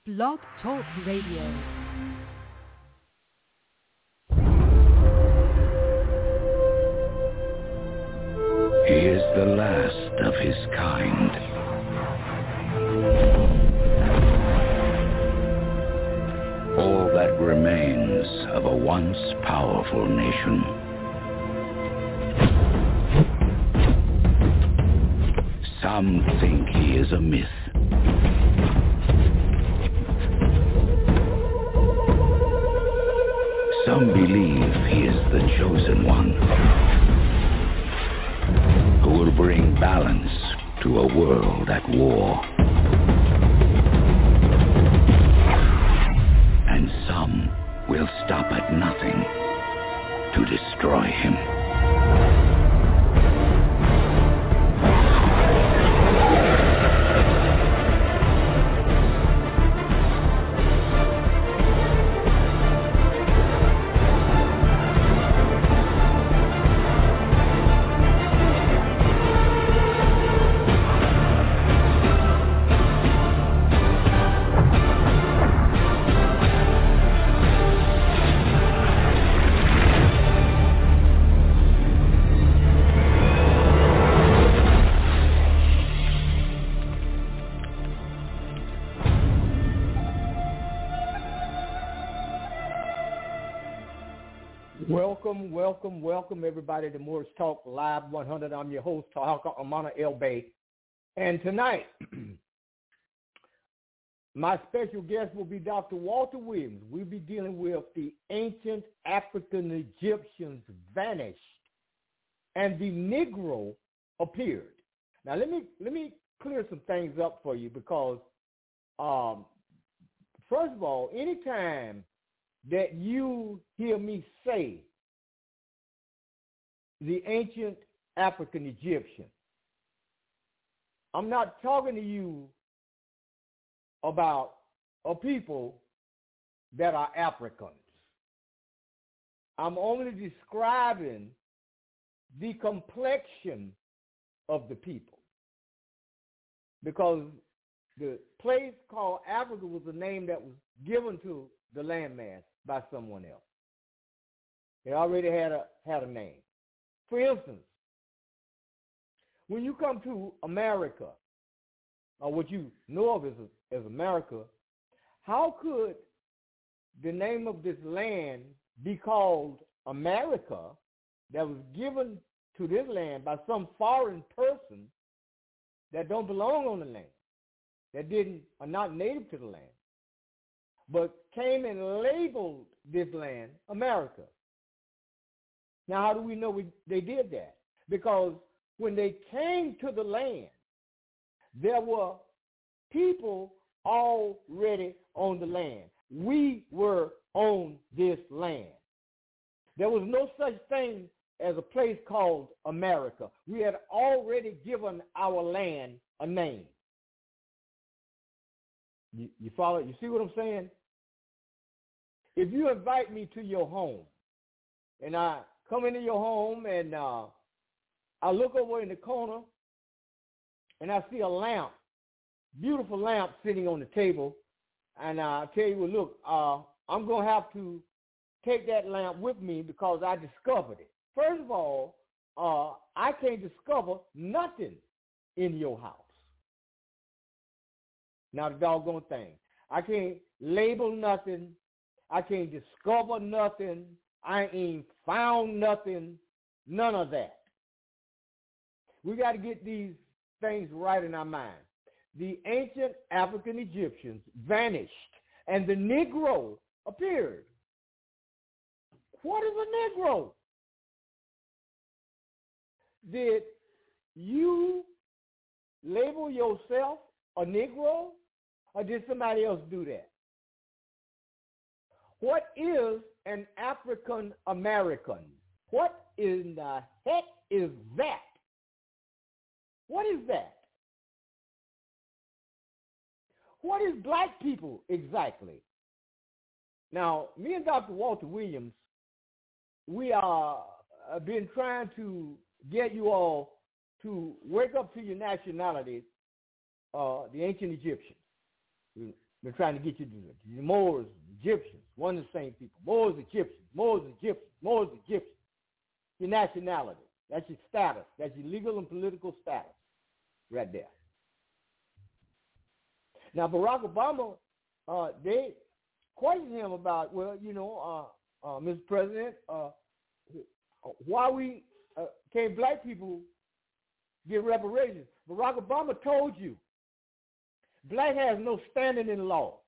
Blog Talk Radio. He is the last of his kind. All that remains of a once powerful nation. Some think he is a myth. Some believe he is the chosen one, who will bring balance to a world at war. And some will stop at nothing to destroy him. Welcome everybody to Moorish Talk Live 100. I'm your host, Tahaka Amana El Bay. And tonight, my special guest will be Dr. Walter Williams. We'll be dealing with the ancient African Egyptians vanished and the Negro appeared. Now let me clear some things up for you because first of all, anytime that you hear me say the ancient African Egyptian, I'm not talking to you about a people that are Africans. I'm only describing the complexion of the people, because the place called Africa was a name that was given to the landmass by someone else. They already had a name. For instance, when you come to America, or what you know of as America, how could the name of this land be called America that was given to this land by some foreign person that don't belong on the land, that are not native to the land, but came and labeled this land America? Now, how do we know they did that? Because when they came to the land, there were people already on the land. We were on this land. There was no such thing as a place called America. We had already given our land a name. You follow? You see what I'm saying? If you invite me to your home, and I come into your home and I look over in the corner and I see a lamp, beautiful lamp sitting on the table, and I tell you, well, look, I'm going to have to take that lamp with me because I discovered it. First of all, I can't discover nothing in your house. Not a doggone thing. I can't label nothing. I can't discover nothing. I ain't found nothing, none of that. We got to get these things right in our mind. The ancient African Egyptians vanished, and the Negro appeared. What is a Negro? Did you label yourself a Negro, or did somebody else do that? What is an African American? What in the heck is that? What is that? What is black people exactly? Now, me and Dr. Walter Williams, we are been trying to get you all to wake up to your nationality, the ancient Egyptians. They're trying to get you to do it. The Moors, Egyptians, one and the same people. Moors, Egyptians, Moors, Egyptians, Moors, Egyptians. Your nationality. That's your status. That's your legal and political status right there. Now, Barack Obama, they questioned him about, well, Mr. President, why can't black people get reparations? Barack Obama told you, black has no standing in law.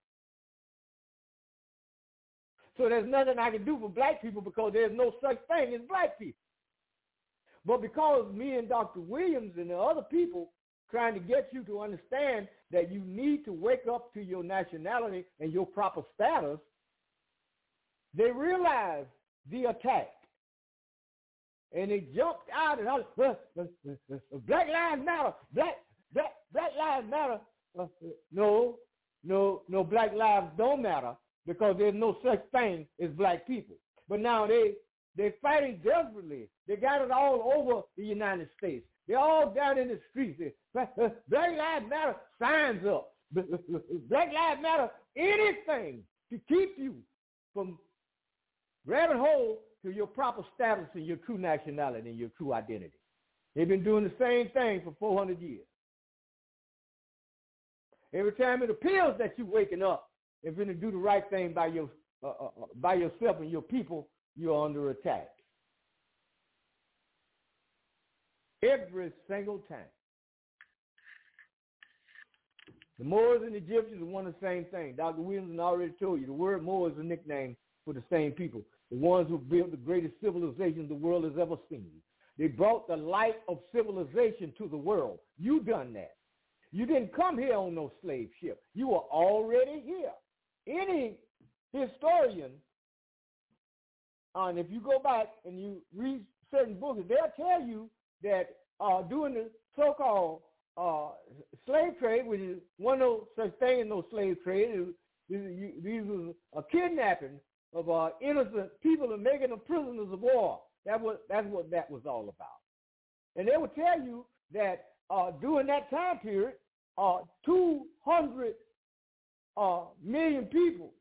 So there's nothing I can do for black people because there's no such thing as black people. But because me and Dr. Williams and the other people trying to get you to understand that you need to wake up to your nationality and your proper status, they realized the attack. And they jumped out and all, Black Lives Matter, Black Lives Matter. No, Black lives don't matter because there's no such thing as black people. But now they're fighting desperately. They got it all over the United States. They're all down in the streets. Black Lives Matter, signs up. Black Lives Matter, anything to keep you from grabbing hold to your proper status and your true nationality and your true identity. They've been doing the same thing for 400 years. Every time it appears that you're waking up and going to do the right thing by yourself and your people, you're under attack. Every single time. The Moors and Egyptians are one and the same thing. Dr. Williams already told you the word Moor is a nickname for the same people, the ones who built the greatest civilization the world has ever seen. They brought the light of civilization to the world. You done that. You didn't come here on no slave ship. You were already here. Any historian, and if you go back and you read certain books, they'll tell you that during the so-called slave trade, which is one no such thing as no slave trade, these was a kidnapping of innocent people and making them prisoners of war. That's what that was all about. And they would tell you that during that time period, 200 million people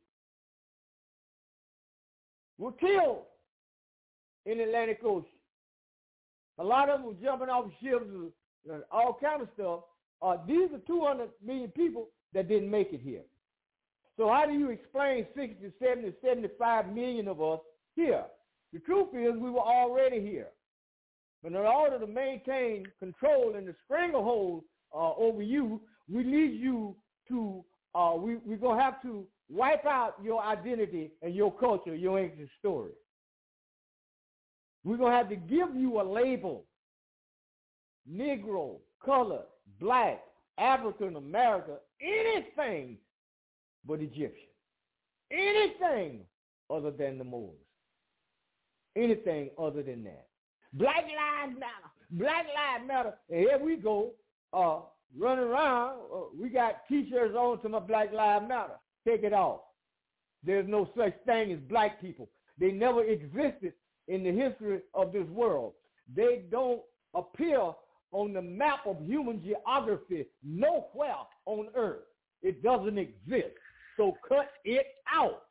were killed in the Atlantic Ocean. A lot of them were jumping off ships and all kind of stuff. These are 200 million people that didn't make it here. So how do you explain 60, 70, 75 million of us here? The truth is we were already here. But in order to maintain control and the stranglehold over you, we need you to, we're going to have to wipe out your identity and your culture, your ancient story. We're going to have to give you a label: Negro, colored, black, African American, anything but Egyptian. Anything other than the Moors. Anything other than that. Black Lives Matter. Black Lives Matter. And here we go, running around. We got T-shirts on to my Black Lives Matter. Take it off. There's no such thing as black people. They never existed in the history of this world. They don't appear on the map of human geography nowhere on earth. It doesn't exist. So cut it out.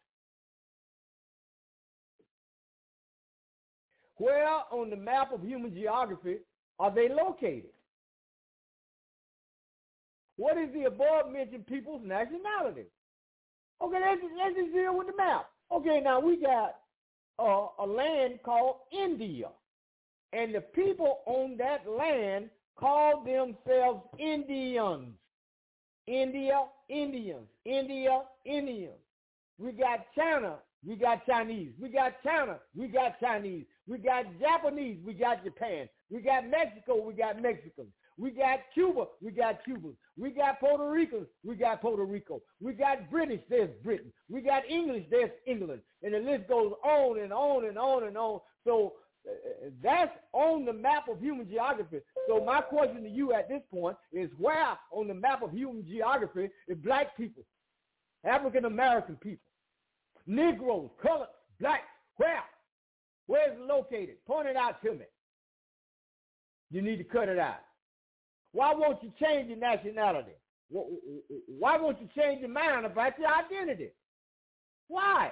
Where on the map of human geography are they located? What is the above-mentioned people's nationality? Okay, let's just deal with the map. Okay, now we got a land called India. And the people on that land call themselves Indians. India, Indians. India, Indians. We got China, we got Chinese. We got China, we got Chinese. We got Japanese, we got Japan. We got Mexico, we got Mexicans. We got Cuba, we got Cubans. We got Puerto Ricans, we got Puerto Rico. We got British, there's Britain. We got English, there's England. And the list goes on and on and on and on. So that's on the map of human geography. So my question to you at this point is, where on the map of human geography is black people, African American people, Negroes, colored, blacks? Where? Where is it located? Point it out to me. You need to cut it out. Why won't you change your nationality? Why won't you change your mind about your identity? Why?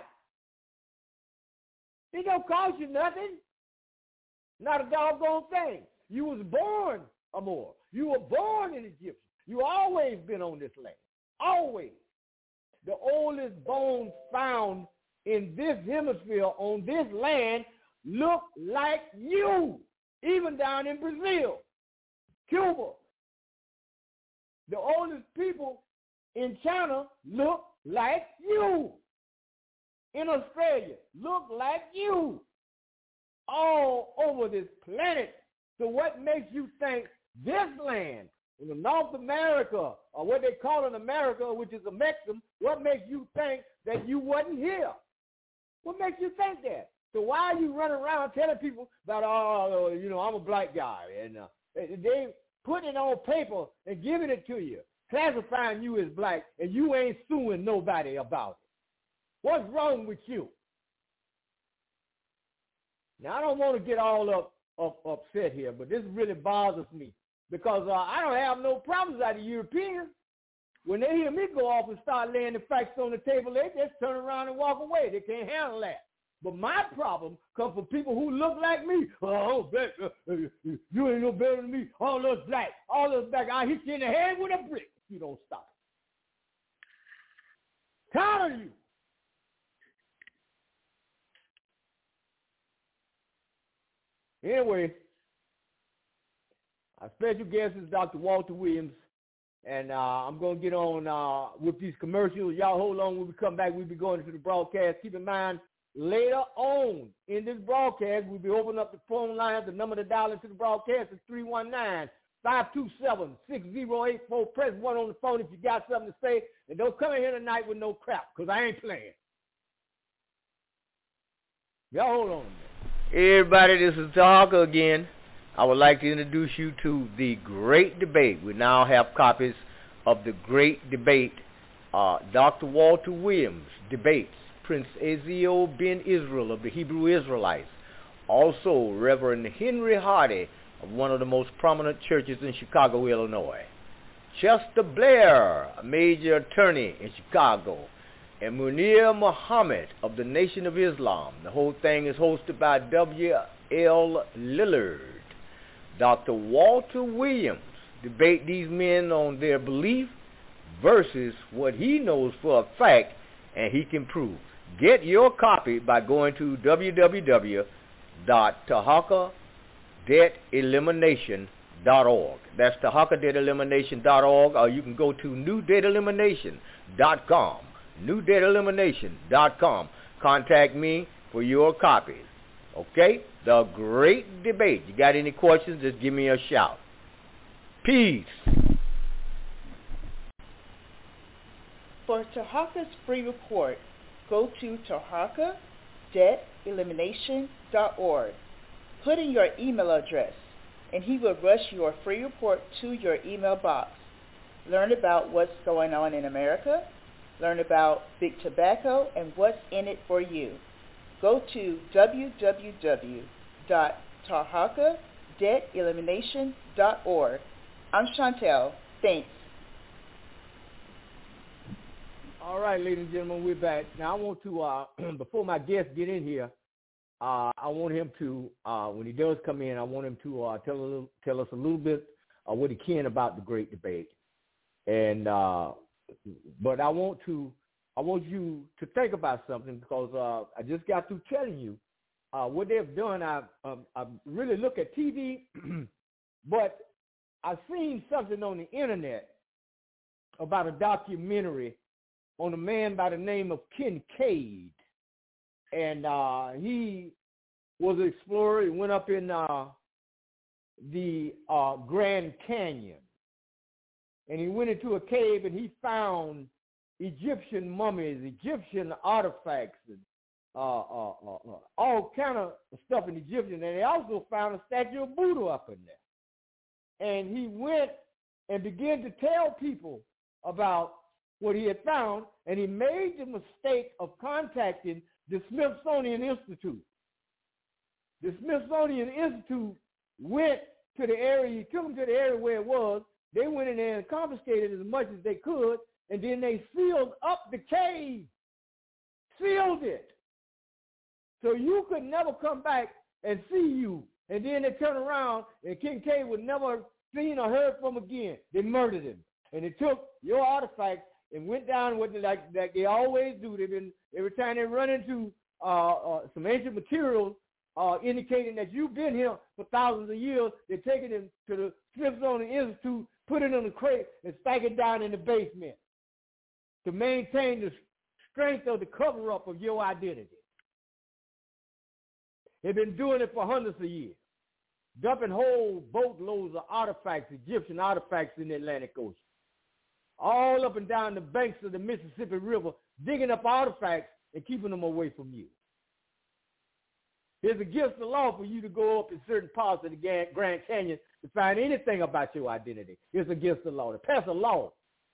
It don't cost you nothing. Not a doggone thing. You was born a Moor. You were born an Egyptian. You always been on this land. Always. The oldest bones found in this hemisphere on this land look like you. Even down in Brazil, Cuba. The oldest people in China look like you. In Australia, look like you. All over this planet. So what makes you think this land, in North America, or what they call in America, which is a Mexican, what makes you think that you wasn't here? What makes you think that? So why are you running around telling people that, I'm a black guy, and they putting it on paper and giving it to you, classifying you as black, and you ain't suing nobody about it? What's wrong with you? Now, I don't want to get all upset here, but this really bothers me because I don't have no problems out of Europeans. When they hear me go off and start laying the facts on the table, they just turn around and walk away. They can't handle that. But my problem comes from people who look like me. Oh, black, you ain't no better than me. All those black, I'll hit you in the head with a brick if you don't stop. Tired of you. Anyway, our special guest is Dr. Walter Williams, and I'm going to get on with these commercials. Y'all hold on. When we come back, we'll be going into the broadcast. Keep in mind, later on in this broadcast, we'll be opening up the phone lines. The number to dial into the broadcast is 319-527-6084. Press 1 on the phone if you got something to say. And don't come in here tonight with no crap, because I ain't playing. Y'all hold on a minute. Hey everybody, this is Talker again. I would like to introduce you to The Great Debate. We now have copies of The Great Debate. Dr. Walter Williams debates Prince Ezekiel Ben Israel of the Hebrew Israelites. Also, Reverend Henry Hardy of one of the most prominent churches in Chicago, Illinois. Chester Blair, a major attorney in Chicago. And Munir Muhammad of the Nation of Islam. The whole thing is hosted by W.L. Lillard. Dr. Walter Williams debate these men on their belief versus what he knows for a fact and he can prove. Get your copy by going to www.tahakadebtelimination.org. That's tahakadebtelimination.org, or you can go to newdebtelimination.com. newdebtelimination.com. Contact me for your copies. Okay? The Great Debate. You got any questions, just give me a shout. Peace. For Tahaka's free report, go to tahakadebtelimination.org. Put in your email address, and he will rush your free report to your email box. Learn about what's going on in America. Learn about big tobacco and what's in it for you. Go to www.tahakadebtelimination.org. I'm Chantel. Thanks. All right, ladies and gentlemen, we're back. Now, I want to, before my guests get in here, I want him to, when he does come in, I want him to tell us a little bit what he can about the Great Debate. And but I want you to think about something, because I just got through telling you what they've done. I really look at TV, but I've seen something on the internet about a documentary on a man by the name of Kincaid. And he was an explorer. He went up in the Grand Canyon. And he went into a cave and he found Egyptian mummies, Egyptian artifacts, and all kind of stuff in Egyptian. And he also found a statue of Buddha up in there. And he went and began to tell people about what he had found, and he made the mistake of contacting the Smithsonian Institute. The Smithsonian Institute went to the area, he took him to the area where it was, They went in there and confiscated as much as they could, and then they sealed up the cave. Sealed it. So you could never come back and see you. And then they turn around, and Kincaid was never seen or heard from again. They murdered him. And they took your artifacts and went down with it like they always do. They've been, every time they run into some ancient materials indicating that you've been here for thousands of years, they're taking it to the Smithsonian Institute, put it in a crate, and stack it down in the basement to maintain the strength of the cover-up of your identity. They've been doing it for hundreds of years, dumping whole boatloads of artifacts, Egyptian artifacts in the Atlantic Ocean, all up and down the banks of the Mississippi River, digging up artifacts and keeping them away from you. It's against the law for you to go up in certain parts of the Grand Canyon to find anything about your identity. It's against the law. To pass a law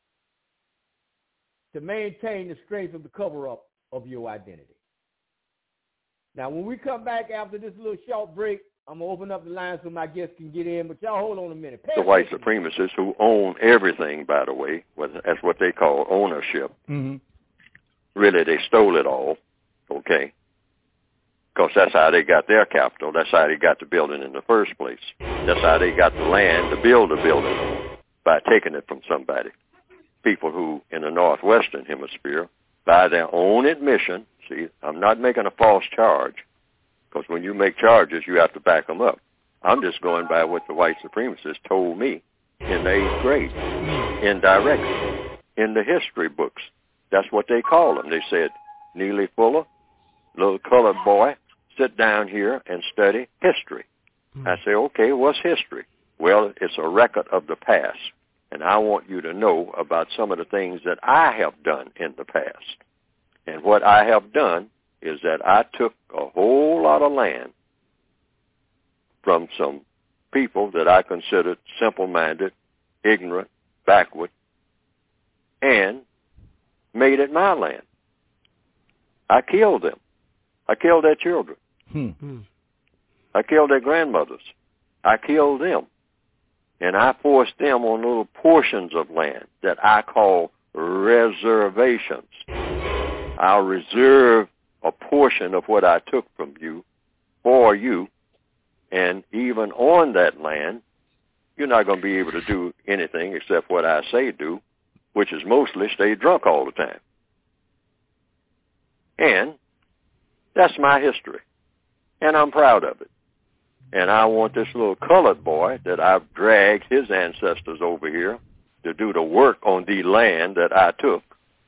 to maintain the strength of the cover-up of your identity. Now, when we come back after this little short break, I'm going to open up the line so my guests can get in, but y'all hold on a minute. The white supremacists who own everything, by the way, that's what they call ownership. Mm-hmm. Really, they stole it all, okay? Because that's how they got their capital. That's how they got the building in the first place. That's how they got the land to build the building, by taking it from somebody. People who, in the northwestern hemisphere, by their own admission, see, I'm not making a false charge, because when you make charges, you have to back them up. I'm just going by what the white supremacists told me in the 8th grade, indirectly, in the history books. That's what they call them. They said, Neely Fuller, little colored boy, sit down here and study history. I say, okay, what's history? Well, it's a record of the past, and I want you to know about some of the things that I have done in the past. And what I have done is that I took a whole lot of land from some people that I considered simple-minded, ignorant, backward, and made it my land. I killed them. I killed their children. I killed their grandmothers. I killed them. And I forced them on little portions of land that I call reservations. I'll reserve a portion of what I took from you for you, and even on that land, you're not going to be able to do anything except what I say do, which is mostly stay drunk all the time. And that's my history, and I'm proud of it. And I want this little colored boy that I've dragged his ancestors over here to do the work on the land that I took,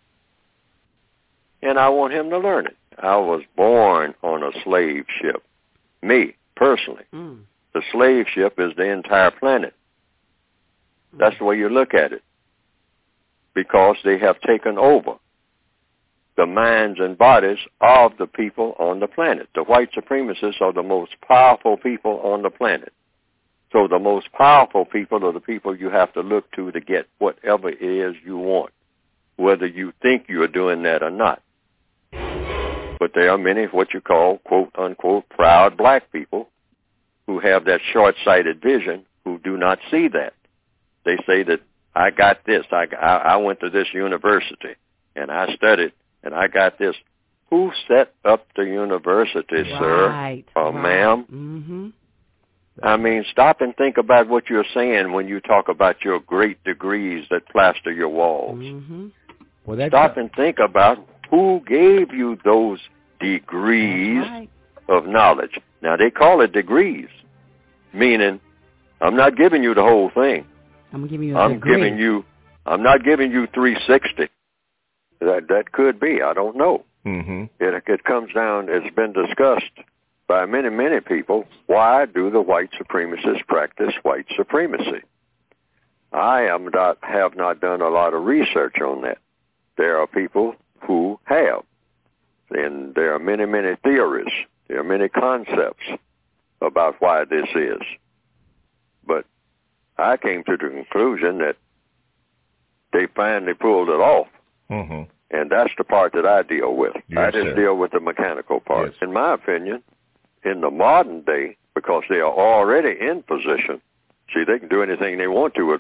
and I want him to learn it. I was born on a slave ship, me, personally. The slave ship is the entire planet. That's the way you look at it, because they have taken over the minds and bodies of the people on the planet. The white supremacists are the most powerful people on the planet. So the most powerful people are the people you have to look to get whatever it is you want, whether you think you're doing that or not. But there are many what you call, quote, unquote, proud black people who have that short-sighted vision who do not see that. They say that I got this. I went to this university, and I studied, and I got this. Who set up the university, sir or ma'am? Mm-hmm. I mean, stop and think about what you're saying when you talk about your great degrees that plaster your walls. Mm-hmm. Well, stop and think about who gave you those degrees of knowledge. Now, they call it degrees, meaning I'm not giving you the whole thing. I'm giving you a degree. I'm not giving you 360. That could be. I don't know. Mm-hmm. It comes down, it's been discussed by many, many people, why do the white supremacists practice white supremacy? I have not done a lot of research on that. There are people who have, and there are many, many theories. There are many concepts about why this is. But I came to the conclusion that they finally pulled it off. Mm-hmm. And that's the part that I deal with. Yes, I just deal with the mechanical part. Yes. In my opinion, in the modern day, because they are already in position, see, they can do anything they want to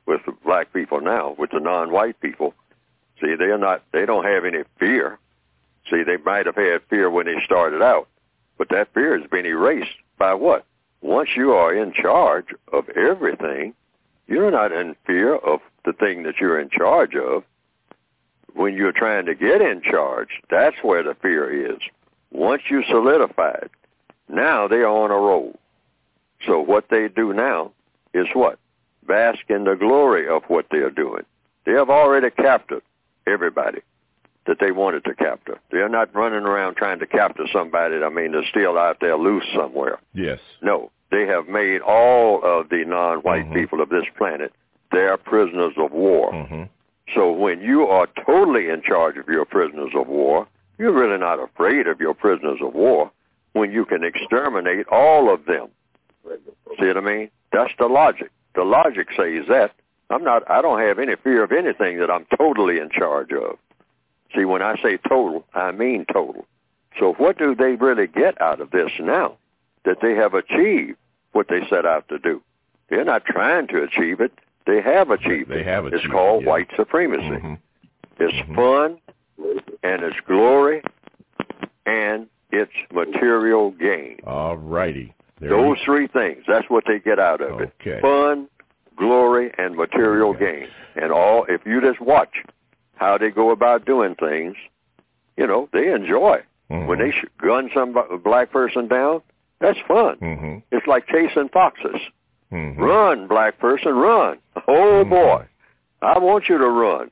with the black people now, with the non-white people. See, they don't have any fear. See, they might have had fear when they started out, but that fear has been erased by what? Once you are in charge of everything, you're not in fear of the thing that you're in charge of. When you're trying to get in charge, that's where the fear is. Once you solidify it, now they are on a roll. So what they do now is what? Bask in the glory of what they are doing. They have already captured everybody that they wanted to capture. They're not running around trying to capture somebody, they're still out there loose somewhere. Yes. No, they have made all of the non-white people of this planet their prisoners of war. So when you are totally in charge of your prisoners of war, you're really not afraid of your prisoners of war when you can exterminate all of them. See what I mean? That's the logic. The logic says that. I don't have any fear of anything that I'm totally in charge of. See, when I say total, I mean total. So what do they really get out of this now? That they have achieved what they set out to do. They're not trying to achieve it. They have achieved it. It's called white supremacy. It's fun, and it's glory, and it's material gain. All righty. Those three things, that's what they get out of it. Fun, glory, and material gain. And if you just watch how they go about doing things, they enjoy. When they gun some black person down, that's fun. It's like chasing foxes. Run, black person, run. Oh, boy, I want you to run.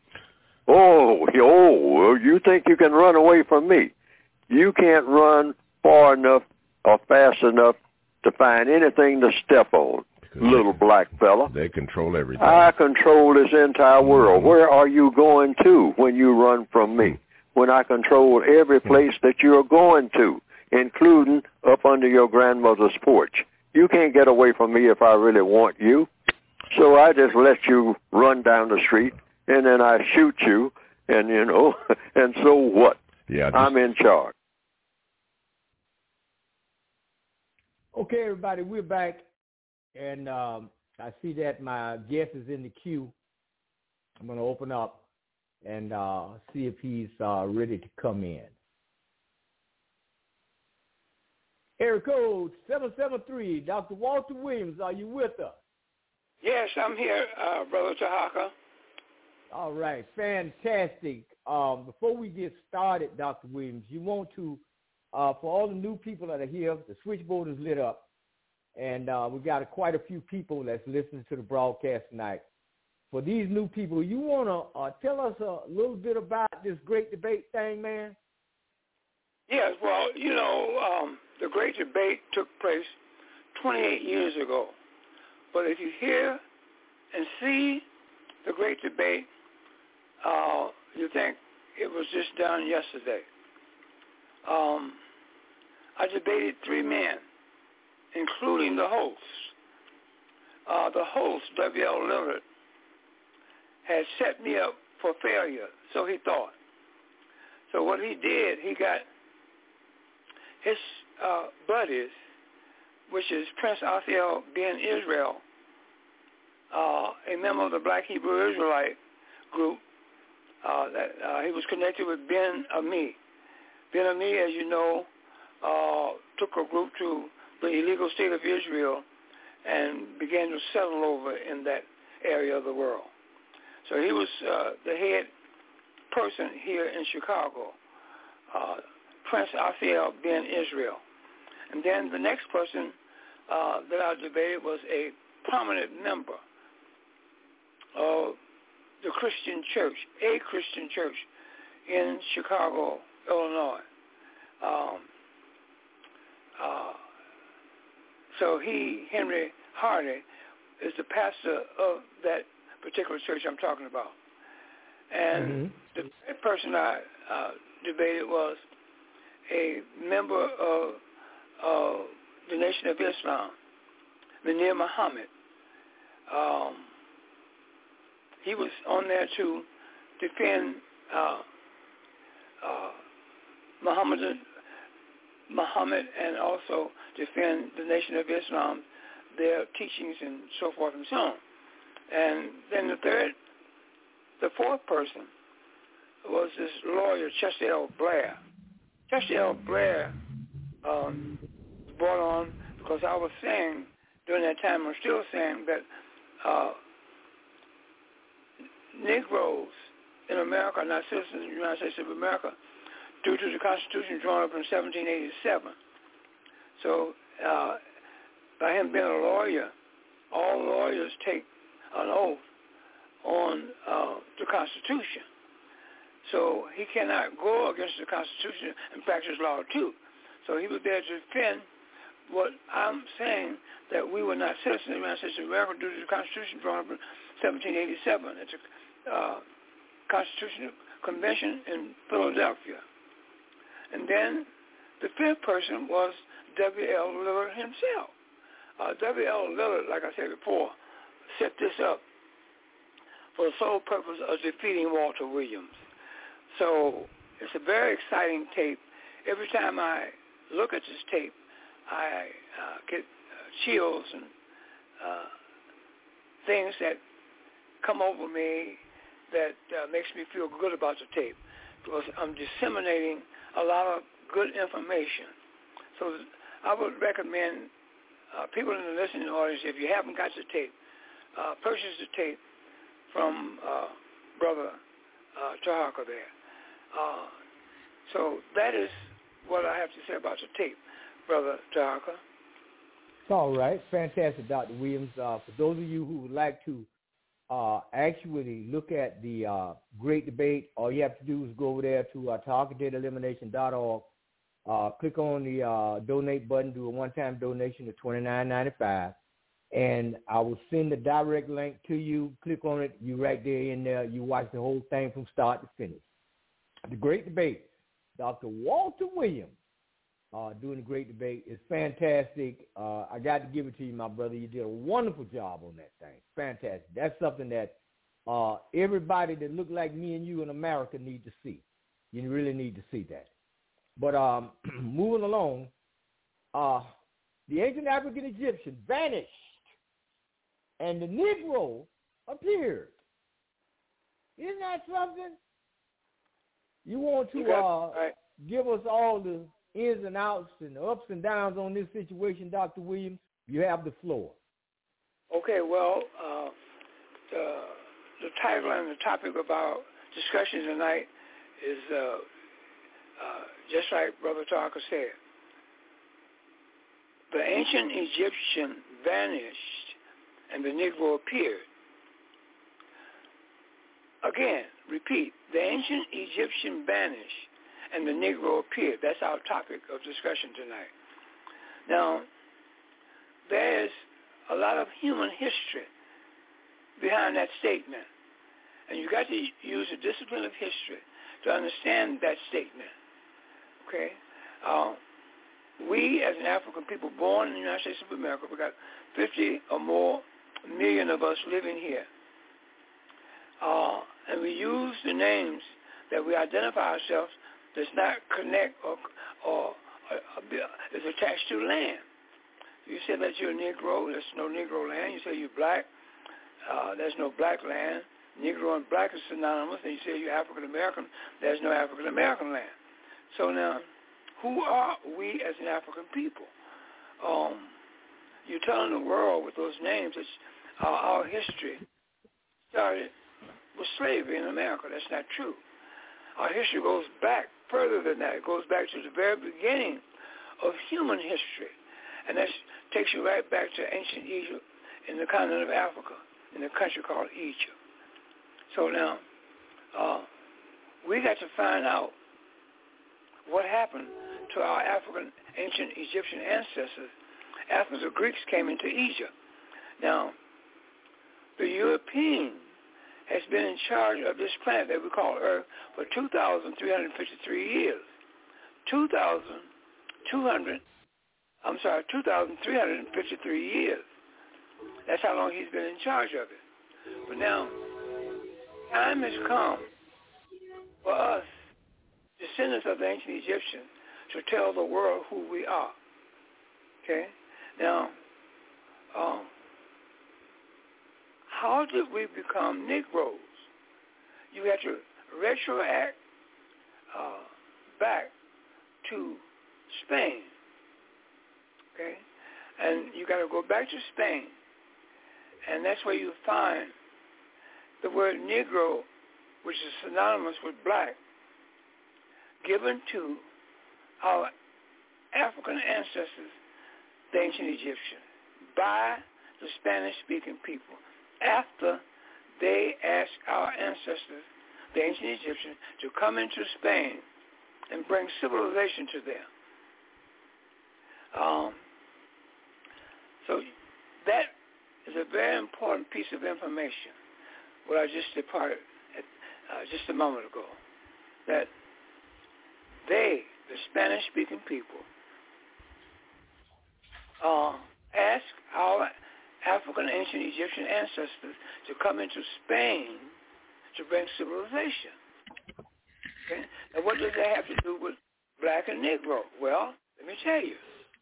Oh, you think you can run away from me? You can't run far enough or fast enough to find anything to step on, little black fella. They control everything. I control this entire world. Where are you going to when you run from me? When I control every place that you're going to, including up under your grandmother's porch. You can't get away from me if I really want you. So I just let you run down the street, and then I shoot you, and, and so what? Yeah, I'm in charge. Okay, everybody, we're back, and I see that my guest is in the queue. I'm going to open up and see if he's ready to come in. Area code 773, Dr. Walter Williams, are you with us? Yes, I'm here, Brother Tahaka. All right, fantastic. Before we get started, Dr. Williams, you want to, for all the new people that are here, the switchboard is lit up, and we got quite a few people that's listening to the broadcast tonight. For these new people, you want to tell us a little bit about this great debate thing, man? Yes, well, the great debate took place 28 years ago. But if you hear and see the great debate, you think it was just done yesterday. I debated 3 men, including the host. The host, W.L. Leonard, had set me up for failure, so he thought. So what he did, he got his buddies, which is Prince Athiel Ben Israel, a member of the Black Hebrew Israelite group, that he was connected with Ben Ami. Ben Ami, as you know, took a group to the illegal state of Israel and began to settle over in that area of the world. So he was the head person here in Chicago, Prince Athiel Ben Israel. And then the next person that I debated was a prominent member of the Christian church, a Christian church in Chicago, Illinois. So Henry Hardy, is the pastor of that particular church I'm talking about. And the person I debated was a member of the Nation of Islam, Munir Muhammad. He was on there to defend Muhammad and also defend the Nation of Islam, their teachings and so forth and so on. And then the fourth person was this lawyer, Chester L. Blair. Chester L. Blair was brought on because I was saying during that time, I'm still saying that Negroes in America are not citizens of the United States of America due to the Constitution drawn up in 1787. So by him being a lawyer, all lawyers take an oath on the Constitution. So he cannot go against the Constitution and practice law too. So he was there to defend what I'm saying, that we were not citizens of the United States of America due to the Constitution drawn up in 1787. It's a Constitutional Convention in Philadelphia. And then the fifth person was W.L. Lillard himself. W.L. Lillard, like I said before, set this up for the sole purpose of defeating Walter Williams. So it's a very exciting tape. Every time I look at this tape, I get chills and things that come over me that makes me feel good about the tape, because I'm disseminating a lot of good information. So I would recommend people in the listening audience, if you haven't got the tape, purchase the tape from Brother Taharka there. So that is what I have to say about the tape, Brother Taharka. All right. Fantastic, Dr. Williams. For those of you who would like to actually look at the great debate, all you have to do is go over there to TaharkaDataElimination.org, click on the donate button, do a one-time donation of $29.95, and I will send the direct link to you. Click on it. You right there in there. You watch the whole thing from start to finish. The great debate. Dr. Walter Williams doing the great debate is fantastic. I got to give it to you, my brother. You did a wonderful job on that thing. Fantastic. That's something that everybody that look like me and you in America need to see. You really need to see that. But moving along, the ancient African Egyptian vanished, and the Negro appeared. Isn't that something? You want to give us all the ins and outs and the ups and downs on this situation, Dr. Williams? You have the floor. Okay, well, the title and the topic of our discussion tonight is just like Brother Taharka said. The ancient Egyptian vanished and the Negro appeared. Again, repeat, the ancient Egyptian vanished and the Negro appeared. That's our topic of discussion tonight. Now, there's a lot of human history behind that statement, and you got to use the discipline of history to understand that statement. Okay? We, as an African people born in the United States of America, we got 50 or more million of us living here. And we use the names that we identify ourselves does not connect or is attached to land. You say that you're a Negro, there's no Negro land. You say you're black, there's no black land. Negro and black is synonymous. And you say you're African American, there's no African American land. So now, who are we as an African people? You're telling the world with those names that our history started with slavery in America. That's not true. Our history goes back further than that. It goes back to the very beginning of human history. And that takes you right back to ancient Egypt in the continent of Africa, in a country called Egypt. So now, we got to find out what happened to our African ancient Egyptian ancestors after the Greeks came into Egypt. Now, the European has been in charge of this planet that we call Earth for 2,353 years. 2,353 years. That's how long he's been in charge of it. But now, time has come for us, descendants of the ancient Egyptians, to tell the world who we are. Okay? Now, how did we become Negroes? You have to retroact back to Spain, okay? And you got to go back to Spain, and that's where you find the word Negro, which is synonymous with black, given to our African ancestors, the ancient Egyptians, by the Spanish-speaking people, after they asked our ancestors, the ancient Egyptians, to come into Spain and bring civilization to them. So that is a very important piece of information, what I just departed just a moment ago, that they, the Spanish-speaking people, asked our African ancient Egyptian ancestors to come into Spain to bring civilization. Okay? And what does that have to do with black and Negro? Well, let me tell you.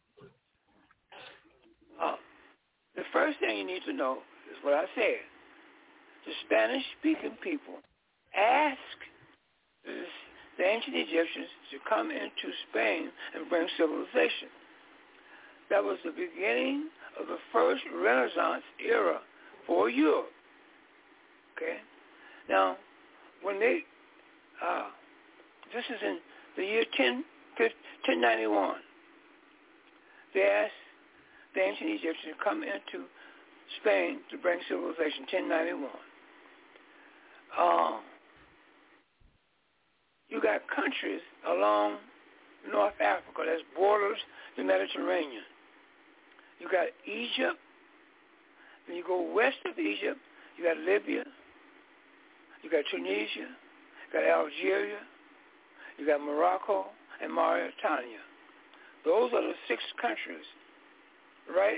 The first thing you need to know is what I said. The Spanish-speaking people asked the ancient Egyptians to come into Spain and bring civilization. That was the beginning of the first Renaissance era for Europe. Okay? Now, when they, this is in the year 1091, they asked the ancient Egyptians to come into Spain to bring civilization, 1091. You got countries along North Africa that borders the Mediterranean. You got Egypt. Then you go west of Egypt, you got Libya. You got Tunisia. You got Algeria. You got Morocco and Mauritania. Those are the 6 countries, right,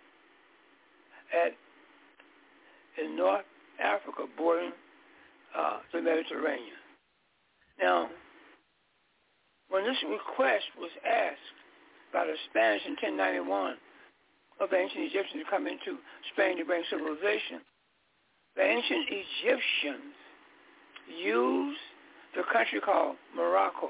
in North Africa bordering the Mediterranean. Now, when this request was asked by the Spanish in 1091 of the ancient Egyptians to come into Spain to bring civilization, the ancient Egyptians used the country called Morocco.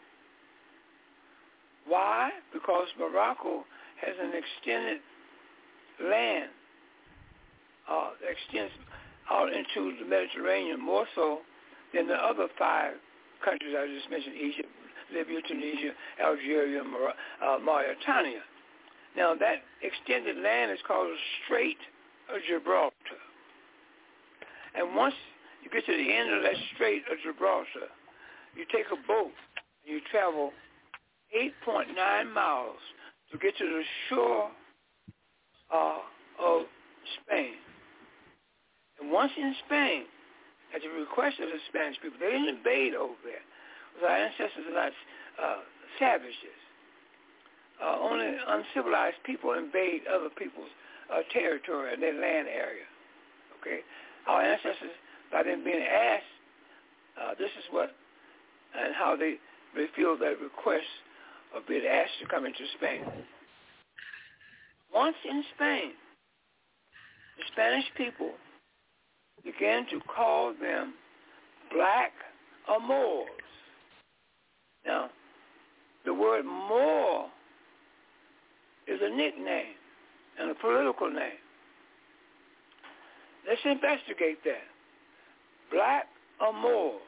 Why? Because Morocco has an extended land that extends out into the Mediterranean more so than the other 5 countries I just mentioned: Egypt, Libya, Tunisia, Algeria, Mauritania. Now, that extended land is called the Strait of Gibraltar. And once you get to the end of that Strait of Gibraltar, you take a boat and you travel 8.9 miles to get to the shore of Spain. And once in Spain, at the request of the Spanish people, they didn't invade over there. Our ancestors are not savages. Only uncivilized people invade other people's territory and their land area. Okay? Our ancestors, by them being asked, this is what and how they feel that request of being asked to come into Spain. Once in Spain, the Spanish people began to call them black or Moors. Now, the word Moor is a nickname and a political name. Let's investigate that. Black or Moors.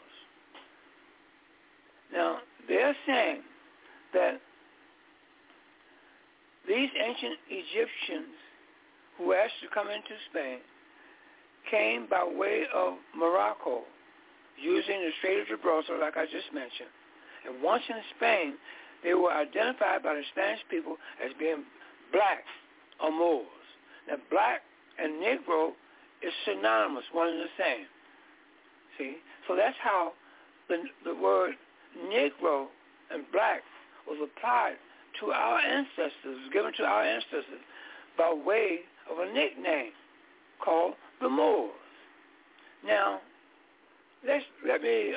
Now, they're saying that these ancient Egyptians who asked to come into Spain came by way of Morocco using the Strait of Gibraltar, like I just mentioned. And once in Spain, they were identified by the Spanish people as being black or Moors. Now, black and Negro is synonymous, one and the same. See? So that's how the word Negro and black was applied to our ancestors, given to our ancestors by way of a nickname called the Moors. Now, let me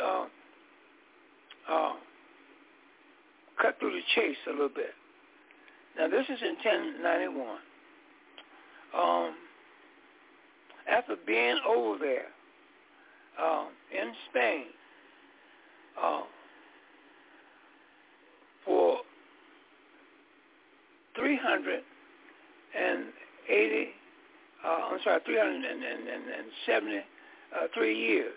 cut through the chase a little bit. Now, this is in 1091. after being over there in Spain for 373 years.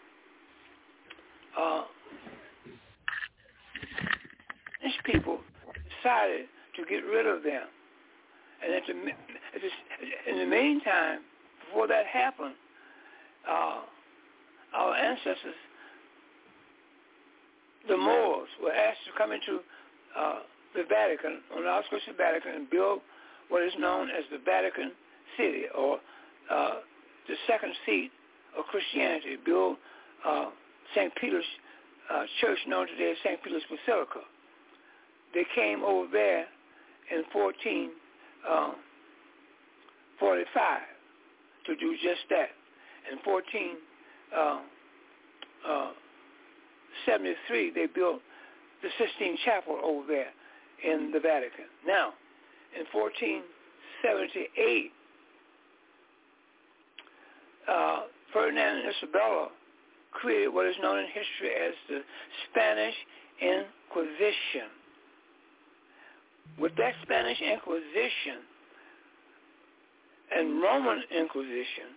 These people decided to get rid of them. And in the meantime, before that happened, our ancestors, the Moors, were asked to come into the Vatican, on the outskirts of the Vatican, and build what is known as the Vatican City, or the second seat of Christianity, build St. Peter's Church, known today as St. Peter's Basilica. They came over there in 1445 to do just that. In 1473, they built the Sistine Chapel over there in the Vatican. Now, in 1478, Ferdinand and Isabella created what is known in history as the Spanish Inquisition. With that Spanish Inquisition and Roman Inquisition,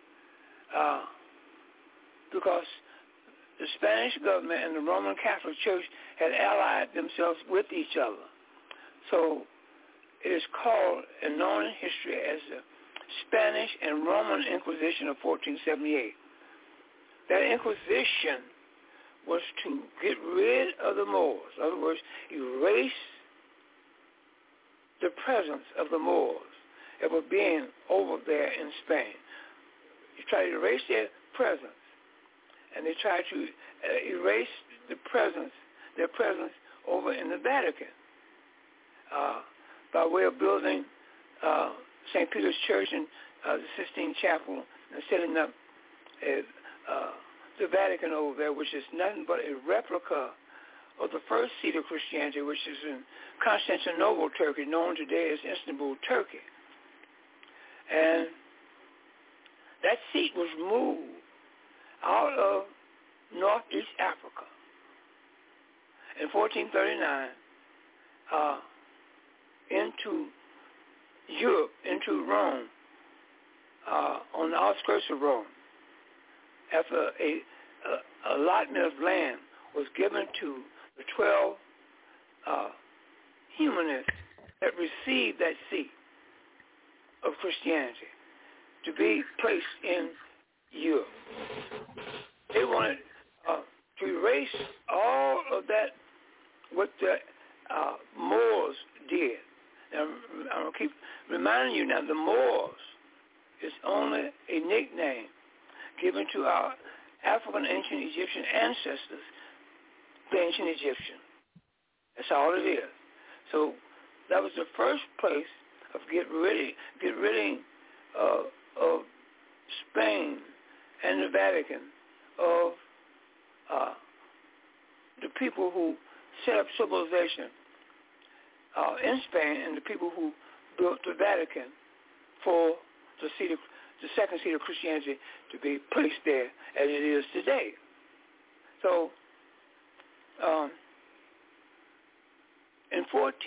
because the Spanish government and the Roman Catholic Church had allied themselves with each other. So it is called and known in history as the Spanish and Roman Inquisition of 1478. That Inquisition was to get rid of the Moors. In other words, erase the presence of the Moors that were being over there in Spain. You try to erase their presence, and they try to erase their presence over in the Vatican by way of building St. Peter's Church and the Sistine Chapel and setting up the Vatican over there, which is nothing but a replica of the first seat of Christianity, which is in Constantinople, Turkey, known today as Istanbul, Turkey. And that seat was moved out of Northeast Africa in 1439 into Europe, into Rome, on the outskirts of Rome, after a allotment of land was given to the 12 humanists that received that seat of Christianity to be placed in Europe. They wanted to erase all of that, what the Moors did. Now, I'm going to keep reminding you now, the Moors is only a nickname given to our African ancient Egyptian ancestors, the ancient Egyptian. That's all it is. So that was the first place of get rid of Spain and the Vatican, of the people who set up civilization in Spain, and the people who built the Vatican for the second seat of Christianity to be placed there as it is today. So in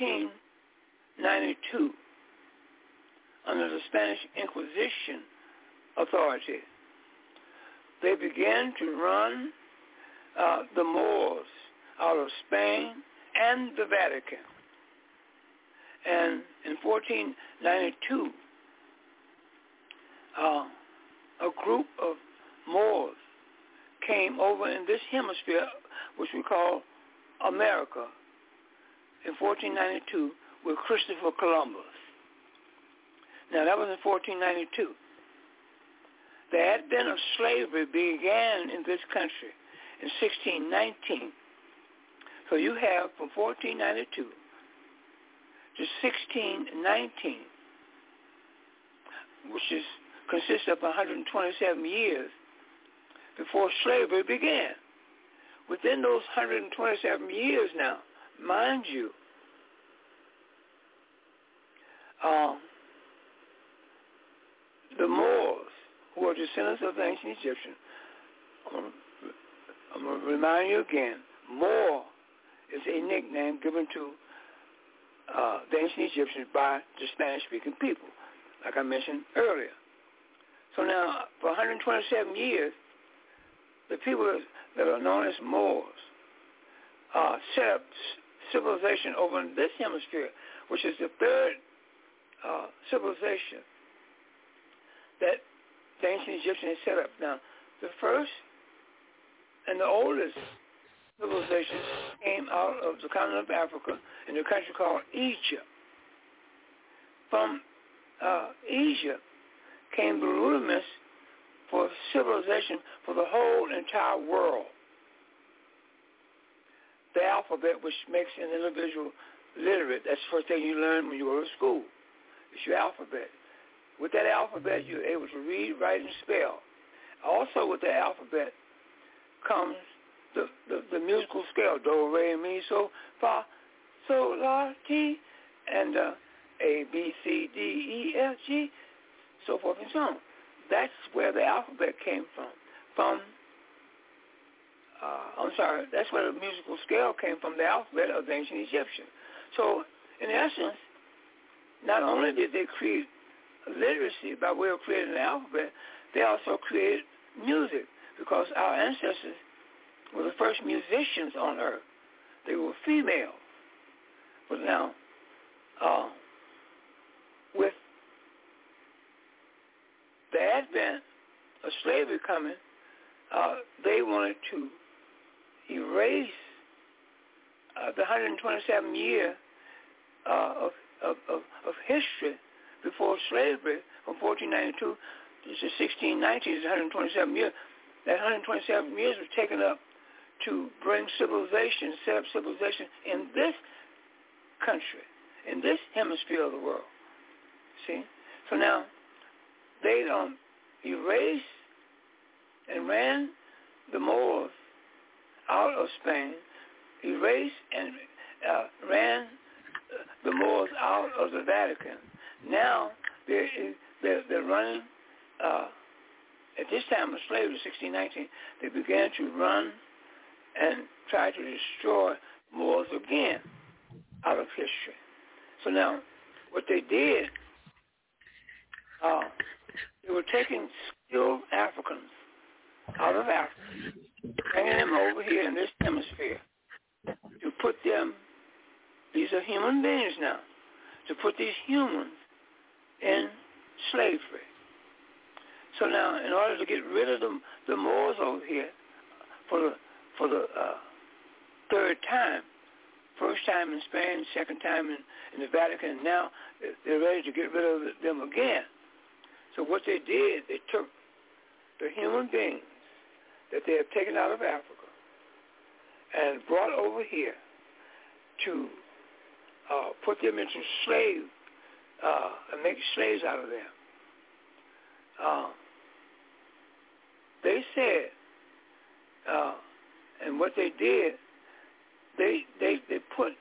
1492, under the Spanish Inquisition authority, they began to run the Moors out of Spain and the Vatican. And in 1492, a group of Moors came over in this hemisphere, which we call America, in 1492 with Christopher Columbus. Now, that was in 1492. The advent of slavery began in this country in 1619. So you have from 1492 to 1619, which consists of 127 years before slavery began. Within those 127 years now, mind you, the Moors who are descendants of the ancient Egyptians. I'm going to remind you again, Moor is a nickname given to the ancient Egyptians by the Spanish-speaking people, like I mentioned earlier. So now, for 127 years, the people that are known as Moors set up civilization over in this hemisphere, which is the third civilization that the ancient Egyptians had set up. Now, the first and the oldest civilization came out of the continent of Africa in a country called Egypt. From Egypt came the rudiments for civilization for the whole entire world. The alphabet, which makes an individual literate, that's the first thing you learn when you go to school. It's your alphabet. With that alphabet, you're able to read, write, and spell. Also with the alphabet comes the musical scale, do, re, mi, so, fa, so, la, ti, and A, B, C, D, E, F, G, so forth and so on. That's where the alphabet came from. That's where the musical scale came from, the alphabet of the ancient Egyptians. So, in essence, not only did they create literacy by way of creating the alphabet, they also created music, because our ancestors were the first musicians on earth. They were female. But now, with the advent of slavery coming, they wanted to erase the 127 years of history before slavery from 1492 to 1619 is 127 years. That 127 years was taken up to bring civilization, set up civilization in this country, in this hemisphere of the world. See? So now, they erased and ran the Moors out of Spain, erased and ran the Moors out of the Vatican. Now, they're running, at this time of slavery, 1619, they began to run and try to destroy Moors again out of history. So now, what they did, they were taking skilled Africans out of Africa, bringing them over here in this hemisphere to put them, these are human beings now, to put these humans in slavery. So now, in order to get rid of the Moors over here for the third time, first time in Spain, second time in the Vatican, and now they're ready to get rid of them again. So what they did, they took the human beings that they had taken out of Africa and brought over here to put them into slave and make slaves out of them. They said, and what they did, they put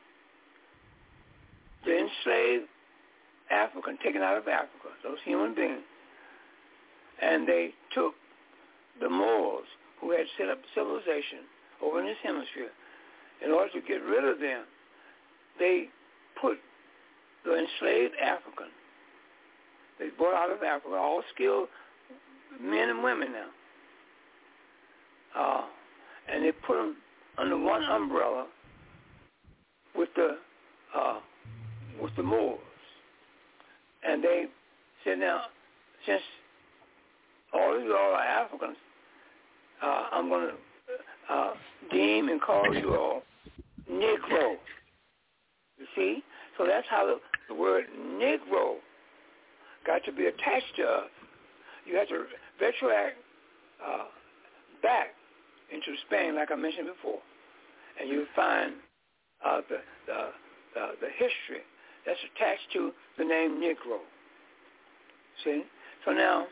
the enslaved African taken out of Africa, those human beings, and they took the Moors who had set up civilization over in this hemisphere. In order to get rid of them, they put the enslaved African, they brought out of Africa, all skilled men and women now, and they put them under one umbrella with the Moors. And they said, now, since all of you all are Africans, I'm going to deem and call you all Negro. You see? So that's how the word Negro got to be attached to us. You have to retroact back into Spain, like I mentioned before, and you find the history that's attached to the name Negro. See? So now,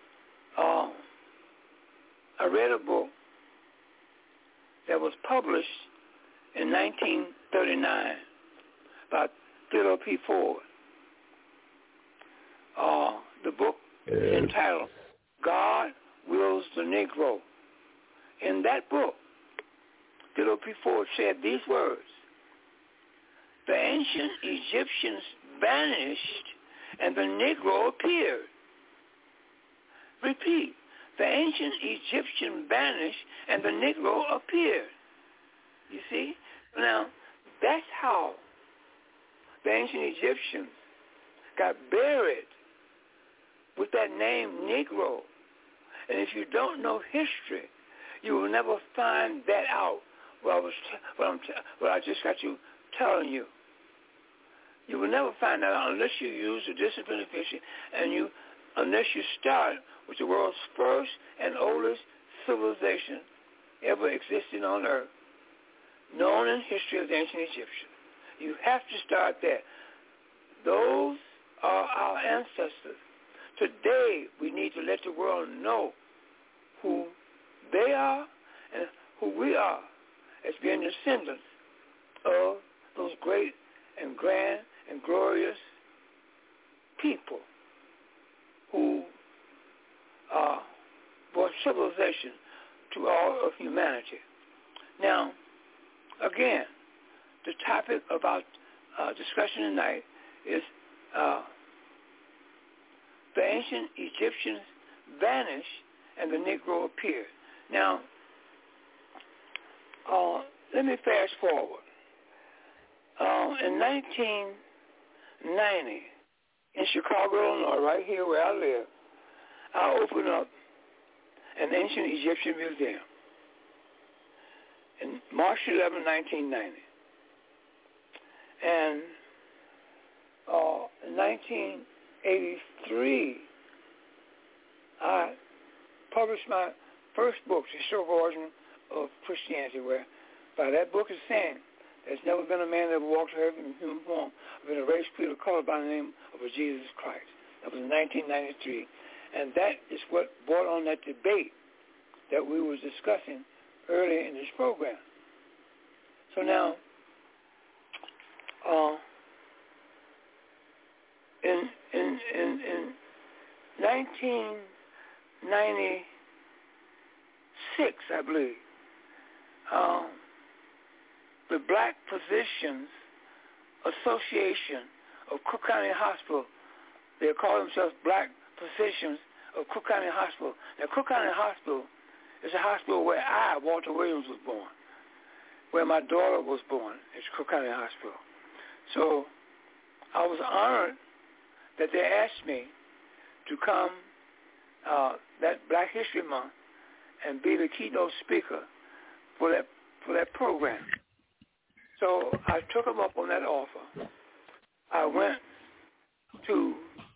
I read a book that was published in 1939 by Theodore P. Ford. The book is entitled God Wills the Negro. In that book, Little P. Ford said these words: the ancient Egyptians vanished and the Negro appeared. Repeat, the ancient Egyptian vanished and the Negro appeared. You see? Now, that's how the ancient Egyptians got buried with that name Negro. And if you don't know history, you will never find that out. What I just got you telling you. You will never find that out unless you use the discipline of history and unless you start with the world's first and oldest civilization ever existing on earth, known in history as the ancient Egyptians. You have to start there. Those are our ancestors. Today, we need to let the world know who they are and who we are as being descendants of those great and grand and glorious people who brought civilization to all of humanity. Now, again, the topic of our discussion tonight is the ancient Egyptians vanished and the Negro appeared. Now, let me fast forward. In 1990, in Chicago, Illinois, right here where I live, I opened up an ancient Egyptian museum in March 11, 1990. And in 1983, I published my first book, The Historical Origin of Christianity, where by that book is saying there's never been a man that walked the earth in human form of a race, creed, or color by the name of a Jesus Christ. That was in 1993. And that is what brought on that debate that we were discussing earlier in this program. So now, in 1996, I believe, the Black Physicians Association of Cook County Hospital, they call themselves Black Physicians of Cook County Hospital. Now, Cook County Hospital is a hospital where Walter Williams, was born, where my daughter was born. It's Cook County Hospital. So I was honored that they asked me to come that Black History Month and be the keynote speaker for that program. So I took them up on that offer. I went to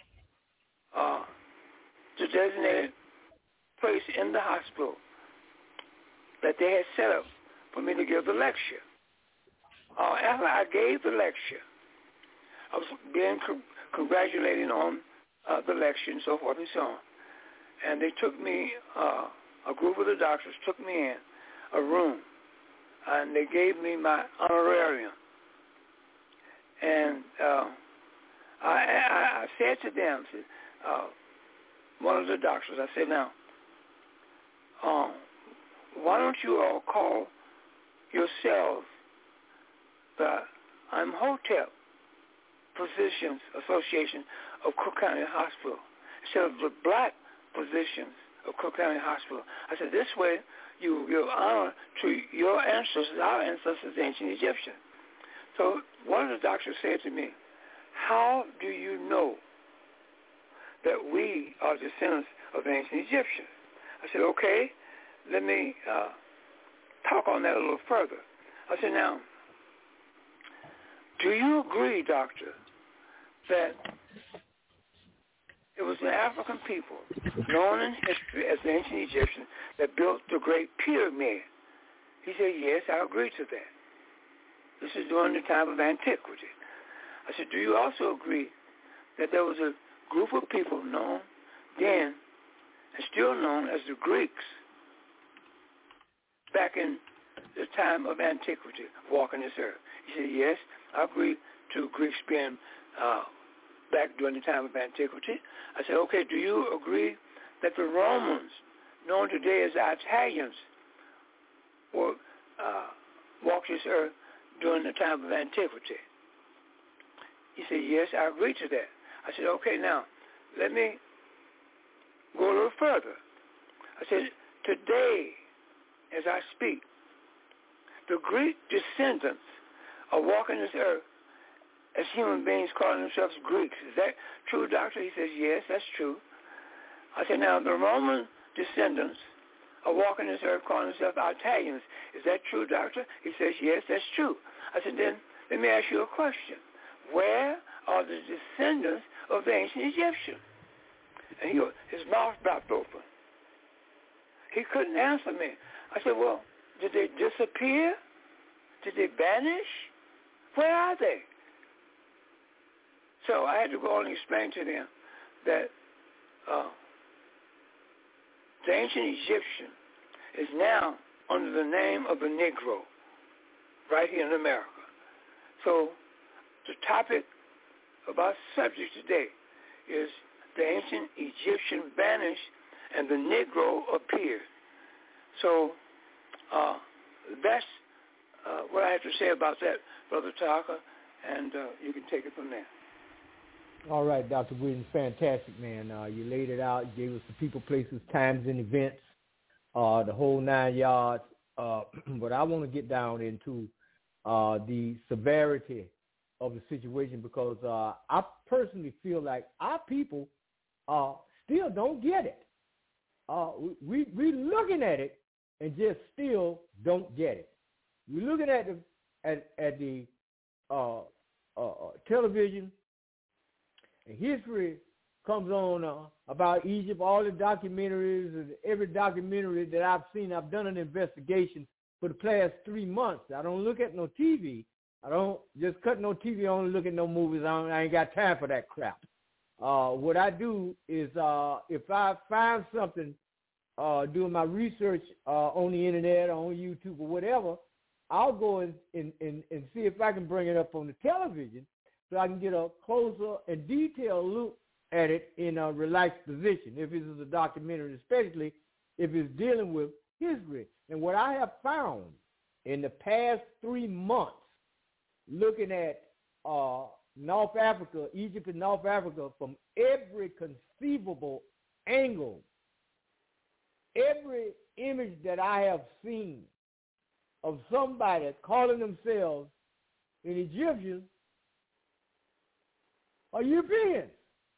the designated place in the hospital that they had set up for me to give the lecture. After I gave the lecture, I was being congratulated on the lecture and so forth and so on. And they took me, a group of the doctors took me in a room, and they gave me my honorarium. And I said to them, one of the doctors, I said, now, why don't you all call yourselves the Imhotep Physicians Association of Cook County Hospital instead of the Black Physicians of Cook County Hospital? I said, this way you give honor to your ancestors, our ancestors, the ancient Egyptians. So one of the doctors said to me, how do you know that we are descendants of the ancient Egyptians? I said, okay, let me talk on that a little further. I said, now, do you agree, doctor, that it was the African people, known in history as the ancient Egyptians, that built the Great Pyramid? He said, yes, I agree to that. This is during the time of antiquity. I said, do you also agree that there was a group of people known then and still known as the Greeks back in the time of antiquity, walking this earth? He said, yes, I agree to Greeks being back during the time of antiquity. I said, okay, do you agree that the Romans, known today as the Italians, walked this earth during the time of antiquity. He said, yes, I agree to that. I said, okay, now, let me go a little further. I said, today, as I speak, the Greek descendants are walking this earth as human beings calling themselves Greeks. Is that true, Doctor? He says, yes, that's true. I said, now, the Roman descendants are walking this earth calling themselves Italians. Is that true, Doctor? He says, yes, that's true. I said, then let me ask you a question. Where are the descendants of the ancient Egyptians? And his mouth dropped open. He couldn't answer me. I said, well, did they disappear? Did they vanish? Where are they? So I had to go and explain to them that the ancient Egyptian is now under the name of the Negro right here in America. So the topic of our subject today is the ancient Egyptian vanished and the Negro appeared. So that's what I have to say about that, Brother Taka, and you can take it from there. All right, Dr. Williams, fantastic, man. You laid it out. You gave us the people, places, times, and events, the whole 9 yards. But I want to get down into the severity of the situation because I personally feel like our people still don't get it. We're looking at it and just still don't get it. We're looking at the television, and history comes on about Egypt, all the documentaries, and every documentary that I've seen. I've done an investigation for the past 3 months. I don't look at no TV. I don't just cut no TV. I don't look at no movies. I ain't got time for that crap. What I do is if I find something doing my research on the internet or on YouTube or whatever, I'll go and see if I can bring it up on the television so I can get a closer and detailed look at it in a relaxed position, if it is a documentary, especially if it's dealing with history. And what I have found in the past 3 months, looking at North Africa, Egypt and North Africa from every conceivable angle, every image that I have seen of somebody calling themselves an Egyptian are Europeans.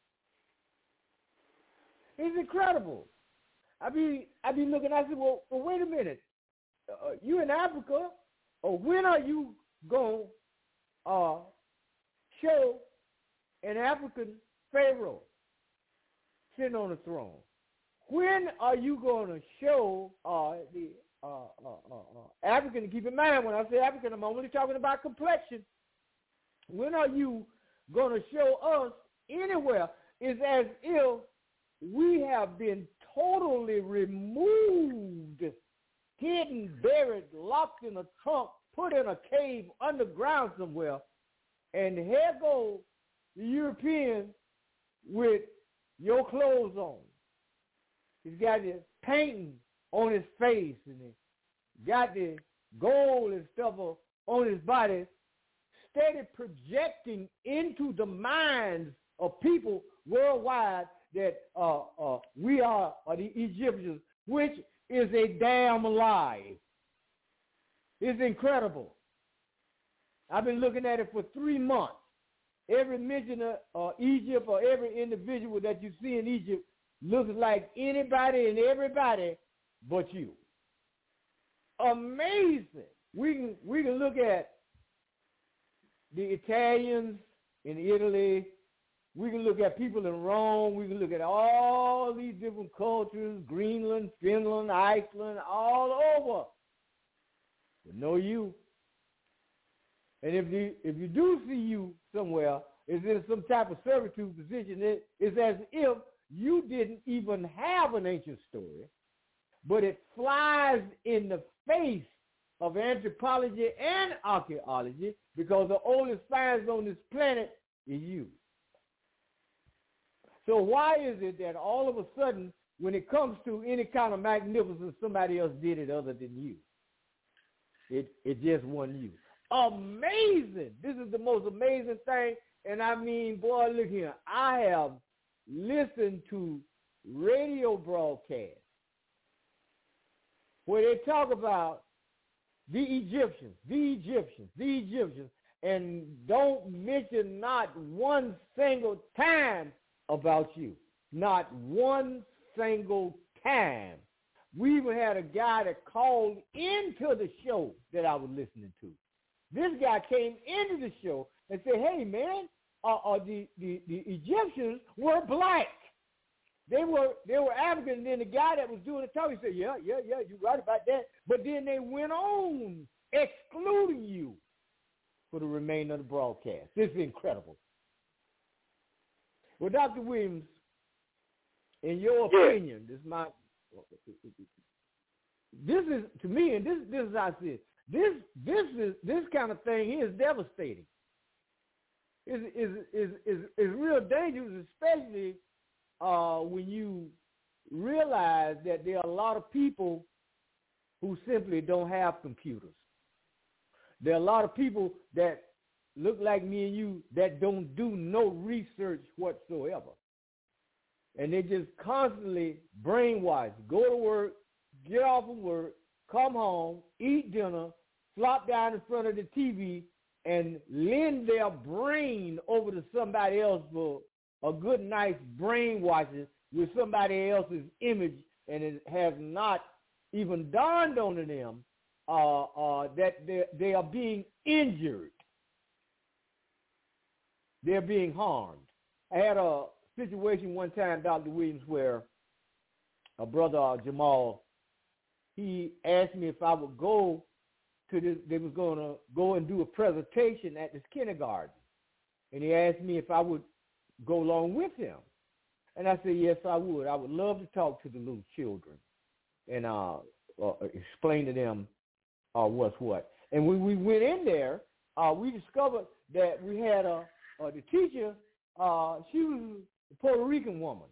It's incredible. I be looking, I said, well, wait a minute. You in Africa, or when are you going to show an African pharaoh sitting on the throne? When are you going to show the African? Keep in mind, when I say African, I'm only talking about complexion. When are you going to show us anywhere? It's as if we have been totally removed, hidden, buried, locked in a trunk, put in a cave underground somewhere, and here goes the European with your clothes on. He's got the painting on his face, and he got the gold and stuff on his body, steady projecting into the minds of people worldwide that we are the Egyptians, which is a damn lie. It's incredible. I've been looking at it for 3 months. Every mention of Egypt or every individual that you see in Egypt looks like anybody and everybody but you. Amazing. We can look at the Italians in Italy. We can look at people in Rome. We can look at all these different cultures, Greenland, Finland, Iceland, all over. But no you. And if you do see you somewhere, it's in some type of servitude position. It's as if you didn't even have an ancient story, but it flies in the face of anthropology and archaeology because the oldest finds on this planet is you. So why is it that all of a sudden when it comes to any kind of magnificence, somebody else did it other than you. It just wasn't you. Amazing. This is the most amazing thing. And I mean, boy, look here. I have listened to radio broadcasts where they talk about the Egyptians, and don't mention not one single time about you. Not one single time. We even had a guy that called into the show that I was listening to. This guy came into the show and said, hey, man, the Egyptians were black. They were African. And then the guy that was doing the talk, he said, yeah, you're right about that. But then they went on excluding you for the remainder of the broadcast. This is incredible. Well, Dr. Williams, in your opinion, this is to me, and this is how I see it. This kind of thing is devastating. Is real dangerous, especially when you realize that there are a lot of people who simply don't have computers. There are a lot of people that look like me and you that don't do no research whatsoever. And they just constantly brainwash. Go to work, get off of work, come home, eat dinner, flop down in front of the TV, and lend their brain over to somebody else for a good, nice brainwashing with somebody else's image, and it has not even dawned on them that they are being injured. They're being harmed. I had a situation one time, Dr. Williams, where a brother, Jamal, he asked me if I would go to this. They was going to go and do a presentation at this kindergarten. And he asked me if I would go along with him. And I said, yes, I would. I would love to talk to the little children and explain to them what's what. And when we went in there, we discovered that we had the teacher, she was a Puerto Rican woman.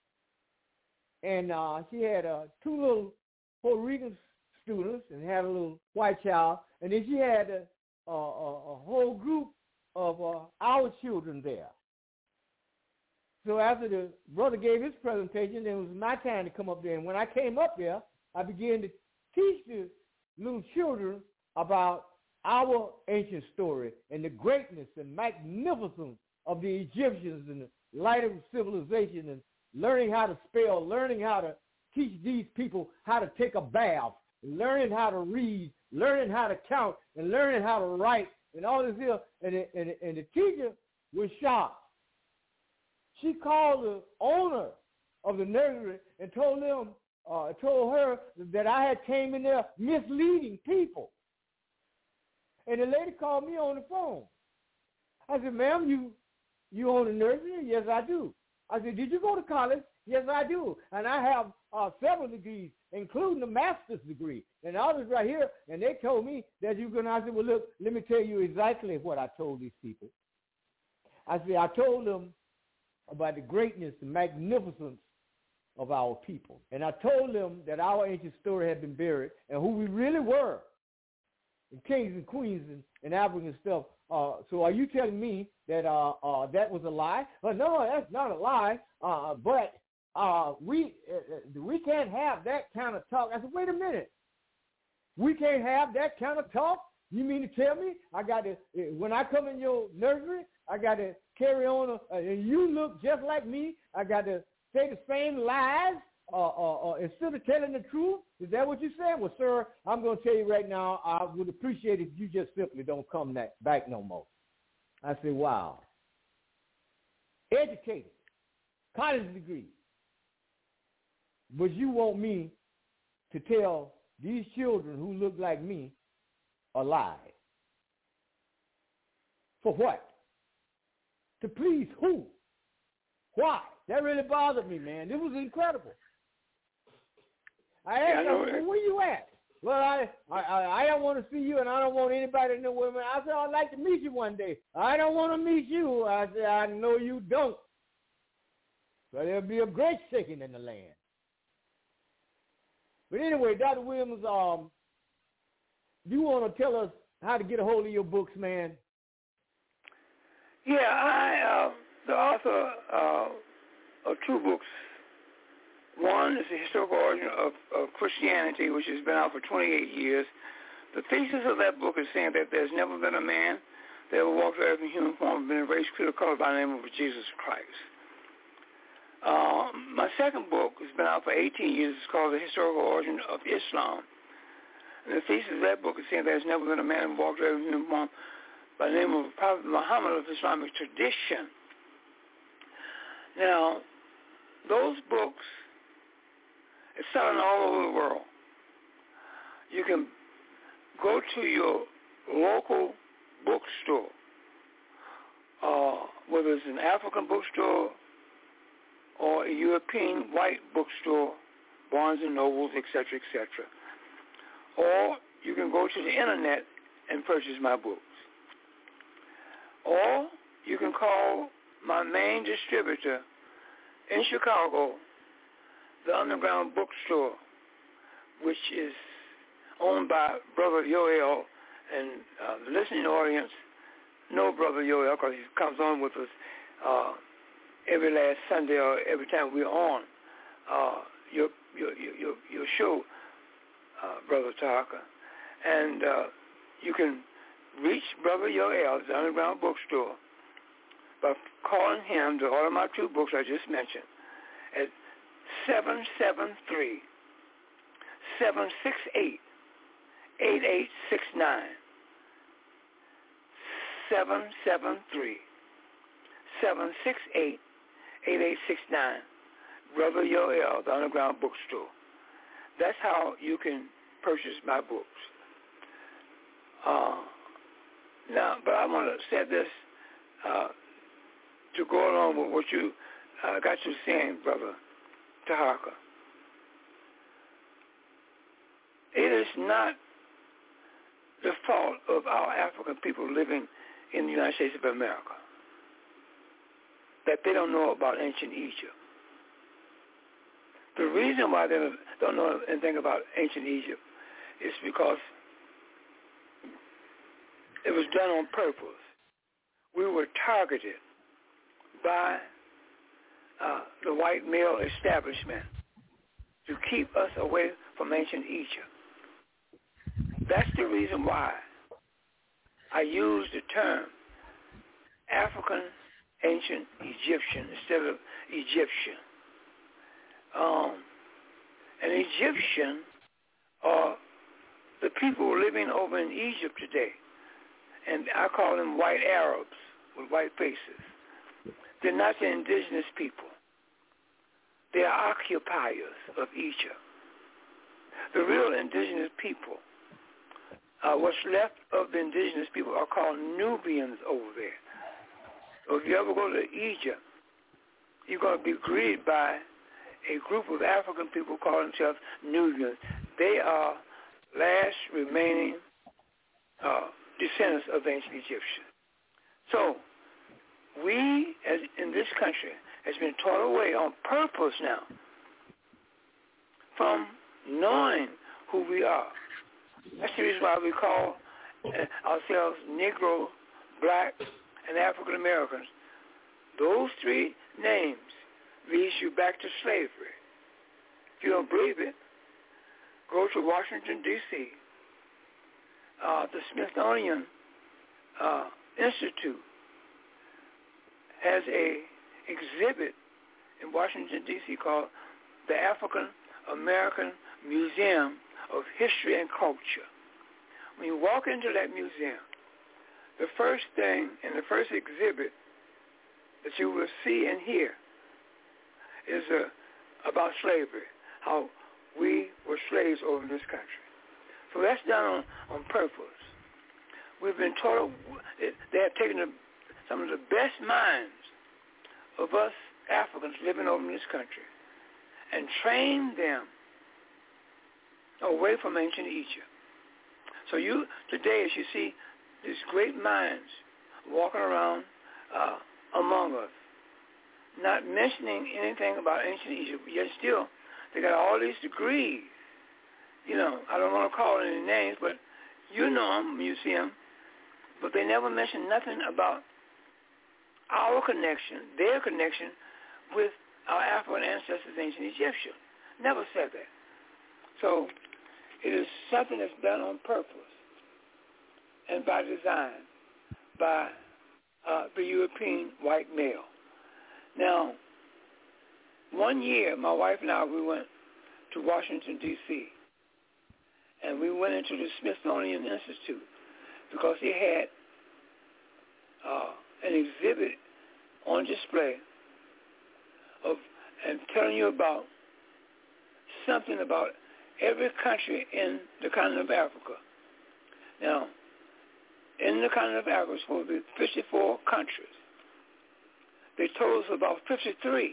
And she had two little Puerto Rican students and had a little white child. And then she had a whole group of our children there. So after the brother gave his presentation, it was my time to come up there. And when I came up there, I began to teach the little children about our ancient story and the greatness and magnificence of the Egyptians and the light of civilization, and learning how to spell, learning how to teach these people how to take a bath, learning how to read, learning how to count, and learning how to write, and all this here. And the teacher was shocked. She called the owner of the nursery and told her that I had came in there misleading people. And the lady called me on the phone. I said, ma'am, you own the nursery? Yes, I do. I said, did you go to college? Yes, I do. And I have several degrees, including a master's degree. And I was right here, and they told me that you're going to. I said, well, look, let me tell you exactly what I told these people. I said, I told them about the greatness and magnificence of our people. And I told them that our ancient story had been buried and who we really were, and kings and queens and African stuff. So are you telling me that that was a lie? No, that's not a lie. But we can't have that kind of talk. I said, wait a minute. We can't have that kind of talk? You mean to tell me I got to, when I come in your nursery, I got to carry on, and you look just like me, I got to say the same lies instead of telling the truth? Is that what you said? Well, sir, I'm going to tell you right now, I would appreciate it if you just simply don't come back no more. I said, wow. Educated, college degree. But you want me to tell these children who look like me a lie. For what? To please who? Why? That really bothered me, man. It was incredible. I asked them, well, where you at? Well, I don't want to see you, and I don't want anybody to know where. I said, I'd like to meet you one day. I don't want to meet you. I said, I know you don't. So there'll be a great shaking in the land. But anyway, Dr. Williams, you want to tell us how to get a hold of your books, man? Yeah, I the author of two books. One is The Historical Origin of Christianity, which has been out for 28 years. The thesis of that book is saying that there's never been a man that ever walked the earth in human form and been race, creed, or color by the name of Jesus Christ. My second book has been out for 18 years. It's called The Historical Origin of Islam. And the thesis of that book is saying there's never been a man who walked the earth in human form by the name of Prophet Muhammad of Islamic tradition. Now, those books are selling all over the world. You can go to your local bookstore, whether it's an African bookstore or a European white bookstore, Barnes & Nobles, etc., etc. Or you can go to the internet and purchase my books. Or you can call my main distributor in Chicago, the Underground Bookstore, which is owned by Brother Yoel, and the listening audience know Brother Yoel because he comes on with us every last Sunday or every time we're on your show, Brother Tahaka. And you can reach Brother Yoel, the Underground Bookstore, by calling him to order my two books I just mentioned at 773-768-8869. 773-768-8869. Brother Yoel, the Underground Bookstore. That's how you can purchase my books. Now, but I want to say this to go along with what you got you saying, Brother Tahaka. It is not the fault of our African people living in the United States of America that they don't know about ancient Egypt. The reason why they don't know anything about ancient Egypt is because it was done on purpose. We were targeted by the white male establishment to keep us away from ancient Egypt. That's the reason why I use the term African ancient Egyptian instead of Egyptian. An Egyptian are the people living over in Egypt today, and I call them white Arabs with white faces. They're not the indigenous people. They are occupiers of Egypt. The real indigenous people, what's left of the indigenous people, are called Nubians over there. So if you ever go to Egypt, you're going to be greeted by a group of African people call themselves Nubians. They are last remaining descendants of ancient Egyptians. So we, as in this country, has been taught away on purpose now from knowing who we are. That's the reason why we call ourselves Negro, Black, and African Americans. Those three names leads you back to slavery. If you don't believe it, go to Washington, D.C. The Smithsonian Institute has a exhibit in Washington, D.C. called the African American Museum of History and Culture. When you walk into that museum, the first thing in the first exhibit that you will see and hear is about slavery, how we were slaves over in this country. So that's done on purpose. We've been taught, they have taken some of the best minds of us Africans living over in this country and trained them away from ancient Egypt. So you, today, as you see these great minds walking around among us, not mentioning anything about ancient Egypt, yet still they got all these degrees I don't want to call any names, but you know them, you see them. But they never mentioned nothing about our connection, their connection with our African ancestors, ancient Egyptians. Never said that. So it is something that's done on purpose and by design by the European white male. Now, one year, my wife and I, we went to Washington, D.C., and we went into the Smithsonian Institute because they had an exhibit on display and telling you about something about every country in the continent of Africa. Now, in the continent of Africa, it's supposed to be 54 countries. They told us about 53.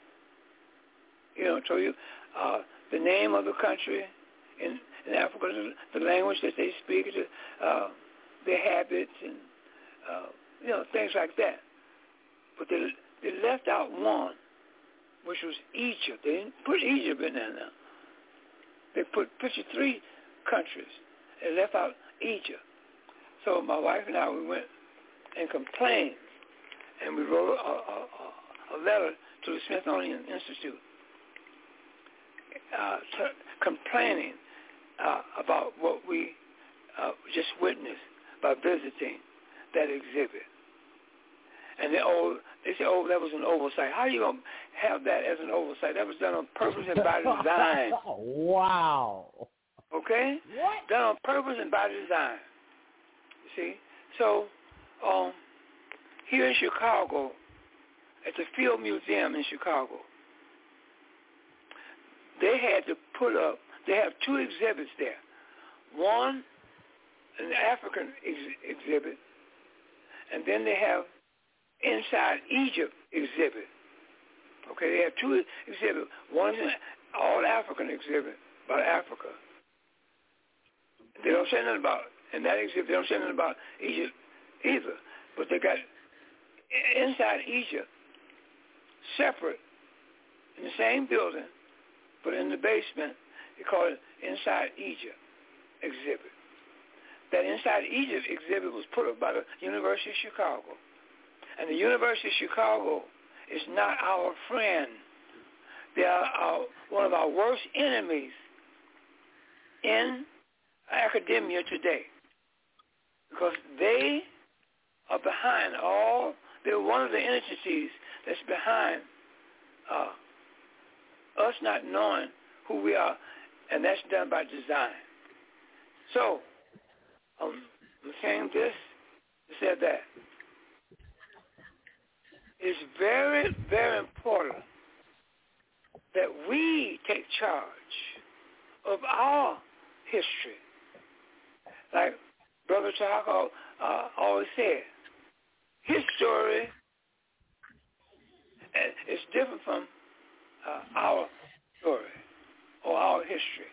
Told you the name of the country in Africa, the language that they speak, their habits, and things like that. But they left out one, which was Egypt. They didn't put Egypt in there now. They put 53 countries and left out Egypt. So my wife and I, we went and complained, and we wrote a letter to the Smithsonian Institute complaining about what we just witnessed by visiting that exhibit. And they said, that was an oversight. How are you going to have that as an oversight? That was done on purpose and by design. Wow. Okay? What? Done on purpose and by design. You see? So, here in Chicago, at the Field Museum in Chicago, they had to put up, they have two exhibits there. One, an African exhibit, and then they have Inside Egypt exhibit. Okay, they have two exhibits. One is an all-African exhibit about Africa. They don't say nothing about, in that exhibit, they don't say nothing about Egypt either. But they got Inside Egypt separate in the same building, but in the basement, they call it Inside Egypt exhibit. That Inside Egypt exhibit was put up by the University of Chicago. And the University of Chicago is not our friend. They are one of our worst enemies in academia today, because they are behind they're one of the entities that's behind us not knowing who we are, and that's done by design. So, I'm saying this to say that it's very, very important that we take charge of our history. Like Brother Chaka always said, his story is different from our story or our history.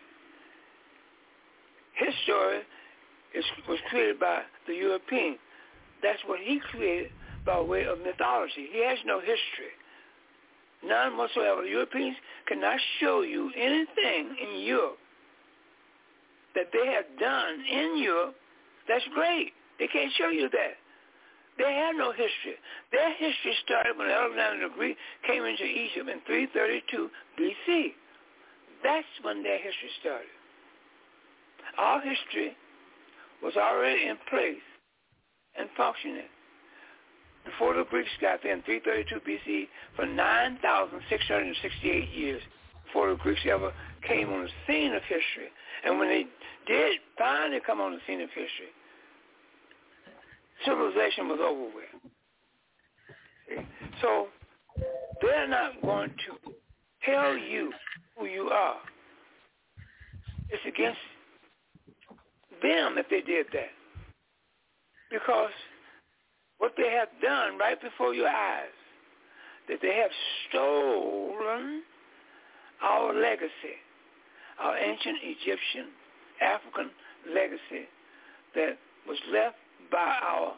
His story was created by the European. That's what he created by way of mythology. He has no history, none whatsoever. The Europeans cannot show you anything in Europe that they have done in Europe that's great. They can't show you that. They have no history. Their history started when Alexander the Greek came into Egypt in 332 BC. That's when their history started. Our history was already in place and functioning before the Greeks got there in 332 BC for 9,668 years, before the Greeks ever came on the scene of history. And when they did finally come on the scene of history, civilization was over with. See? So they're not going to tell you who you are. It's against them if they did that. Because what they have done right before your eyes, that they have stolen our legacy, our ancient Egyptian, African legacy that was left by our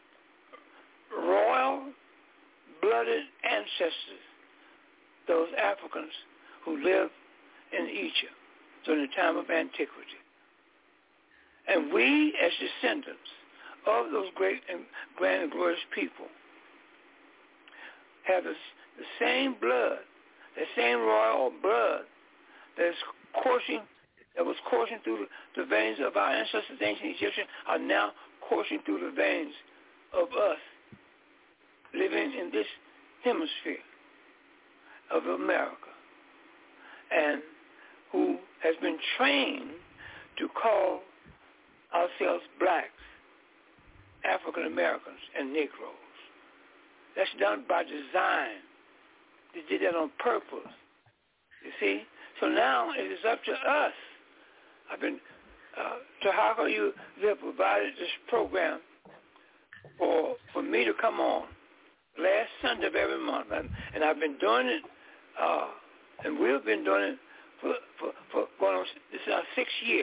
royal-blooded ancestors, those Africans who lived in Egypt. during the time of antiquity. And we, as descendants of those great and grand and glorious people, have the same blood, the same royal blood that was coursing through the veins of our ancestors, the ancient Egyptians, are now coursing through the veins of us living in this hemisphere of America, and who has been trained to call ourselves blacks, African Americans, and Negroes. That's done by design. They did that on purpose. You see? So now it is up to us. I've been, Tahaka, you have provided this program for me to come on last Sunday of every month. And I've been doing it, and we've been doing it for going on, this is our 6th year,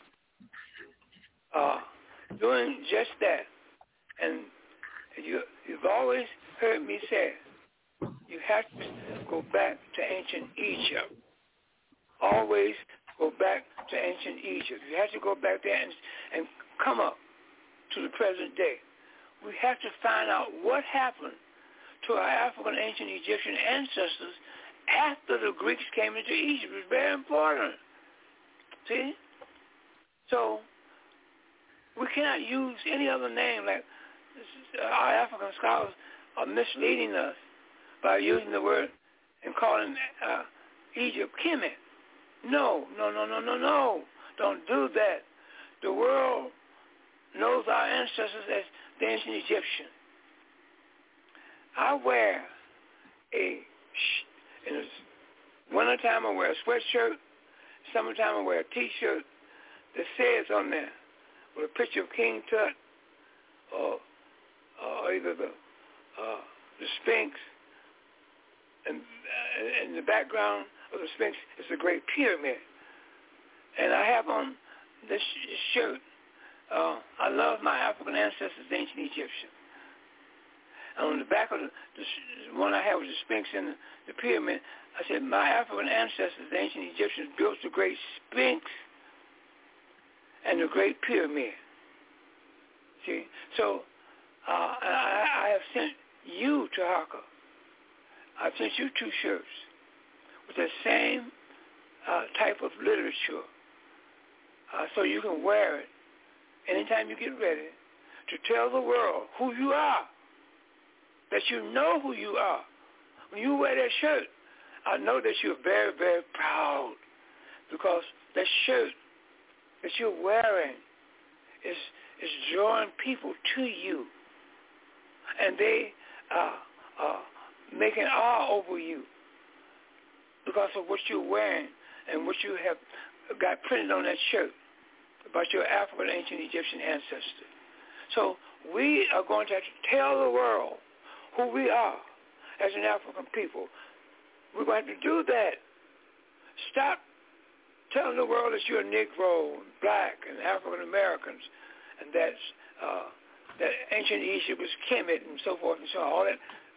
doing just that. And you've always heard me say, you have to go back to ancient Egypt. Always go back to ancient Egypt. You have to go back there and come up to the present day. We have to find out what happened to our African ancient Egyptian ancestors after the Greeks came into Egypt. It's very important. See? So we cannot use any other name. Like our African scholars are misleading us by using the word and calling Egypt Kemet. No. Don't do that. The world knows our ancestors as the ancient Egyptian. I wear in the wintertime I wear a sweatshirt, summertime I wear a t-shirt that says on there with a picture of King Tut or either the Sphinx, and in the background of the Sphinx is the Great Pyramid. And I have on this shirt, I love my African ancestors, the ancient Egyptians. And on the back of the one I have with the Sphinx and the pyramid, I said, my African ancestors, the ancient Egyptians, built the Great Sphinx and the Great Pyramid. See? So I have sent you, Tahaka, I've sent you 2 shirts with the same type of literature, so you can wear it anytime you get ready to tell the world who you are, that you know who you are. When you wear that shirt, I know that you're very, very proud, because that shirt that you're wearing is drawing people to you, and they are making awe over you because of what you're wearing and what you have got printed on that shirt about your African ancient Egyptian ancestors. So we are going to have to tell the world who we are as an African people. We're going to have to do that. Stop telling the world that you're a Negro, and black, and African Americans, and that ancient Egypt was Kemet and so forth and so on. All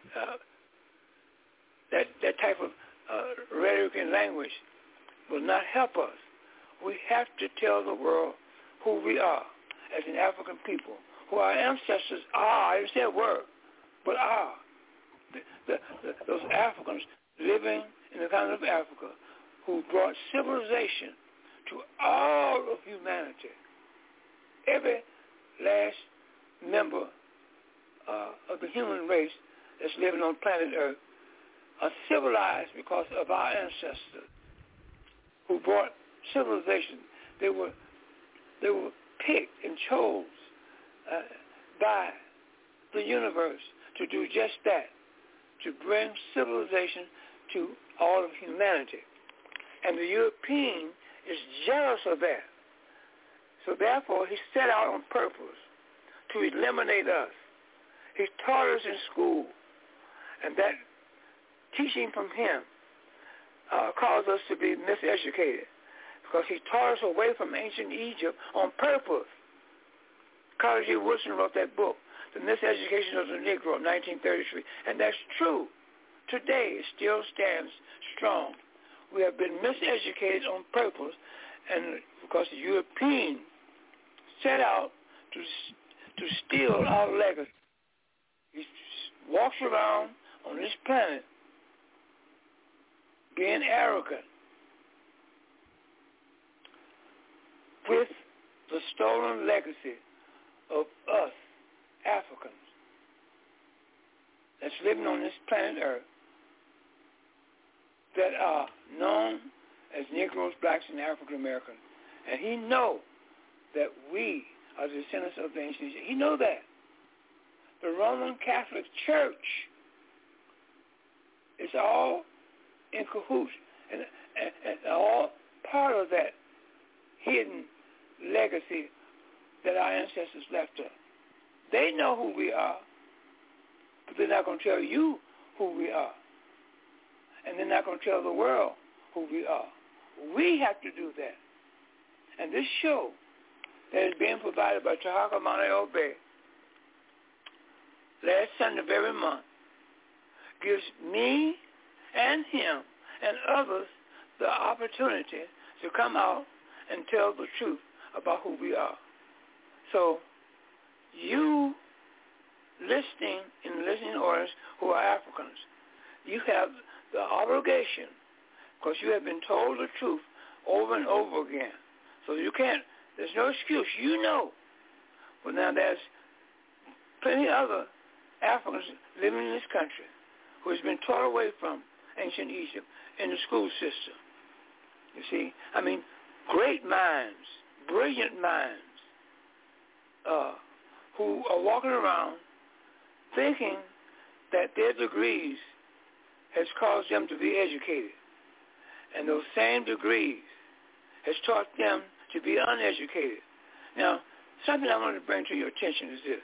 that type of rhetoric and language will not help us. We have to tell the world who we are as an African people, who our ancestors are. I didn't say a word, but are. Those Africans living in the continent of Africa who brought civilization to all of humanity. Every last member of the human race that's living on planet Earth are civilized because of our ancestors who brought civilization. They were picked and chose by the universe to do just that, to bring civilization to all of humanity. And the European is jealous of that. So therefore, he set out on purpose to eliminate us. He taught us in school, and that teaching from him caused us to be miseducated, because he taught us away from ancient Egypt on purpose. Carter G. Woodson wrote that book, The Miseducation of the Negro, in 1933, and that's true. Today, it still stands strong. we have been miseducated on purpose, and because the Europeans set out to steal our legacy. He walks around on this planet being arrogant with the stolen legacy of us, Africans, that's living on this planet Earth, that are known as Negroes, Blacks, and African Americans. And he knows that we are the descendants of the ancient Egyptians. He knows that. The Roman Catholic Church is all in cahoots and all part of that hidden legacy that our ancestors left us. They know who we are, but they're not going to tell you who we are. And they're not going to tell the world who we are. We have to do that. And this show that is being provided by Tahaka Mauneo Bay last Sunday of every month gives me and him and others the opportunity to come out and tell the truth about who we are. So you listening in the listening audience who are Africans, you have the obligation, because you have been told the truth over and over again. So you can't, there's no excuse. You know. But now there's plenty of other Africans living in this country who has been taught away from ancient Egypt in the school system. You see? I mean, great minds, brilliant minds, who are walking around thinking that their degrees has caused them to be educated. And those same degrees has taught them to be uneducated. Now, something I want to bring to your attention is this.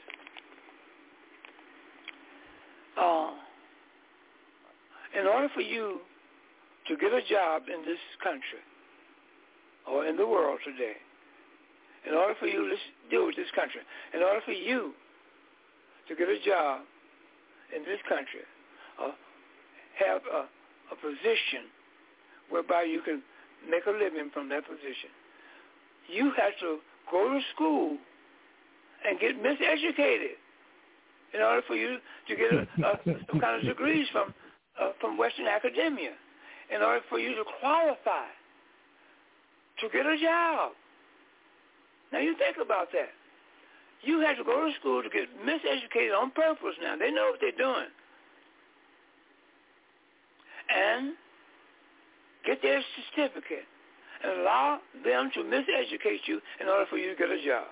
In order for you to get a job in this country or in the world today, in order for you to deal with this country, in order for you to get a job in this country, have a position whereby you can make a living from that position, you have to go to school and get miseducated in order for you to get some kind of degrees from Western academia, in order for you to qualify to get a job. Now you think about that. You have to go to school to get miseducated on purpose now. They know what they're doing. And get their certificate and allow them to miseducate you in order for you to get a job.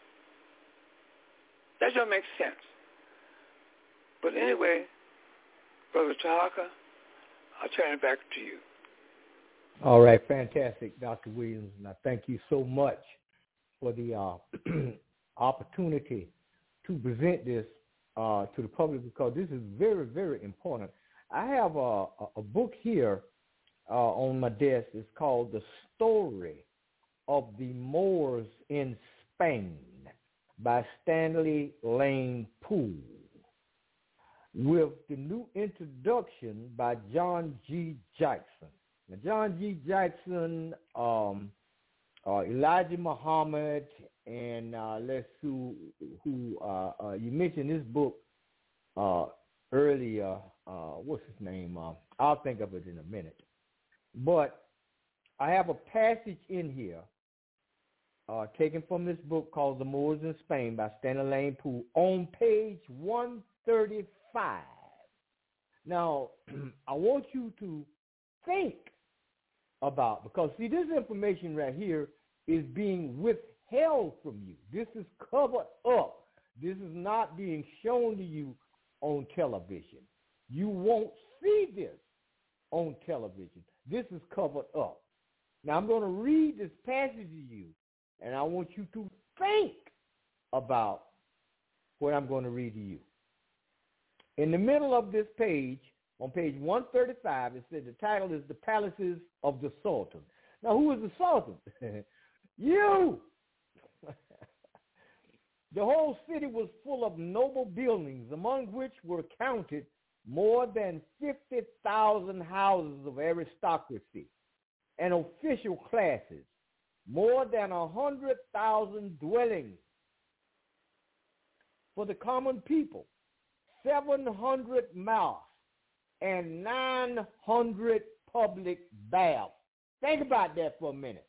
That don't make sense. But anyway, Brother Tahaka, I'll turn it back to you. All right, fantastic, Dr. Williams. And I thank you so much for the opportunity to present this to the public, because this is very, very important. I have a book here on my desk. It's called The Story of the Moors in Spain by Stanley Lane Poole, with the new introduction by John G. Jackson. Now, John G. Jackson, Elijah Muhammad, and let's see who you mentioned this book earlier. What's his name? I'll think of it in a minute. But I have a passage in here taken from this book called The Moors in Spain by Stanley Lane Poole on page 135. Now, I want you to think about, because see, this information right here is being withheld from you. This is covered up. This is not being shown to you on television. You won't see this on television. This is covered up. Now, I'm going to read this passage to you, and I want you to think about what I'm going to read to you. In the middle of this page, on page 135, it says the title is The Palaces of the Sultan. Now, who is the Sultan? You! The whole city was full of noble buildings, among which were counted more than 50,000 houses of aristocracy. and official classes, more than 100,000 dwellings for the common people, 700 mosques, and 900 public baths. Think about that for a minute.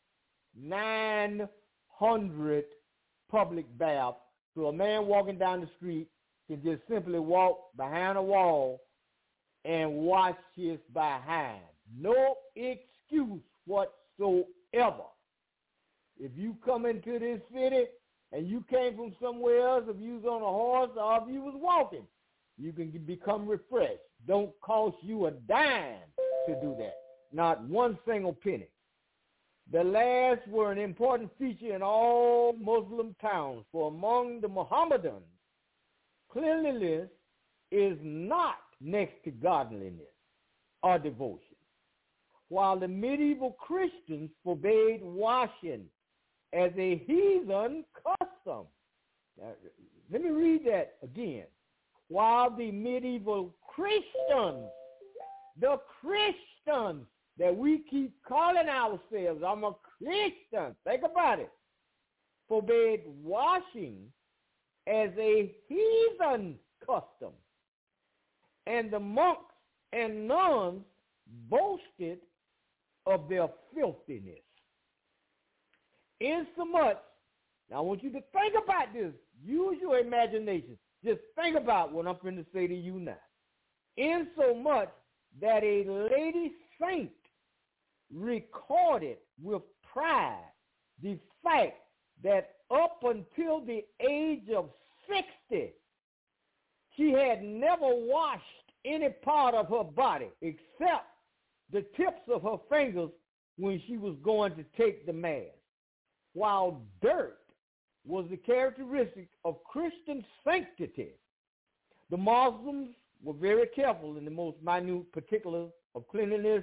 900 public baths. So a man walking down the street can just simply walk behind a wall and wash his behind. No excuse whatsoever. If you come into this city and you came from somewhere else, if you was on a horse or if you was walking, you can become refreshed. Don't cost you a dime to do that. Not one single penny. The last were an important feature in all Muslim towns, for among the Mohammedans, cleanliness is not next to godliness or devotion, while the medieval Christians forbade washing as a heathen custom. Now, let me read that again. While the medieval Christians, the Christians that we keep calling ourselves, I'm a Christian, think about it, forbade washing as a heathen custom. And the monks and nuns boasted of their filthiness. Insomuch, now I want you to think about this. Use your imagination. Just think about what I'm going to say to you now. Insomuch that a lady saint recorded with pride the fact that up until the age of 60, she had never washed any part of her body except the tips of her fingers when she was going to take the Mass, while dirt was the characteristic of Christian sanctity. The Muslims were very careful in the most minute particulars of cleanliness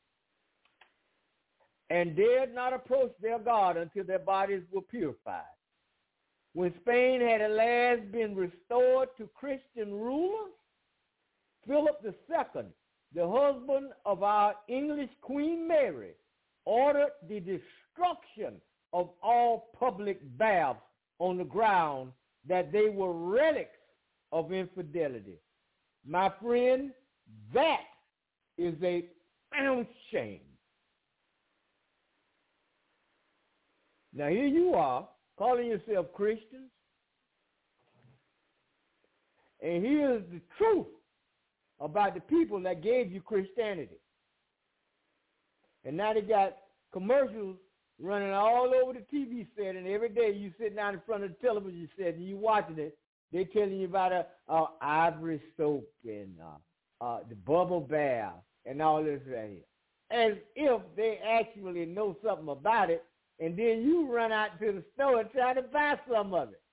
and dared not approach their God until their bodies were purified. When Spain had at last been restored to Christian rulers, Philip II, the husband of our English Queen Mary, ordered the destruction of all public baths on the ground that they were relics of infidelity. My friend, that is a shame. Now here you are, calling yourself Christians, and here's the truth about the people that gave you Christianity. And now they got commercials running all over the TV set, and every day you sit down in front of the television set and you watching it, they're telling you about ivory soap and the bubble bath and all this right here. As if they actually know something about it, and then you run out to the store and try to buy some of it.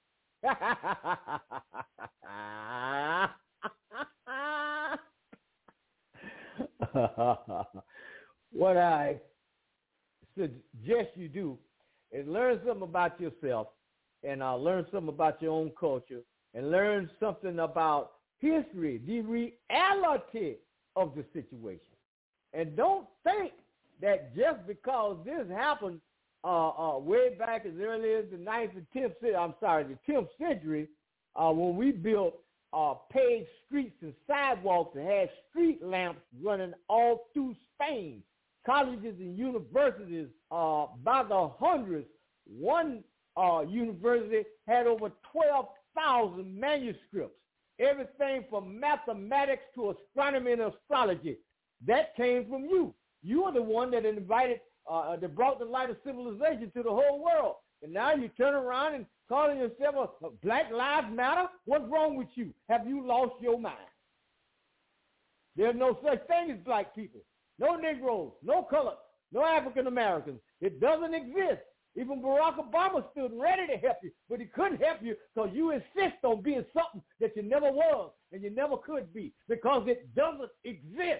What I suggest you do is learn something about yourself and learn something about your own culture and learn something about history, the reality of the situation. And don't think that just because this happened way back as early as the 10th century, when we built paved streets and sidewalks and had street lamps running all through Spain. Colleges and universities by the hundreds. One university had over 12,000 manuscripts. Everything from mathematics to astronomy and astrology. That came from you. You are the one that invited, that brought the light of civilization to the whole world. And now you turn around and calling yourself a Black Lives Matter? What's wrong with you? Have you lost your mind? There's no such thing as black people. No Negroes, no color, no African Americans. It doesn't exist. Even Barack Obama stood ready to help you, but he couldn't help you because you insist on being something that you never was and you never could be because it doesn't exist.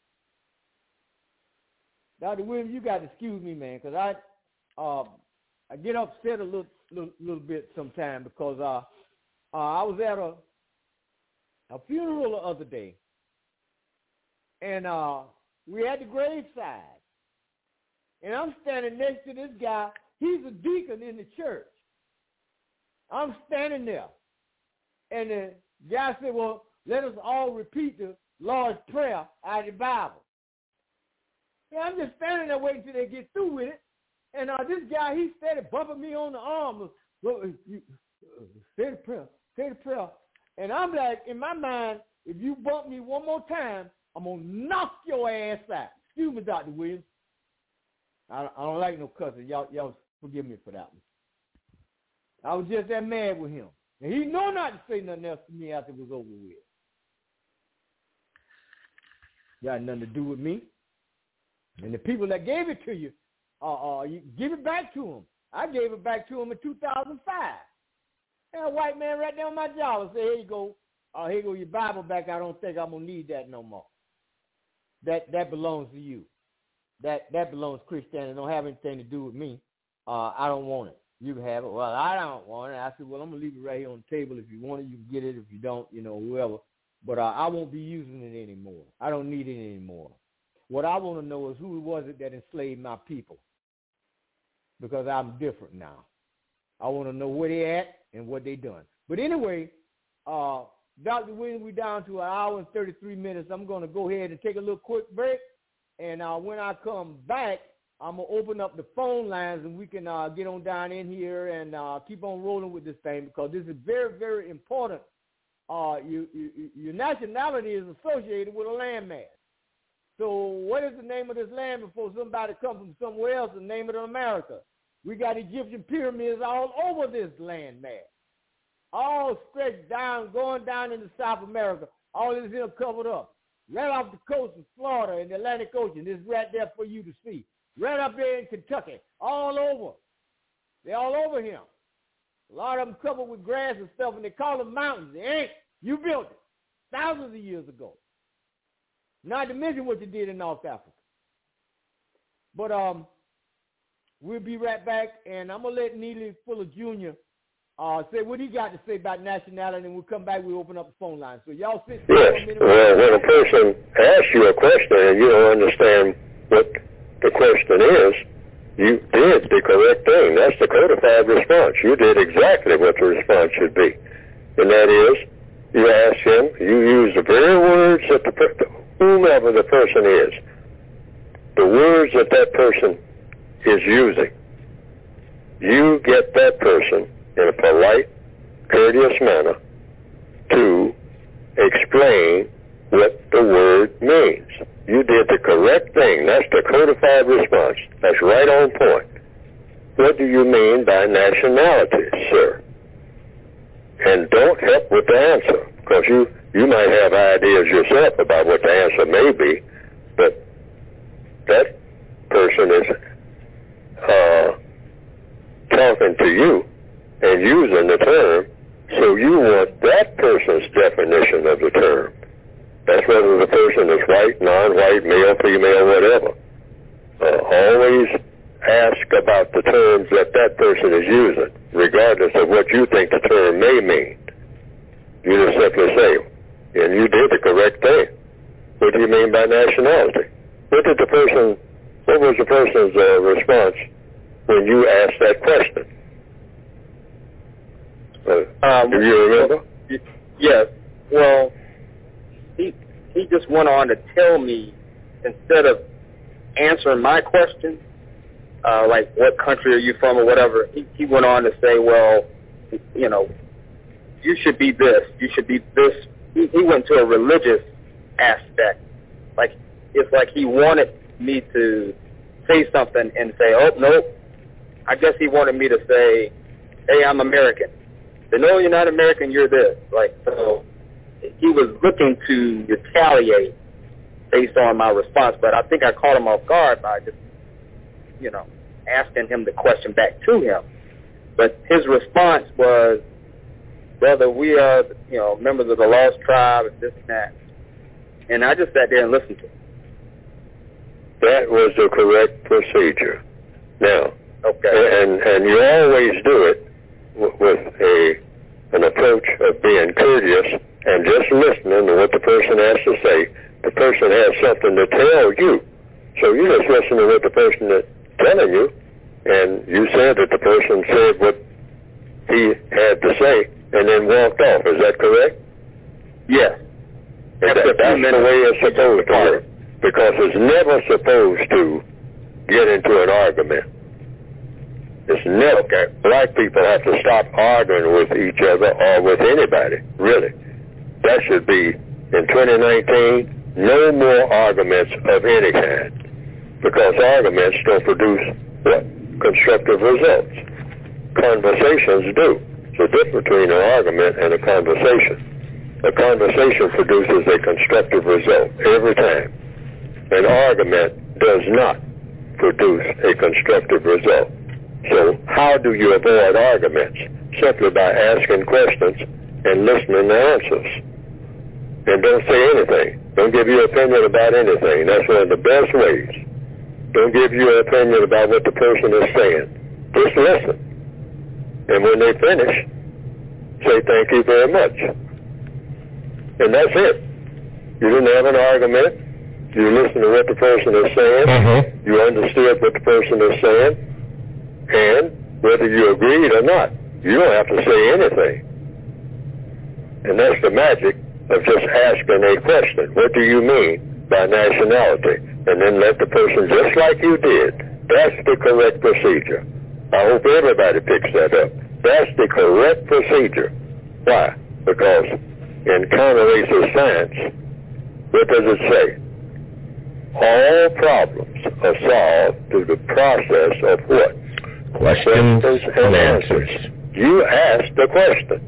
Dr. Williams, you got to excuse me, man, because I get upset a little bit sometimes because I was at a funeral the other day, and we had the graveside, and I'm standing next to this guy. He's a deacon in the church. I'm standing there. And the guy said, well, let us all repeat the Lord's Prayer out of the Bible. Yeah, I'm just standing there waiting until they get through with it. And this guy, he started bumping me on the arm. Say the prayer, say the prayer. And I'm like, in my mind, if you bump me one more time, I'm going to knock your ass out. Excuse me, Dr. Williams. I don't like no cussing. Y'all forgive me for that one. I was just that mad with him. And he know not to say nothing else to me after it was over with. Got nothing to do with me. And the people that gave it to you, you give it back to them. I gave it back to them in 2005. And a white man right there on my job and said, here you go your Bible back. I don't think I'm going to need that no more. That belongs to you. That belongs to Christianity. It don't have anything to do with me. I don't want it. You can have it. Well, I don't want it. I said, well, I'm going to leave it right here on the table. If you want it, you can get it. If you don't, whoever. But I won't be using it anymore. I don't need it anymore. What I want to know is who was it that enslaved my people? Because I'm different now. I want to know where they at and what they done. But anyway, Dr. Williams, we're down to 1 hour and 33 minutes. I'm going to go ahead and take a little quick break. And when I come back, I'm going to open up the phone lines and we can get on down in here and keep on rolling with this thing because this is very, very important. Your nationality is associated with a landmass. So what is the name of this land before somebody comes from somewhere else and name it America? We got Egyptian pyramids all over this landmass, all stretched down, going down into South America. All this here covered up. Right off the coast of Florida and the Atlantic Ocean. This is right there for you to see. Right up there in Kentucky, all over. They're all over here. A lot of them covered with grass and stuff, and they call them mountains. They ain't. You built it thousands of years ago. Not to mention what you did in North Africa. But we'll be right back, and I'm going to let Neely Fuller Jr. Say what he got to say about nationality, and we'll come back, we'll open up the phone line. So y'all sit there. Yes, well, when a person asks you a question and you don't understand what the question is, you did the correct thing. That's the codified response. You did exactly what the response should be. And that is, you ask him, you use the very words that whomever the person is, the words that person is using. You get that person in a polite, courteous manner to explain what the word means. You did the correct thing. That's the codified response. That's right on point. What do you mean by nationality, sir? And don't help with the answer, because you might have ideas yourself about what the answer may be, but that person is talking to you and using the term, so you want that person's definition of the term. That's whether the person is white, non-white, male, female, whatever. Always ask about the terms that person is using, regardless of what you think the term may mean. You just simply say, and you did the correct thing. What do you mean by nationality? What was the person's response when you asked that question? Do you remember? Yes. Well, he just went on to tell me, instead of answering my question, like what country are you from or whatever, he went on to say, well, you should be this, you should be this. He went to a religious aspect. Like, it's like he wanted me to say something and say, oh, nope. I guess he wanted me to say, hey, I'm American. Say, no, you're not American, you're this. Like, so he was looking to retaliate based on my response, but I think I caught him off guard by just, asking him the question back to him. But his response was, brother, we are, members of the lost tribe and this and that. And I just sat there and listened to him. That was the correct procedure. Now, okay, and you always do it with an approach of being courteous and just listening to what the person has to say. The person has something to tell you, so you just listen to what the person telling you, and you said that the person said what he had to say and then walked off. Is that correct? Yes. That's the way it's supposed to work, because it's never supposed to get into an argument. It's never. Okay. Black people have to stop arguing with each other or with anybody, really. That should be, in 2019, no more arguments of any kind, because arguments don't produce what? Constructive results. Conversations do. There's a difference between an argument and a conversation. A conversation produces a constructive result every time. An argument does not produce a constructive result. So how do you avoid arguments? Simply by asking questions and listening to answers. And don't say anything. Don't give your opinion about anything. That's one of the best ways. Don't give your opinion about what the person is saying. Just listen. And when they finish, say thank you very much. And that's it. You didn't have an argument. You listened to what the person is saying. Mm-hmm. You understood what the person is saying. And whether you agreed or not, you don't have to say anything. And that's the magic of just asking a question. What do you mean by nationality? And then let the person, just like you did. That's the correct procedure. I hope everybody picks that up. That's the correct procedure. Why? Because in counter-racist science, what does it say? All problems are solved through the process of what? Questions and answers. You asked the question.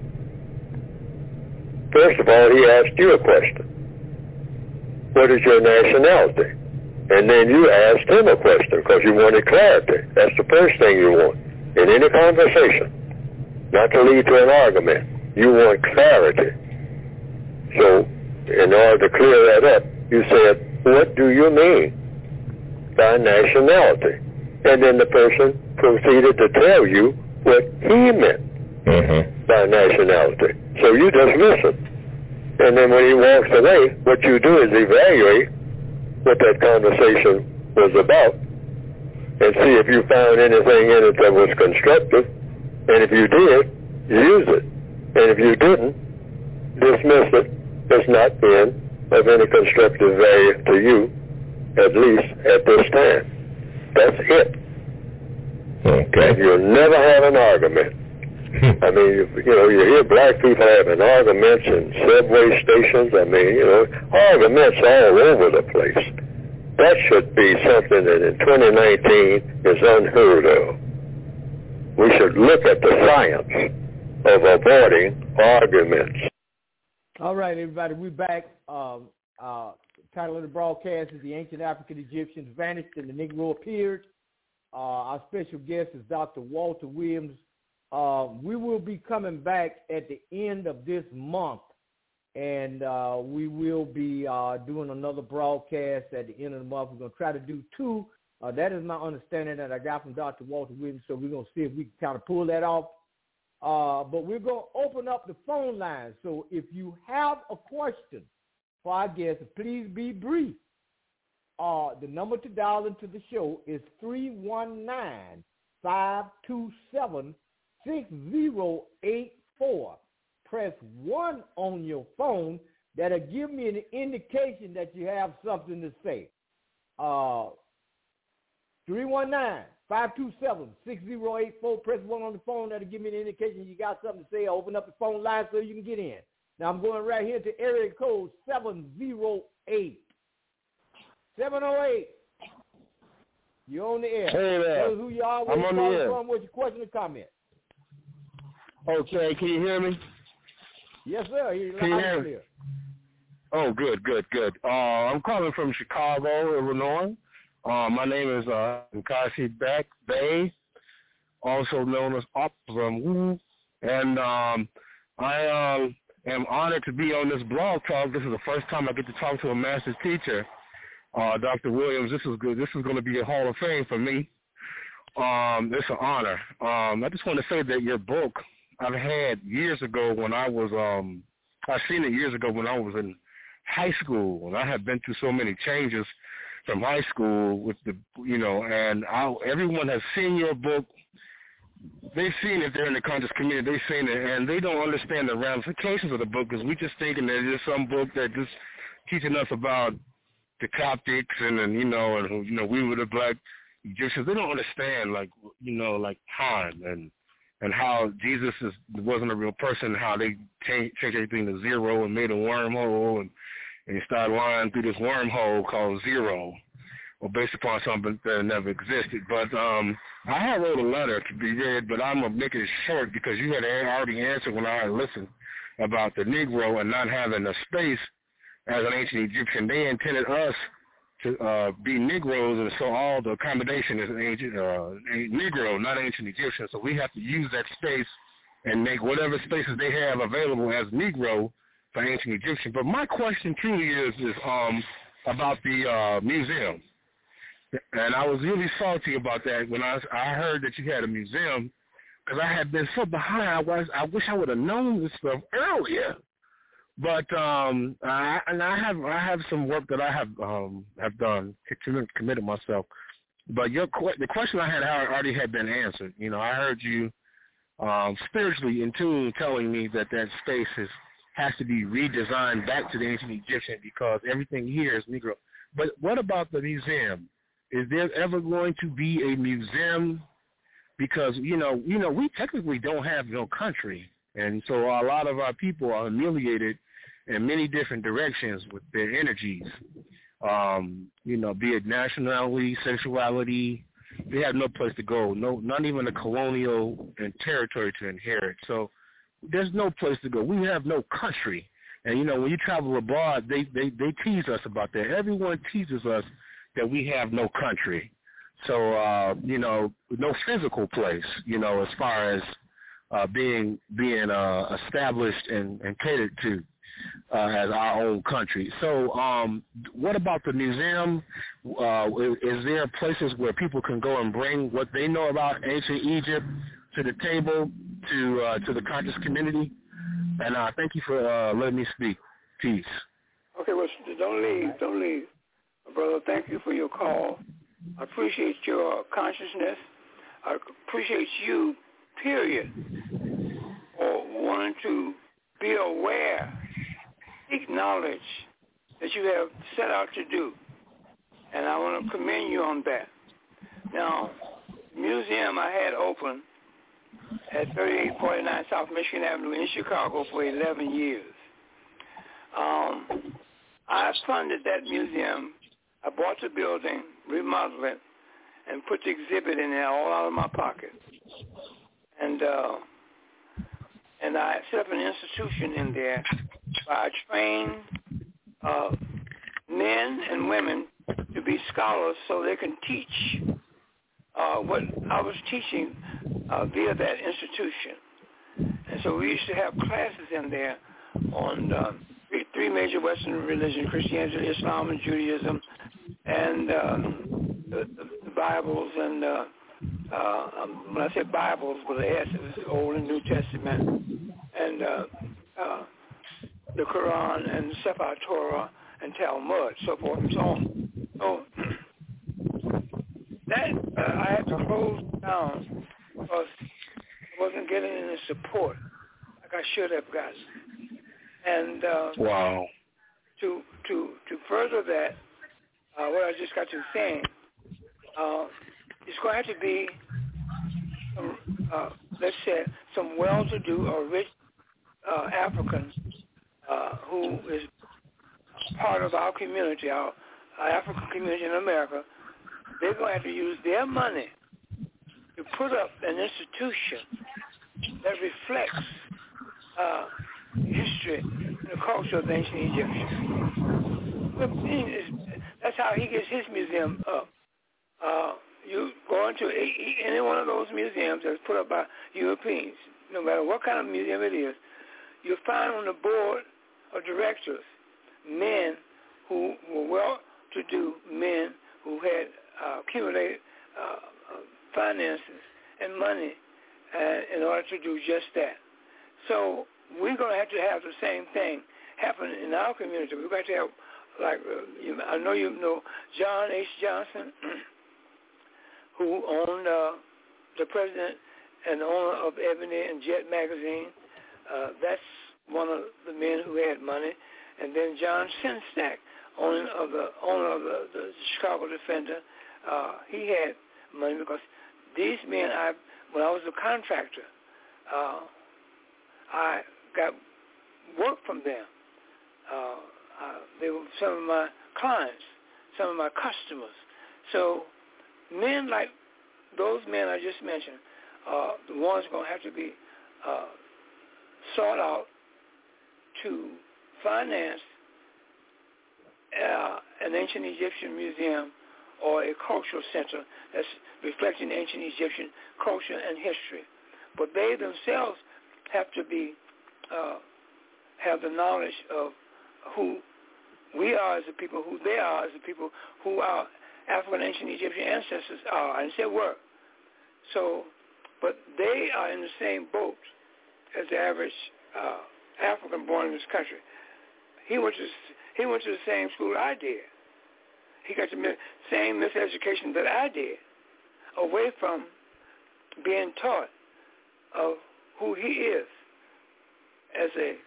First of all, he asked you a question. What is your nationality? And then you asked him a question because you wanted clarity. That's the first thing you want in any conversation, not to lead to an argument. You want clarity. So in order to clear that up, you said, what do you mean by nationality? And then the person proceeded to tell you what he meant by nationality. So you just listen. And then when he walks away, what you do is evaluate what that conversation was about and see if you found anything in it that was constructive. And if you did, use it. And if you didn't, dismiss it as not being of any constructive value to you, at least at this time. That's it. Okay. And you'll never have an argument. I mean, you hear black people having arguments in subway stations. I mean, arguments all over the place. That should be something that in 2019 is unheard of. We should look at the science of avoiding arguments. All right, everybody, we're back. Title of the broadcast is The Ancient African Egyptians Vanished and the Negro Appeared. Our special guest is Dr. Walter Williams. We will be coming back at the end of this month, and we will be doing another broadcast at the end of the month. We're going to try to do two. That is my understanding that I got from Dr. Walter Williams, so we're going to see if we can kind of pull that off. But we're going to open up the phone lines. So if you have a question for our guests, please be brief. The number to dial into the show is 319-527-6084. Press 1 on your phone. That'll give me an indication that you have something to say. 319-527-6084. Press 1 on the phone. That'll give me an indication you got something to say. I'll open up the phone line so you can get in. Now I'm going right here to area code 708. 708. You're on the air. Hey there. Tell us who you are, where you're calling from, what's your question or comment. Okay, can you hear me? Yes, sir. Can you hear me? Oh, good. I'm calling from Chicago, Illinois. My name is Nkasi Bey, also known as Opzum, and I am honored to be on this blog talk. This is the first time I get to talk to a master teacher, Dr. Williams. This is good. This is going to be a Hall of Fame for me. It's an honor. I just want to say that your book I've had years ago when I was I've seen it years ago when I was in high school, and I have been through so many changes from high school with the, and everyone has seen your book. They've seen it. They're in the conscious community. They've seen it, and they don't understand the ramifications of the book because we just thinking that it's some book that just teaching us about the Coptics and we were the black Egyptians. They don't understand like time and how Jesus wasn't a real person. How they changed everything to zero and made a wormhole and started lying through this wormhole called zero, or based upon something that never existed. But I had wrote a letter to be read, but I'm going to make it short because you had already answered when I had listened about the Negro and not having a space as an ancient Egyptian. They intended us to be Negroes, and so all the accommodation is ancient Negro, not ancient Egyptian. So we have to use that space and make whatever spaces they have available as Negro for ancient Egyptian. But my question truly is about the museum. And I was really salty about that when I heard that you had a museum, because I had been so behind. I wish I would have known this stuff earlier. But I have some work that I have done, committed myself. But the question I had already had been answered. I heard you spiritually in tune telling me that space has to be redesigned back to the ancient Egyptian because everything here is Negro. But what about the museum? Is there ever going to be a museum? Because, we technically don't have no country. And so a lot of our people are humiliated in many different directions with their energies, be it nationality, sexuality. They have no place to go, not even a colonial and territory to inherit. So there's no place to go. We have no country. And, when you travel abroad, they tease us about that. Everyone teases us that we have no country. So, no physical place, as far as being established and catered to as our own country. So what about the museum? Is there places where people can go and bring what they know about ancient Egypt to the table, to the conscious community? And thank you for letting me speak. Peace. Okay, well, don't leave. Brother, thank you for your call. I appreciate your consciousness. I appreciate you, period, for wanting to be aware, seek knowledge that you have set out to do. And I want to commend you on that. Now, the museum I had open at 3849 South Michigan Avenue in Chicago for 11 years. I funded that museum. I bought the building, remodeled it, and put the exhibit in there all out of my pocket. And I set up an institution in there where I train men and women to be scholars so they can teach what I was teaching via that institution. And so we used to have classes in there on three major Western religions, Christianity, Islam, and Judaism, and the Bibles, and when I say Bibles, with the S, it was Old and New Testament, and the Quran, and Sefer Torah, and Talmud, so forth and so on. So that I had to close down because I wasn't getting any support like I should have gotten. And wow. To further that, what I just got to saying, it's going to have to be, let's say, some well-to-do or rich African who is part of our community, our African community in America. They're going to have to use their money to put up an institution that reflects history and the culture of the ancient Egyptians. That's how he gets his museum up. You go into any one of those museums that's put up by Europeans, no matter what kind of museum it is, you'll find on the board of directors men who were well-to-do men who had accumulated finances and money in order to do just that. So we're going to have the same thing happen in our community. We're going to have I know you know John H. Johnson, who owned the president and the owner of Ebony and Jet magazine. That's one of the men who had money. And then John Senstack, owner of the Chicago Defender, he had money because these men, when I was a contractor, I got work from them. They were some of my clients, some of my customers. So men like those men I just mentioned, the ones going to have to be sought out to finance an ancient Egyptian museum or a cultural center that's reflecting ancient Egyptian culture and history. But they themselves have to be have the knowledge of who we are as a people, who they are as a people, who our African ancient Egyptian ancestors are. I didn't say were. So, but they are in the same boat as the average African born in this country. He went to the same school I did. He got the same miseducation that I did, away from being taught of who he is as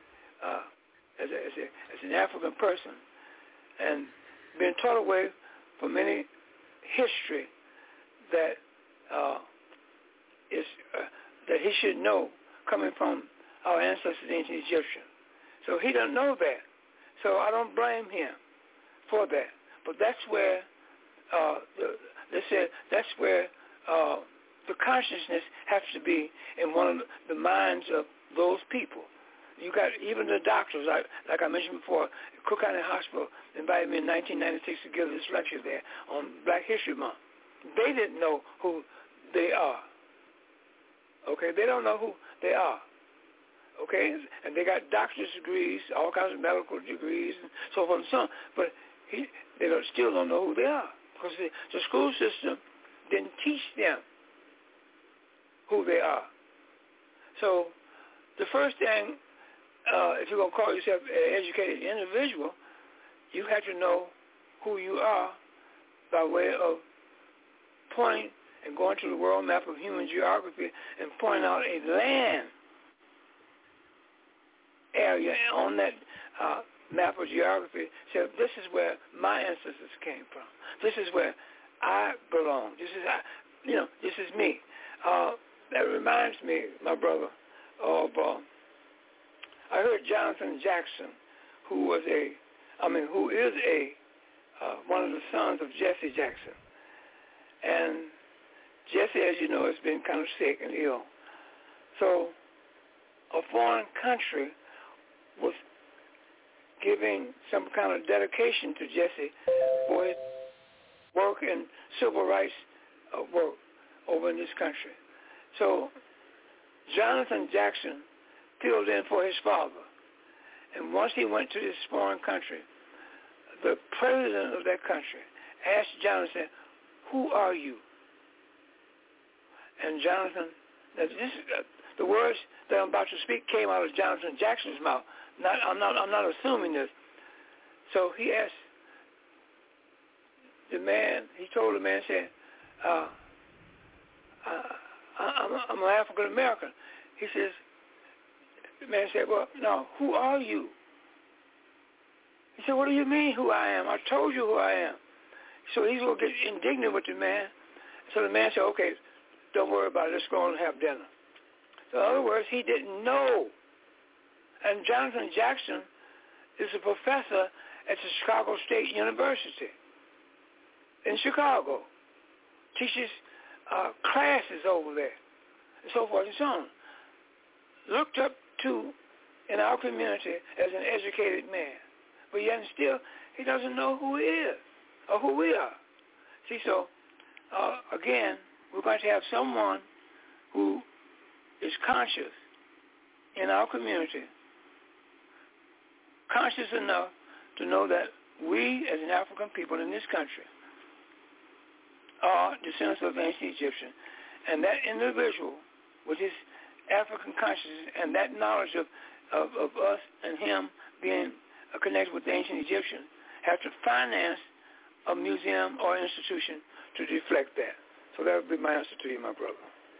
an African person, and being taught away from any history that that he should know, coming from our ancestors, the ancient Egyptians. So he doesn't know that. So I don't blame him for that. But that's where they said that's where the consciousness has to be in one of the minds of those people. You got even the doctors, like I mentioned before, Cook County Hospital invited me in 1996 to give this lecture there on Black History Month. They didn't know who they are. Okay, they don't know who they are. Okay, and they got doctor's degrees, all kinds of medical degrees, and so forth and so on. But they still don't know who they are because the school system didn't teach them who they are. So the first thing, if you're going to call yourself an educated individual, you have to know who you are by way of pointing and going to the world map of human geography and pointing out a land area on that map of geography. So this is where my ancestors came from. This is where I belong. This is me. That reminds me, my brother, of I heard Jonathan Jackson, who is one of the sons of Jesse Jackson. And Jesse, as you know, has been kind of sick and ill. So a foreign country was giving some kind of dedication to Jesse for his work in civil rights work over in this country. So Jonathan Jackson filled in for his father. And once he went to this foreign country, the president of that country asked Jonathan, "Who are you?" And Jonathan, the words that I'm about to speak came out of Jonathan Jackson's mouth. I'm not assuming this. So he asked the man. He told the man, said, "I'm an African American." He says, the man said, "Well, no, who are you?" He said, "What do you mean, who I am? I told you who I am." So he's going to get indignant with the man. So the man said, "Okay, don't worry about it. Let's go and have dinner." So in other words, he didn't know. And Jonathan Jackson is a professor at the Chicago State University in Chicago. Teaches classes over there, and so forth and so on. Looked up to in our community as an educated man. But yet and still, he doesn't know who he is or who we are. See, so, again, we're going to have someone who is conscious in our community, conscious enough to know that we, as an African people in this country, are descendants of ancient Egyptian. And that individual, with his African consciousness and that knowledge of us and him being connected with the ancient Egyptians, have to finance a museum or institution to reflect that. So that would be my answer to you, my brother.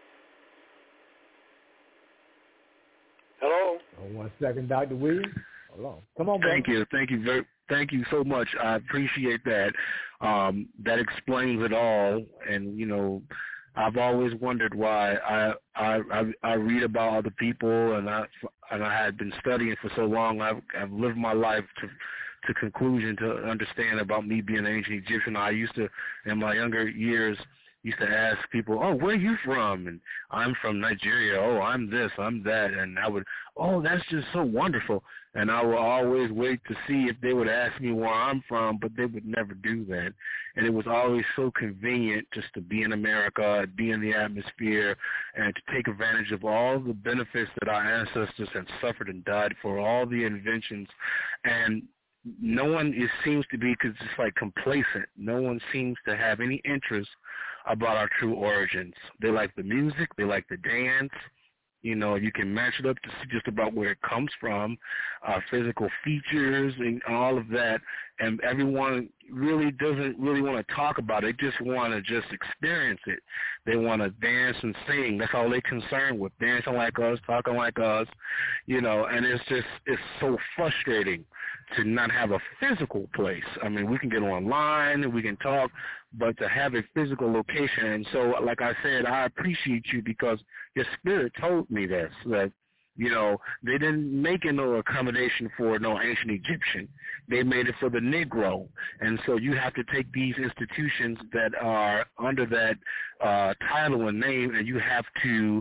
Hello? Oh, 1 second, Dr. Williams. Hold on. Come on, brother. Thank you so much. I appreciate that. That explains it all. And, you know, I've always wondered why I read about other people, and I had been studying for so long. I've lived my life to conclusion to understand about me being an ancient Egyptian. I used to, in my younger years, used to ask people, oh, where are you from? And I'm from Nigeria. Oh, I'm this, I'm that. And I would, oh, that's just so wonderful. And I would always wait to see if they would ask me where I'm from, but they would never do that. And it was always so convenient just to be in America, be in the atmosphere, and to take advantage of all the benefits that our ancestors had suffered and died for, all the inventions. And no one seems to be just like complacent. No one seems to have any interest about our true origins. They like the music. They like the dance. You know, you can match it up to see just about where it comes from, physical features and all of that. And everyone really doesn't really want to talk about it. They just want to just experience it. They want to dance and sing. That's all they're concerned with, dancing like us, talking like us, you know, and it's so frustrating to not have a physical place. I mean, we can get online and we can talk, but to have a physical location. And so, like I said, I appreciate you because your spirit told me this, that, you know, they didn't make no accommodation for no ancient Egyptian. They made it for the Negro. And so you have to take these institutions that are under that title and name, and you have to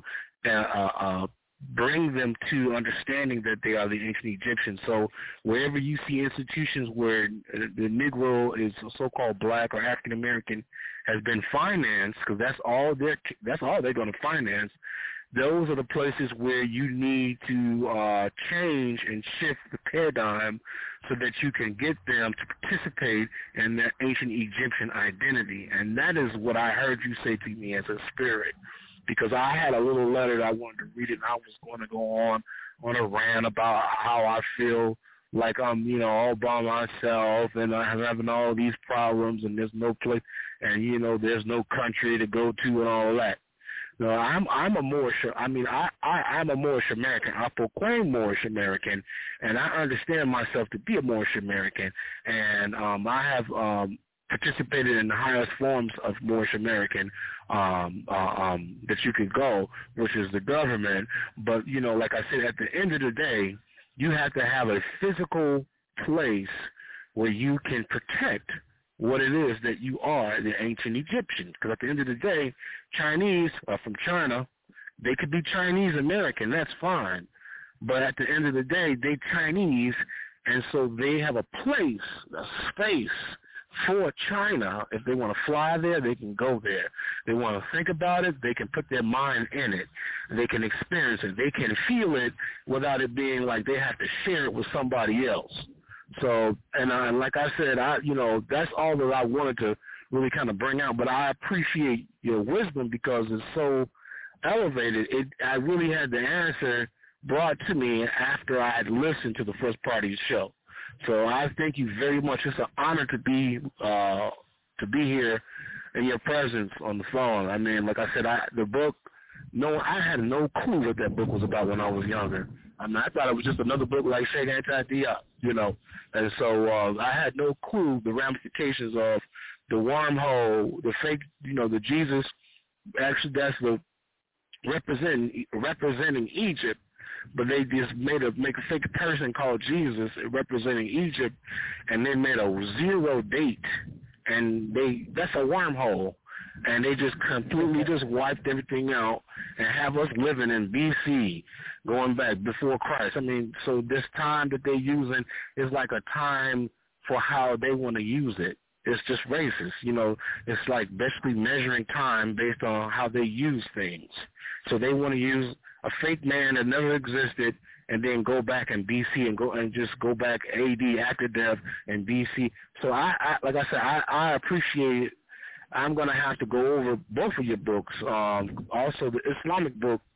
bring them to understanding that they are the ancient Egyptians. So wherever you see institutions where the Negro is so-called black or African American has been financed, because that's all they're going to finance, those are the places where you need to change and shift the paradigm so that you can get them to participate in that ancient Egyptian identity. And that is what I heard you say to me as a spirit, because I had a little letter that I wanted to read it, and I was going to go on a rant about how I feel like I'm, you know, all by myself and I'm having all these problems and there's no place and, you know, there's no country to go to and all that. No, I'm a Moorish. I mean, I'm a Moorish American. I proclaim Moorish American, and I understand myself to be a Moorish American. And I have participated in the highest forms of Moorish American that you could go, which is the government. But, you know, like I said, at the end of the day, you have to have a physical place where you can protect what it is that you are, the ancient Egyptians. Because at the end of the day, Chinese are from China. They could be Chinese American. That's fine. But at the end of the day, they Chinese, and so they have a place, a space for China. If they want to fly there, they can go there. They want to think about it, they can put their mind in it. They can experience it. They can feel it without it being like they have to share it with somebody else. So, and like I said, you know, that's all that I wanted to really kind of bring out. But I appreciate your wisdom because it's so elevated. I really had the answer brought to me after I had listened to the first part of your show. So I thank you very much. It's an honor to be here in your presence on the phone. I mean, like I said, the book. No, I had no clue what that book was about when I was younger. I mean, I thought it was just another book like Sheikh Anta Diop, you know. And so I had no clue the ramifications of the wormhole, the fake, you know, the Jesus. Actually, that's the representing Egypt, but they just make a fake person called Jesus representing Egypt, and they made a 0 date, and that's a wormhole. And they just completely just wiped everything out and have us living in B.C., going back before Christ. I mean, so this time that they're using is like a time for how they want to use it. It's just racist, you know. It's like basically measuring time based on how they use things. So they want to use a fake man that never existed and then go back in B.C. and just go back A.D. after death in B.C. So I like I said, I appreciate it. I'm going to have to go over both of your books. Also, the Islamic book,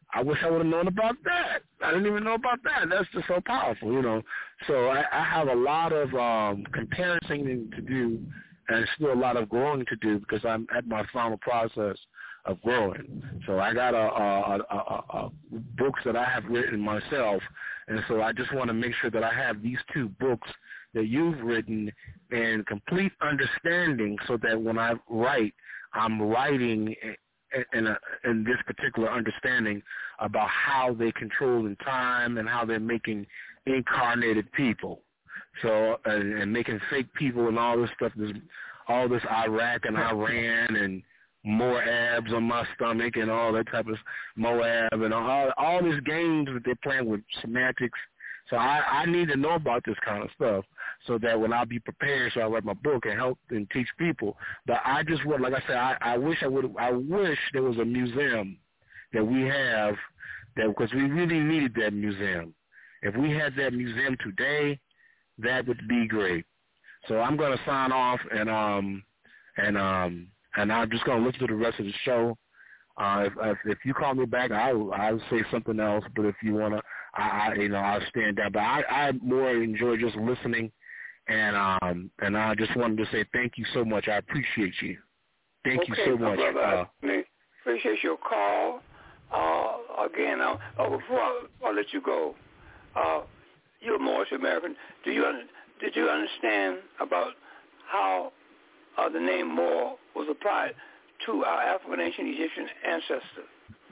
I wish I would have known about that. I didn't even know about that. That's just so powerful, you know. So I have a lot of comparison to do, and still a lot of growing to do because I'm at my final process of growing. So I got a books that I have written myself, and so I just want to make sure that I have these 2 books that you've written in complete understanding, so that when I write, I'm writing in this particular understanding about how they control in time and how they're making incarnated people. So and making fake people and all this stuff, all this Iraq and Iran and Moabs on my stomach and all that type of Moab and all these games that they're playing with semantics. So I need to know about this kind of stuff so that when I'll be prepared, so I write my book and help and teach people. But I just would, like I said, I wish there was a museum that we have, that because we really needed that museum. If we had that museum today, that would be great. So I'm going to sign off, and I'm just going to listen to the rest of the show. If you call me back, I'll say something else. But if you wanna, I'll stand down. But I more enjoy just listening, and I just wanted to say thank you so much. I appreciate you. Thank you so much. Brother, I appreciate your call. Again, before I let you go, you're a Moorish American. Did you understand about how the name Moor was applied to our African ancient Egyptian ancestors?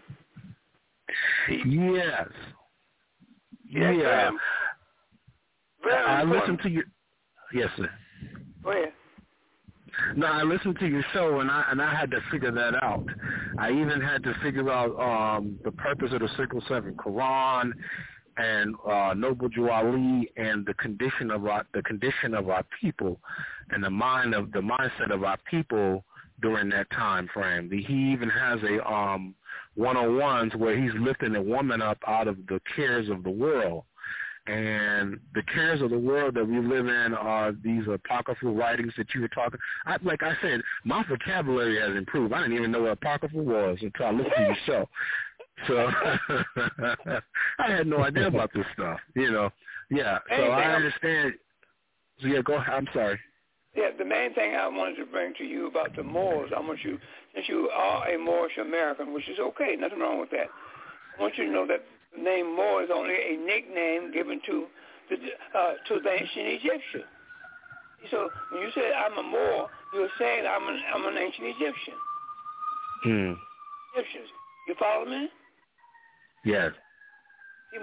Yes. Yeah. I listened to your. Yes, sir. Go ahead. No, I listened to your show, and I had to figure that out. I even had to figure out the purpose of the 607 Quran and Noble Drew Ali and the condition of our people and the mindset of our people during that time frame. He even has a one-on-ones where he's lifting a woman up out of the cares of the world. And the cares of the world that we live in are these apocryphal writings that you were talking. Like I said, my vocabulary has improved. I didn't even know what apocryphal was until I listened to your show. So I had no idea about this stuff, you know. Yeah, so I understand. So yeah, go ahead. I'm sorry. Yeah, the main thing I wanted to bring to you about the Moors, since you are a Moorish American, which is okay, nothing wrong with that. I want you to know that the name Moor is only a nickname given to the ancient Egyptian. So when you say I'm a Moor, you're saying I'm an ancient Egyptian. Egyptians. You follow me? Yes. See,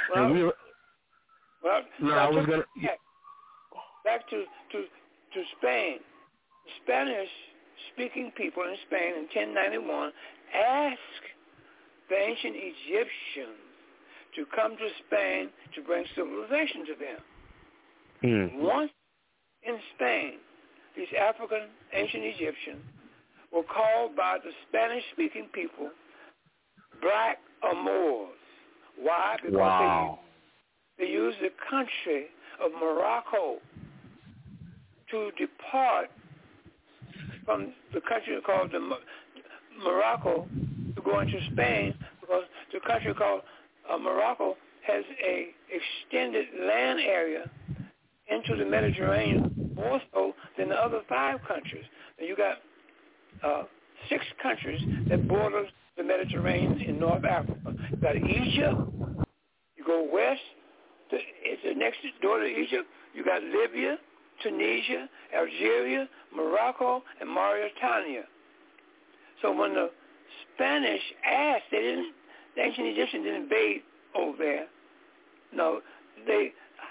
back to Spain. Spanish-speaking people in Spain in 1091 asked the ancient Egyptians to come to Spain to bring civilization to them. Once in Spain, these African ancient Egyptians were called by the Spanish-speaking people black or Moors. Why? Because they used the country of Morocco to depart from the country called Morocco to go into Spain, because the country called Morocco has a extended land area into the Mediterranean, more so than the other 5 countries. And you got 6 countries that border the Mediterranean in North Africa. You got Egypt. You go west, it's the next door to Egypt. You got Libya, Tunisia, Algeria, Morocco, and Mauritania. So when the Spanish asked, the ancient Egyptians didn't invade over there. No, a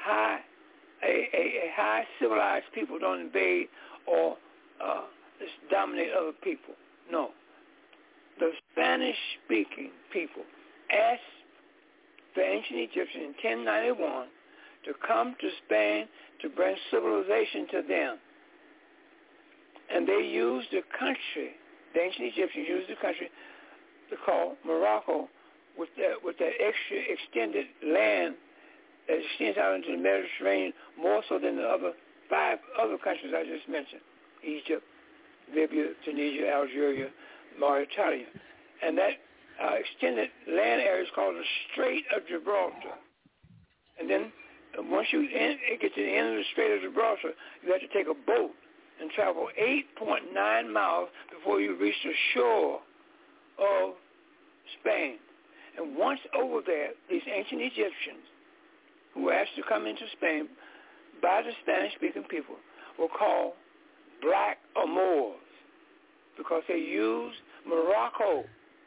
high civilized people don't invade or just dominate other people. No. The Spanish-speaking people asked the ancient Egyptians in 1091 to come to Spain to bring civilization to them. And they used the country, the ancient Egyptians used the country to call Morocco with that extra extended land that extends out into the Mediterranean more so than the other 5 other countries I just mentioned: Egypt, Libya, Tunisia, Algeria, Mauritania. And that extended land areas called the Strait of Gibraltar. And then once you get to the end of the Strait of Gibraltar, you have to take a boat and travel 8.9 miles before you reach the shore of Spain. And once over there, these ancient Egyptians who were asked to come into Spain by the Spanish-speaking people were called black or Moors because they used Morocco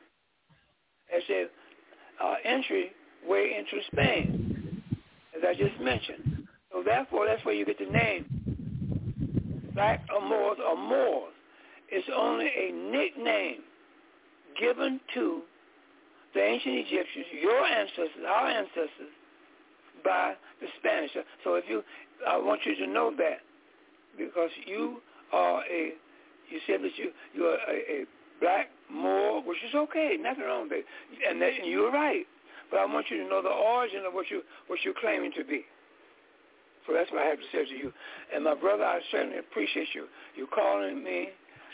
as their entry way into Spain, as I just mentioned. So therefore, that's where you get the name black or Moors or Moors. It's only a nickname given to the ancient Egyptians, your ancestors, our ancestors, by the Spanish. So I want you to know that, because you said that you are a black Moor, which is okay, nothing wrong with it, and you're right. But I want you to know the origin of what you're claiming to be. So that's what I have to say to you. And my brother, I certainly appreciate you calling me.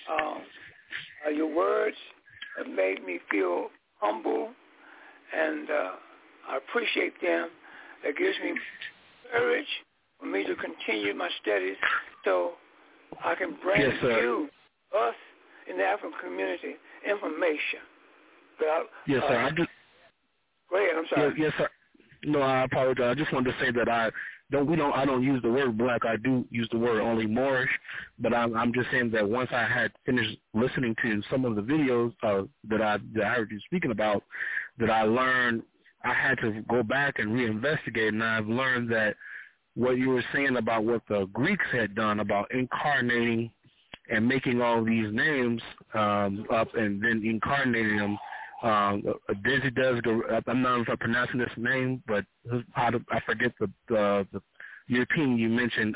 Your words have made me feel humble, and I appreciate them. That gives me courage for me to continue my studies so I can bring us in the African community, information. Yes, sir. Go ahead. I'm sorry. Yes, sir. No, I apologize. I just wanted to say that I don't use the word black. I do use the word only Moorish, but I'm just saying that once I had finished listening to some of the videos that I heard you speaking about, that I learned I had to go back and reinvestigate, and I've learned that what you were saying about what the Greeks had done about incarnating and making all these names up and then incarnating them. Desideus, I'm not sure if I'm pronouncing this name, but I forget the European you mentioned,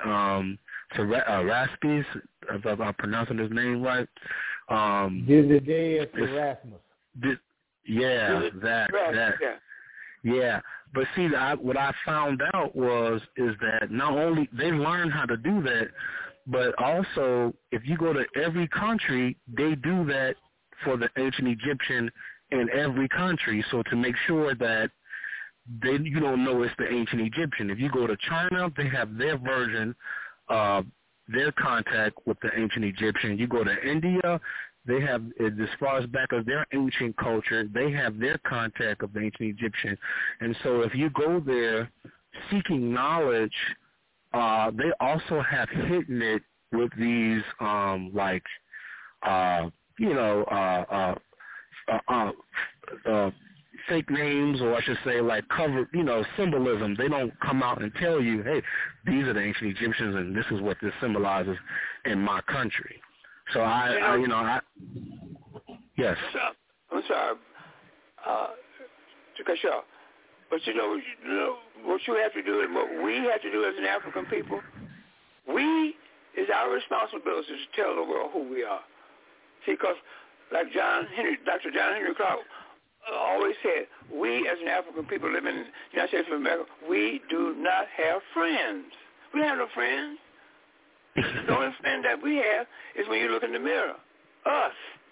Raspis, if I'm pronouncing his name right. Desideus Erasmus. Yeah. But see, what I found out is that not only they learned how to do that, but also if you go to every country, they do that for the ancient Egyptian in every country. So to make sure that you don't know it's the ancient Egyptian. If you go to China, they have their version of their contact with the ancient Egyptian. You go to India, they have, as far as back as their ancient culture, they have their contact of the ancient Egyptian. And so if you go there seeking knowledge, they also have hidden it with these fake names, or I should say like covered, symbolism. They don't come out and tell you, hey, these are the ancient Egyptians and this is what this symbolizes in my country. So yes. I'm sorry to cut you off, but what you have to do and what we have to do as an African people, it's our responsibility to tell the world who we are. See, because like Dr. John Henry Clark always said, we as an African people living in the United States of America, we do not have friends. We have no friends. The only friend that we have is when you look in the mirror, us.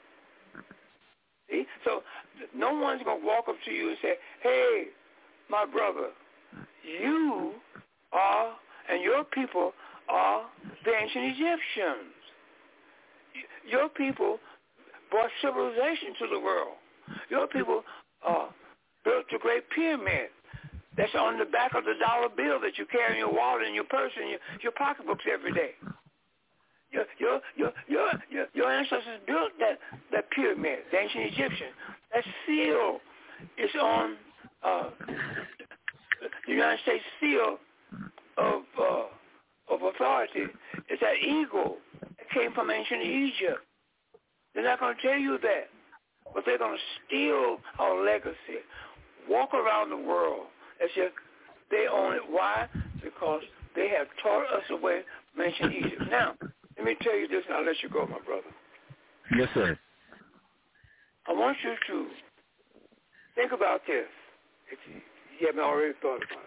See? So no one's going to walk up to you and say, hey, my brother, you are, and your people are the ancient Egyptians. Your people brought civilization to the world. Your people built the Great Pyramid that's on the back of the dollar bill that you carry in your wallet, in your purse, and your pocketbooks every day. Your ancestors built that pyramid, the ancient Egyptian. That seal is on the United States seal of authority. It's that eagle that came from ancient Egypt. They're not going to tell you that, but they're going to steal our legacy, walk around the world as if they own it. Why? Because they have taught us away from ancient Egypt. Now, let me tell you this, and I'll let you go, my brother. Yes, sir. I want you to think about this, if you haven't already thought about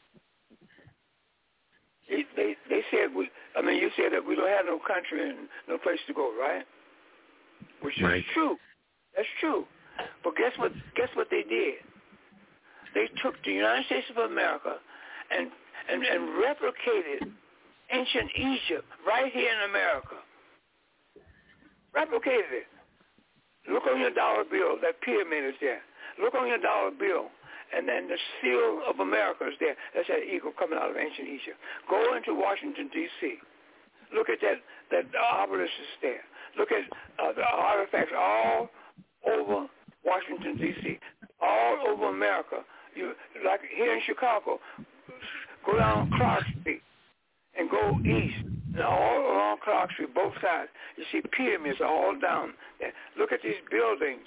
it. They said, you said that we don't have no country and no place to go, right? Which is true. That's true. But guess what they did? They took the United States of America and replicated ancient Egypt right here in America. Replicated it. Look on your dollar bill, that pyramid is there. Look on your dollar bill, and then the seal of America is there. That's that eagle coming out of ancient Egypt. Go into Washington, D.C. Look at that obelisk is there. Look at the artifacts all over Washington, D.C., all over America. You, like here in Chicago, go down Clark Street and go east. And all along Clark Street, both sides, you see pyramids all down there. Look at these buildings,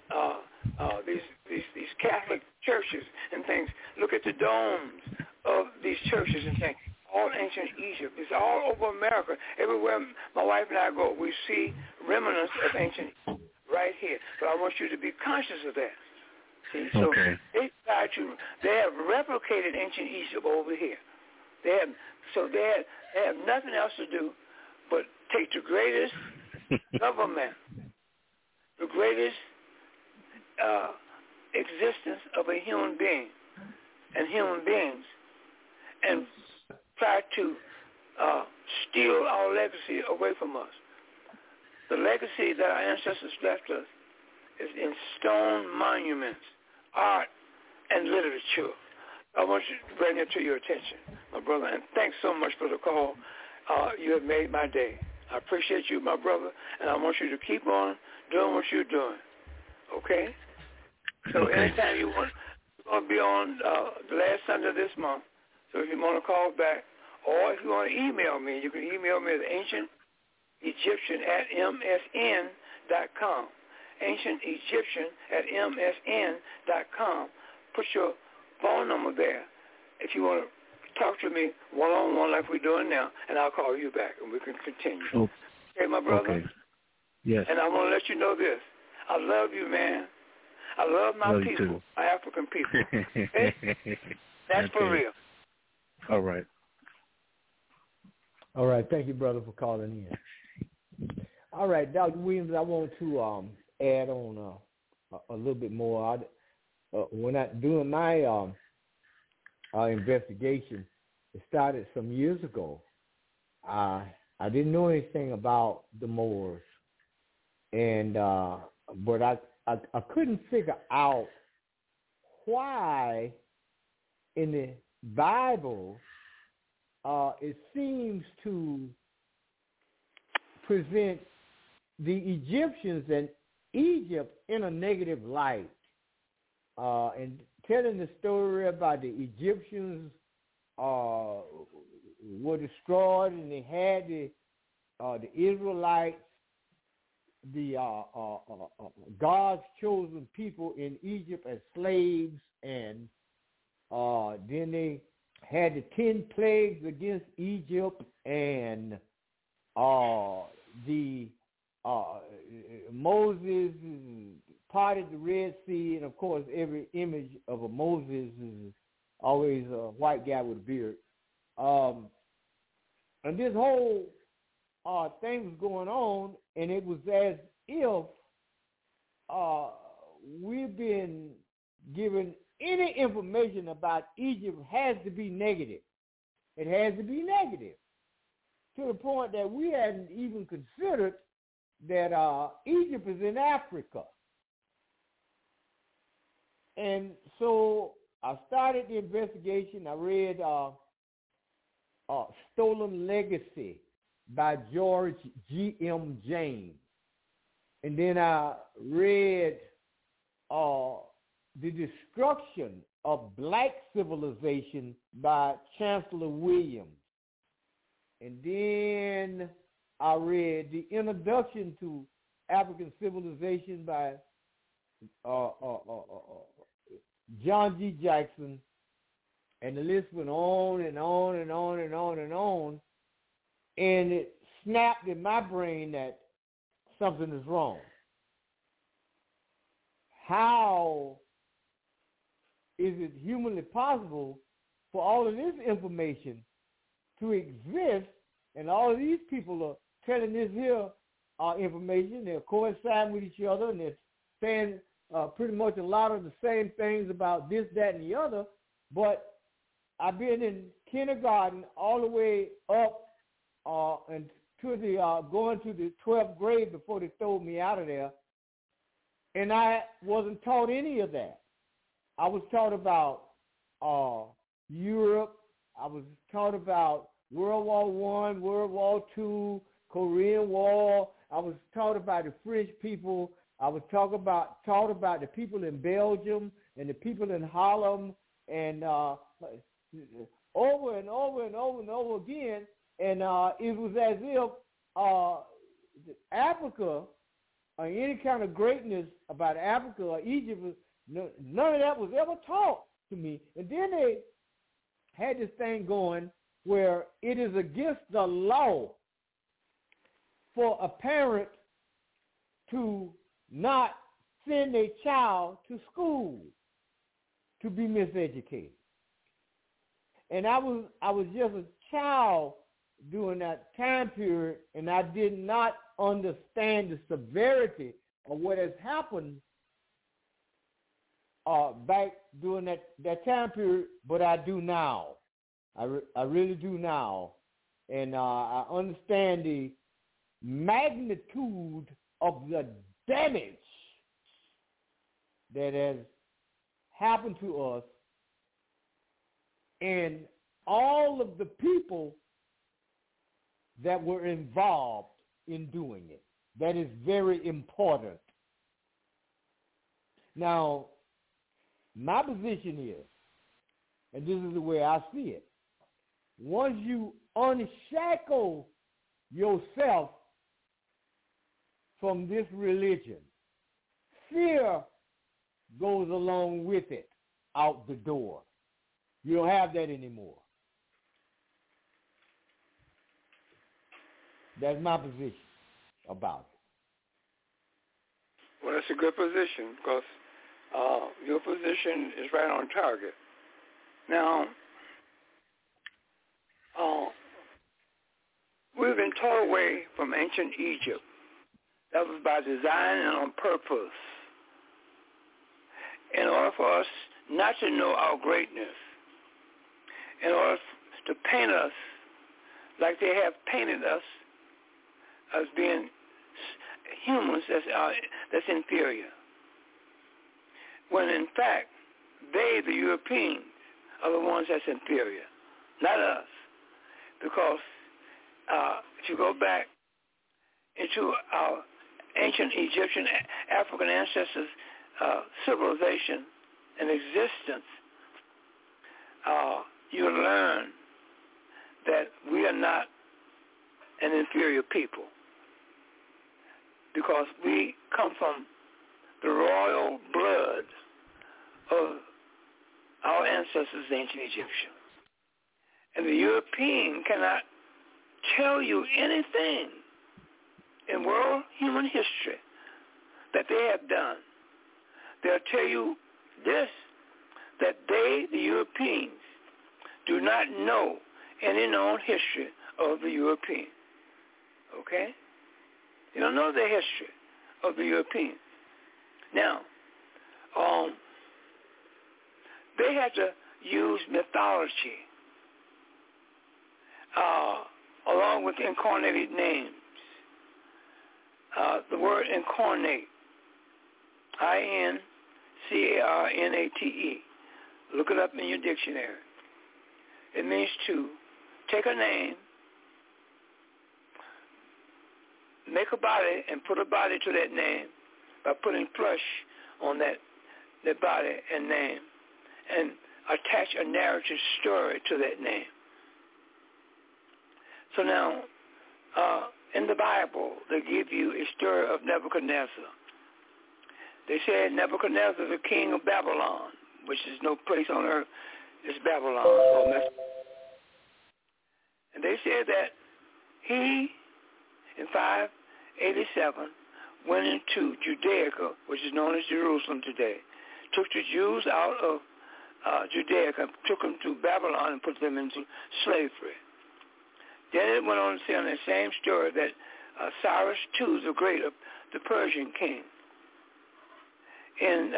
these Catholic churches and things. Look at the domes of these churches and things. All ancient Egypt. It's all over America. Everywhere my wife and I go, we see remnants of ancient Egypt right here. But I want you to be conscious of that. See? So they have replicated ancient Egypt over here. They have nothing else to do but take the greatest government, the greatest existence of a human being and human beings, and try to steal our legacy away from us. The legacy that our ancestors left us is in stone monuments, art, and literature. I want you to bring it to your attention, my brother, and thanks so much for the call. You have made my day. I appreciate you, my brother, and I want you to keep on doing what you're doing, okay? So anytime you want, we're going to be on the last Sunday of this month, so if you want to call back, or if you want to email me, you can email me at ancientegyptian@msn.com, ancientegyptian@msn.com. Put your phone number there if you want to talk to me one-on-one like we're doing now, and I'll call you back, and we can continue. Okay, my brother? Okay. Yes. And I want to let you know this. I love you, man. I love my people, too. my African people. Okay? That's for real. All right. All right. Thank you, brother, for calling in. All right, Dr. Williams, I want to add on a little bit more. When I doing my investigation, it started some years ago. I didn't know anything about the Moors, and but I couldn't figure out why in the Bible it seems to present the Egyptians and Egypt in a negative light, and telling the story about the Egyptians were destroyed, and they had the Israelites, the God's chosen people in Egypt as slaves, and then they had the 10 plagues against Egypt, and Moses parted the Red Sea, and of course every image of a Moses is always a white guy with a beard. And this whole thing was going on, and it was as if we've been given any information about Egypt has to be negative. It has to be negative, to the point that we hadn't even considered that Egypt is in Africa. And so I started the investigation. I read Stolen Legacy by George G.M. James. And then I read The Destruction of Black Civilization by Chancellor Williams. And then I read The Introduction to African Civilization by John G. Jackson, and the list went on and on and on and on and on, and it snapped in my brain that something is wrong. How is it humanly possible for all of this information to exist, and all of these people are telling this here information, they're coinciding with each other, and they're saying pretty much a lot of the same things about this, that, and the other, but I've been in kindergarten all the way up and to the going to the 12th grade before they threw me out of there, and I wasn't taught any of that. I was taught about Europe. I was taught about World War I, World War II, Korean War. I was taught about the French people. I was taught about the people in Belgium and the people in Holland, and over and over and over and over again. And it was as if Africa or any kind of greatness about Africa or Egypt, none of that was ever taught to me. And then they had this thing going where it is against the law for a parent to not send a child to school to be miseducated. And I was just a child during that time period, and I did not understand the severity of what has happened back during that time period, but I do now. I really do now. And I understand the magnitude of the damage that has happened to us and all of the people that were involved in doing it. That is very important. Now, my position is, and this is the way I see it, once you unshackle yourself from this religion, fear goes along with it out the door. You don't have that anymore. That's my position about it. Well, that's a good position because your position is right on target. Now, we've been taught away from ancient Egypt. That was by design and on purpose, in order for us not to know our greatness, in order to paint us like they have painted us as being humans that's inferior. When in fact, they, the Europeans, are the ones that's inferior, not us. Because if you go back into our ancient Egyptian, African ancestors' civilization and existence, you learn that we are not an inferior people because we come from the royal blood of our ancestors, the ancient Egyptians. And the European cannot tell you anything in world human history that they have done. They'll tell you this, that they, the Europeans, do not know any known history of the European. Okay? They don't know the history of the Europeans. Now, they had to use mythology along with incarnated names. The word incarnate, I-N-C-A-R-N-A-T-E. Look it up in your dictionary. It means to take a name, make a body, and put a body to that name by putting flesh on that body and name, and attach a narrative story to that name. So now, in the Bible, they give you a story of Nebuchadnezzar. They said Nebuchadnezzar is the king of Babylon, which is no place on earth. It's Babylon. And they said that he, in 587, went into Judaica, which is known as Jerusalem today, took the Jews out of Judaica, took them to Babylon and put them into slavery. Then it went on to say on the same story that Cyrus II, the Great, the Persian king, in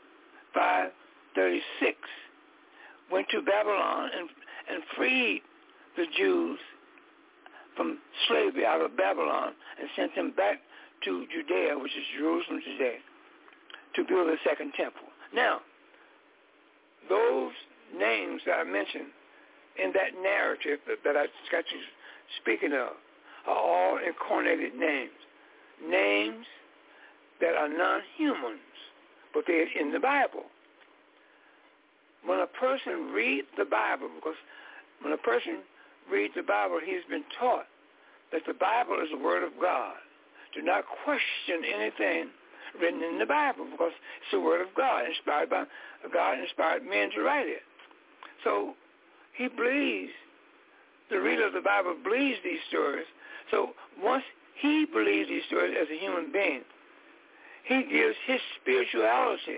536, went to Babylon and freed the Jews from slavery out of Babylon and sent them back to Judea, which is Jerusalem today, to build a second temple. Now, those names that I mentioned in that narrative that I got you speaking of are all incarnated names. Names that are non-humans, but they're in the Bible. When a person reads the Bible, because when a person reads the Bible, he's been taught that the Bible is the Word of God. Do not question anything written in the Bible, because it's the Word of God, inspired by God, inspired men to write it. So he believes, the reader of the Bible believes these stories. So once he believes these stories as a human being, he gives his spirituality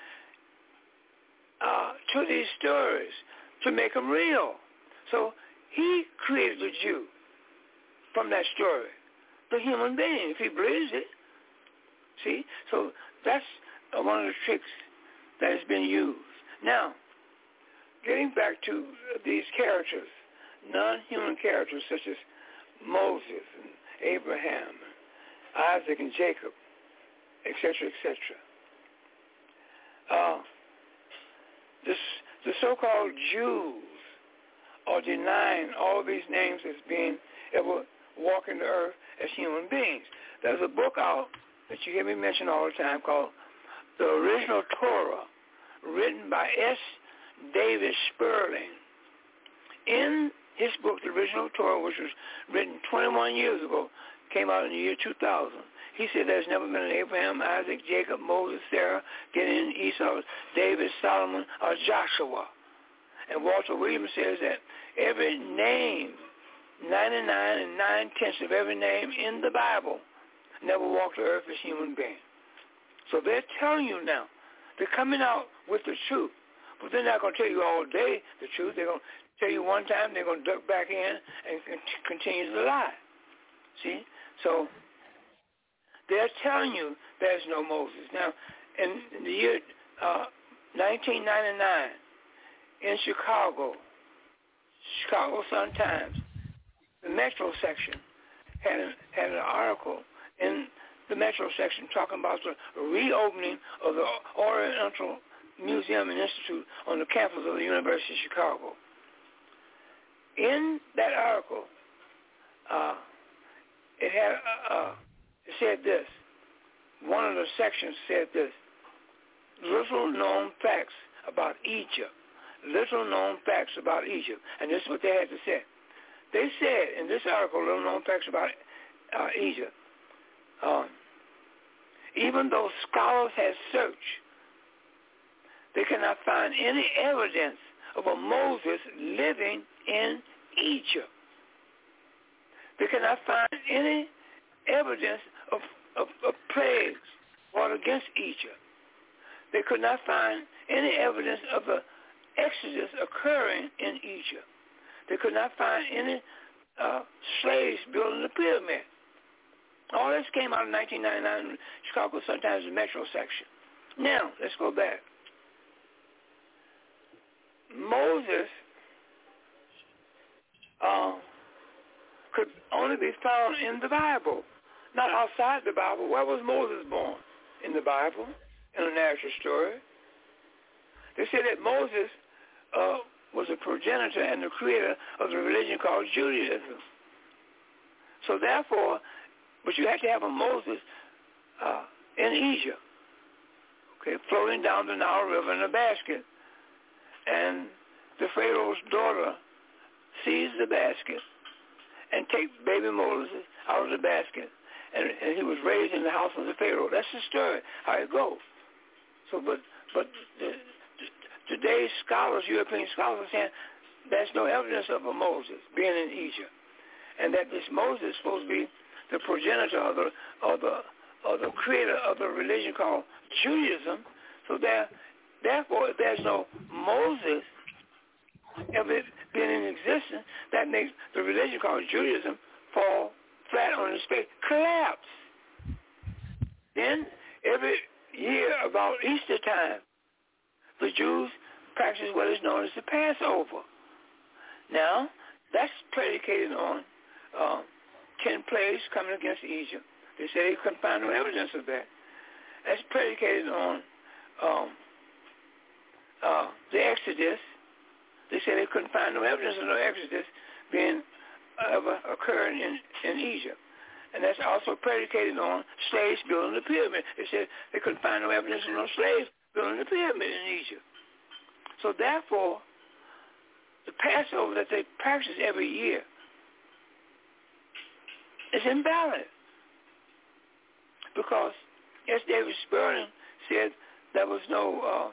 to these stories to make them real. So he created the Jew from that story, the human being, if he believes it. See? So that's one of the tricks that has been used. Now, getting back to these characters, non-human characters such as Moses and Abraham, Isaac and Jacob, etc., etc. The so-called Jews are denying all these names as being ever walking the earth as human beings. There's a book out that you hear me mention all the time called The Original Torah, written by S. David Sperling. In his book, The Original Torah, which was written 21 years ago, came out in the year 2000. He said there's never been an Abraham, Isaac, Jacob, Moses, Sarah, Gideon, Esau, David, Solomon, or Joshua. And Walter Williams says that every name, 99 and 9/10 of every name in the Bible, never walked the earth as human beings. So they're telling you now. They're coming out with the truth. But they're not going to tell you all day the truth. They're going to tell you one time, they're going to duck back in and continue to lie. See? So they're telling you there's no Moses. Now, in the year 1999, in Chicago Sun-Times, the Metro section had an article in the Metro section talking about the reopening of the Oriental Museum and Institute on the campus of the University of Chicago. In that article, it said this. One of the sections said this: little known facts about Egypt. Little known facts about Egypt. And this is what they had to say. They said in this article, little known facts about Egypt, even though scholars have searched, they cannot find any evidence of a Moses living in Egypt. They cannot find any evidence of plagues brought against Egypt. They could not find any evidence of the Exodus occurring in Egypt. They could not find any slaves building the pyramid. All this came out in 1999 in Chicago Sun-Times, the Metro section. Now, let's go back. Moses could only be found in the Bible, not outside the Bible. Where was Moses born? In the Bible, in a narrative story. They say that Moses was a progenitor and the creator of the religion called Judaism. So therefore, but you had to have a Moses in Egypt, okay, floating down the Nile River in a basket. And the Pharaoh's daughter seized the basket and takes baby Moses out of the basket. And he was raised in the house of the Pharaoh. That's the story, how it goes. So, but today's scholars, European scholars, are saying there's no evidence of a Moses being in Egypt, and that this Moses is supposed to be the progenitor of the creator of the religion called Judaism. So therefore, if there's no Moses ever been in existence, that makes the religion called Judaism fall flat on its face, collapse. Then every year about Easter time, the Jews practice what is known as the Passover. Now, that's predicated on 10 plagues coming against Egypt. They say they couldn't find no evidence of that. That's predicated on the Exodus. They say they couldn't find no evidence of no Exodus being ever occurring in Egypt. And that's also predicated on slaves building the pyramid. They said they couldn't find no evidence of no slaves building the pyramid in Egypt. So therefore, the Passover that they practice every year is invalid. Because, as David Spurgeon said, there was no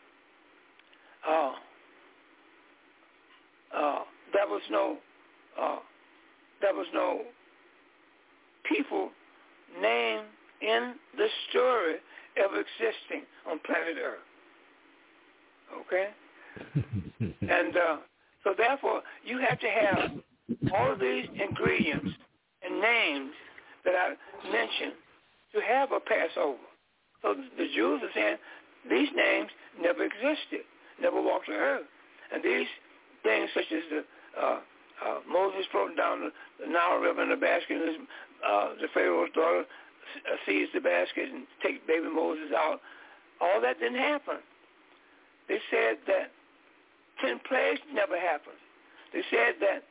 people named in the story ever existing on planet Earth. Okay? And so therefore, you have to have all of these ingredients and names that I mentioned to have a Passover. So the Jews are saying these names never existed, never walked the earth. And these things such as the Moses floating down the Nile River in a basket, and the Pharaoh's daughter sees the basket and takes baby Moses out, all that didn't happen. They said that 10 plagues never happened. They said that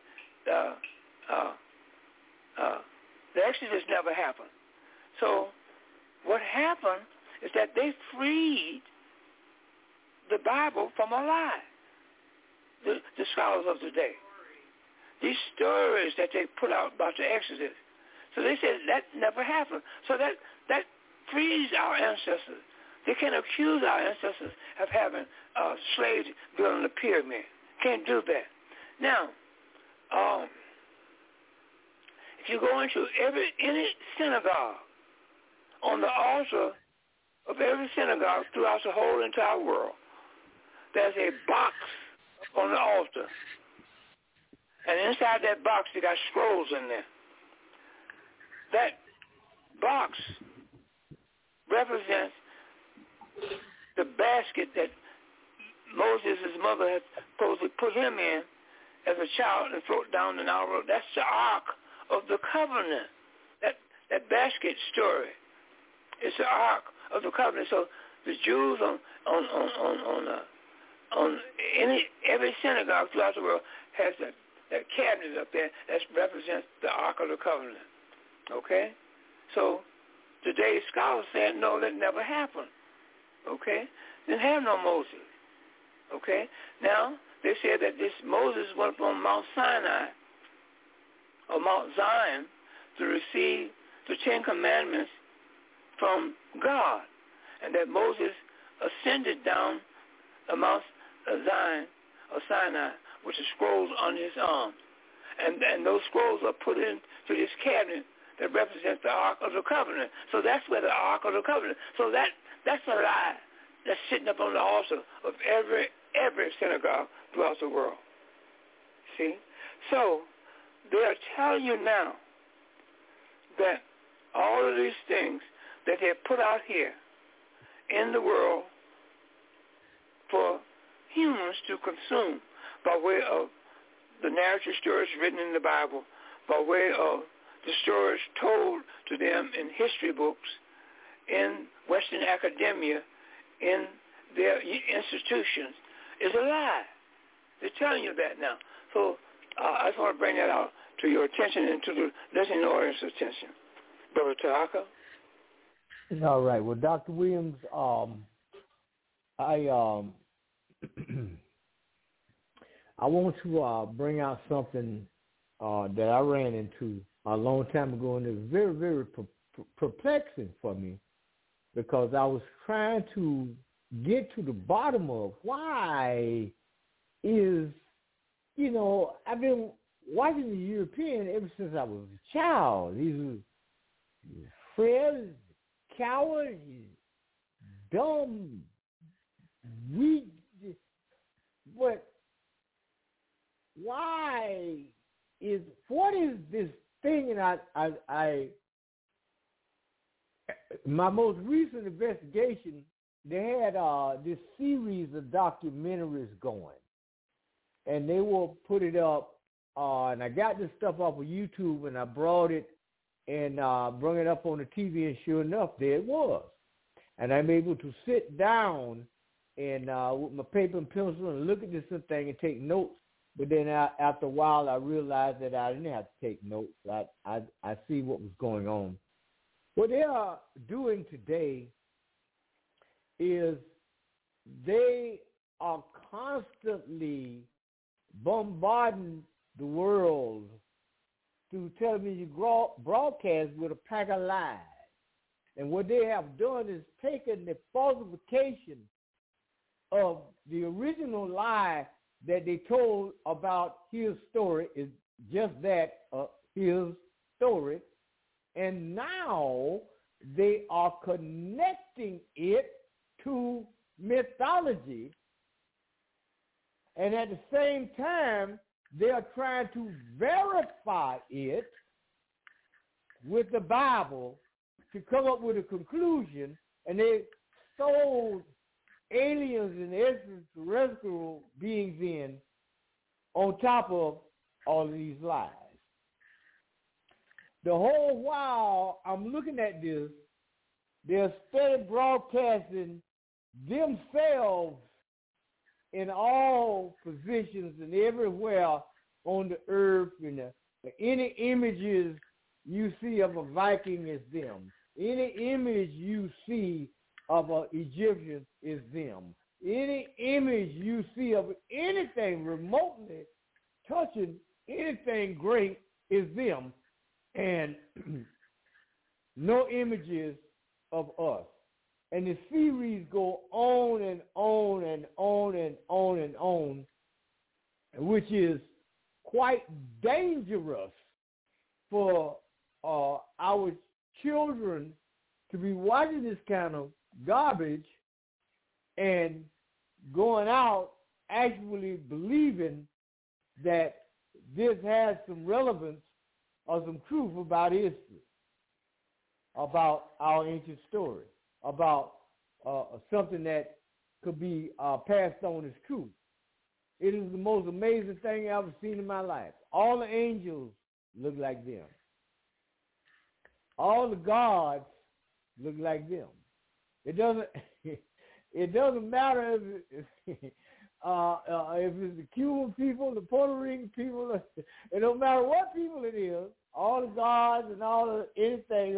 the Exodus never happened. So what happened is that they freed the Bible from a lie, the scholars of today. These stories that they put out about the Exodus. So they said that never happened. So that frees our ancestors. They can't accuse our ancestors of having slaves building the pyramid. Can't do that. Now, if you go into any synagogue, on the altar of every synagogue throughout the whole entire world, there's a box on the altar. And inside that box, they got scrolls in there. That box represents the basket that Moses' mother had supposed to put him in as a child and float down the Nile River. That's the Ark of the Covenant. That basket story. It's the Ark of the Covenant. So the Jews on every synagogue throughout the world has that cabinet up there that represents the Ark of the Covenant. Okay? So today's scholars said, no, that never happened. Okay? Didn't have no Moses. Okay? Now, they said that this Moses went up on Mount Sinai or Mount Zion to receive the 10 Commandments from God, and that Moses ascended down the Mount Zion or Sinai with the scrolls on his arms. And those scrolls are put into this cabinet that represents the Ark of the Covenant. So that's where the Ark of the Covenant. So that's a lie that's sitting up on the altar of every synagogue throughout the world. See? So they are telling you now that all of these things that they have put out here in the world for humans to consume by way of the narrative stories written in the Bible, by way of the stories told to them in history books, in Western academia, in their institutions, is a lie. They're telling you that now. So I just want to bring that out to your attention and to the listening audience's attention. Brother Ta'aka? All right. Well, Dr. Williams, I want to bring out something that I ran into a long time ago, and it's very, very perplexing for me, because I was trying to get to the bottom of why is, I've been watching the European ever since I was a child. These are frail, coward, dumb, weak. But what is this thing? And my most recent investigation, they had this series of documentaries going, and they will put it up. And I got this stuff off of YouTube, and I brought it and brought it up on the TV, and sure enough, there it was. And I'm able to sit down and with my paper and pencil and look at this thing and take notes. But then after a while, I realized that I didn't have to take notes. I see what was going on. What they are doing today is they are constantly bombarding the world through television broadcasts with a pack of lies. And what they have done is taken the falsification of the original lie that they told about his story is just that, his story. And now they are connecting it to mythology. And at the same time, they are trying to verify it with the Bible to come up with a conclusion. And they sold aliens and extraterrestrial beings in on top of all of these lies. The whole while I'm looking at this, they're steady broadcasting themselves in all positions and everywhere on the earth. And any images you see of a Viking is them. Any image you see of an Egyptian is them. Any image you see of anything remotely touching anything great is them. And no images of us. And the series go on and on and on and on and on, which is quite dangerous for our children to be watching this kind of garbage and going out actually believing that this has some relevance or some truth about history, about our ancient story, about something that could be passed on as truth. It is the most amazing thing I've ever seen in my life. All the angels look like them. All the gods look like them. It doesn't matter if it's the Cuban people, the Puerto Rican people. It don't matter what people it is. All the gods and all the anything,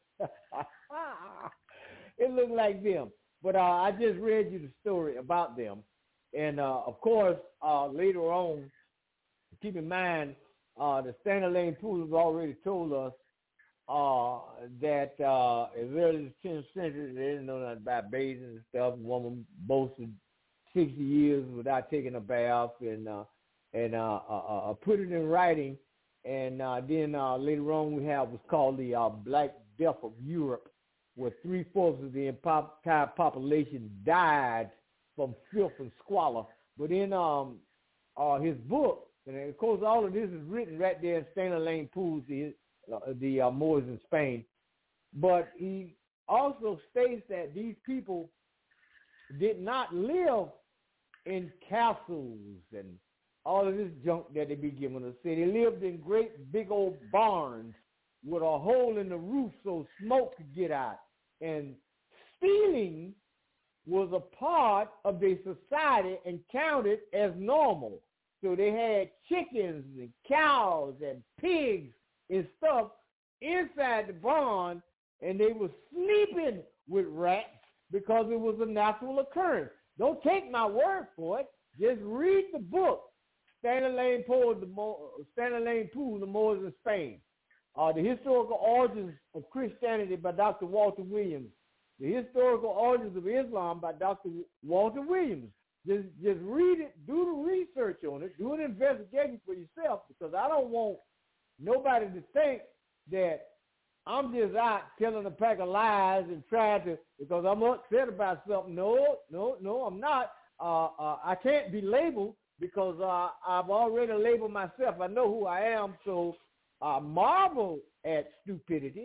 it looked like them. But I just read you the story about them. And, of course, later on, keep in mind, the Stanley Lane Poole has already told us that as early as the 10th century, they didn't know nothing about bathing and stuff. And woman boasted 60 years without taking a bath and put it in writing. And then later on we have what's called the Black Death of Europe, where 3/4 of the entire population died from filth and squalor. But in his book, and of course all of this is written right there in Stanley Lane Poole's the Moors in Spain. But he also states that these people did not live in castles and all of this junk that they be giving us. They lived in great big old barns with a hole in the roof so smoke could get out. And stealing was a part of their society and counted as normal. So they had chickens and cows and pigs and stuff inside the barn, and they were sleeping with rats because it was a natural occurrence. Don't take my word for it. Just read the book, Stanley Lane Poole, The Moors in Spain. The Historical Origins of Christianity by Dr. Walter Williams. The Historical Origins of Islam by Dr. Walter Williams. Just read it, do the research on it, do an investigation for yourself, because I don't want nobody to think that I'm just out telling a pack of lies and trying to, because I'm upset about something. No, I'm not. I can't be labeled because I've already labeled myself. I know who I am, so I marvel at stupidity.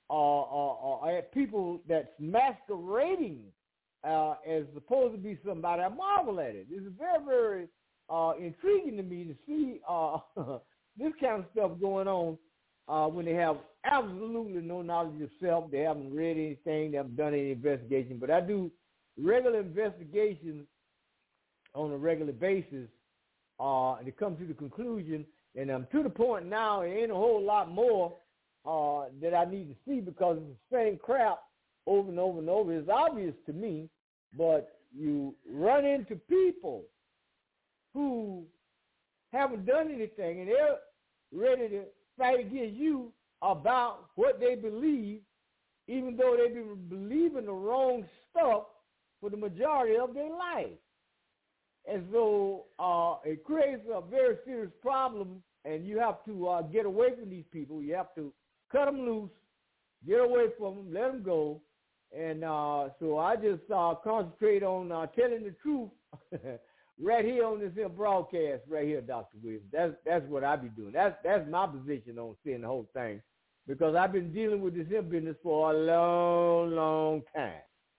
people that's masquerading as supposed to be somebody. I marvel at it. It's very, very intriguing to me to see this kind of stuff going on when they have absolutely no knowledge of self. They haven't read anything. They haven't done any investigation. But I do regular investigations on a regular basis to come to the conclusion. And I'm to the point now, there ain't a whole lot more that I need to see because it's the same crap over and over and over. It's obvious to me, but you run into people who haven't done anything and they're ready to fight against you about what they believe, even though they've been believing the wrong stuff for the majority of their life. And so it creates a very serious problem, and you have to get away from these people. You have to cut them loose, get away from them, let them go. And so I just concentrate on telling the truth right here on this here broadcast right here, Dr. Williams. That's what I be doing. That's my position on seeing the whole thing, because I've been dealing with this here business for a long, long time.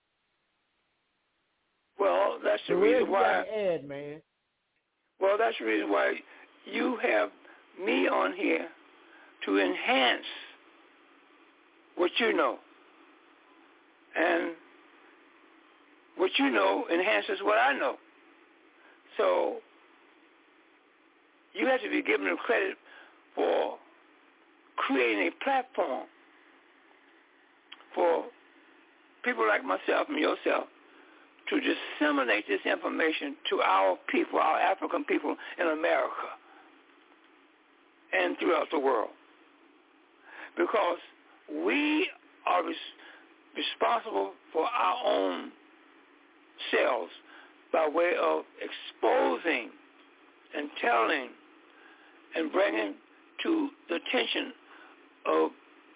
Well, that's the reason why. Add, man. Well, that's the reason why you have me on here to enhance what you know, and what you know enhances what I know. So you have to be given the credit for creating a platform for people like myself and yourself to disseminate this information to our people, our African people in America and throughout the world. Because we are responsible for our own selves by way of exposing and telling and bringing to the attention of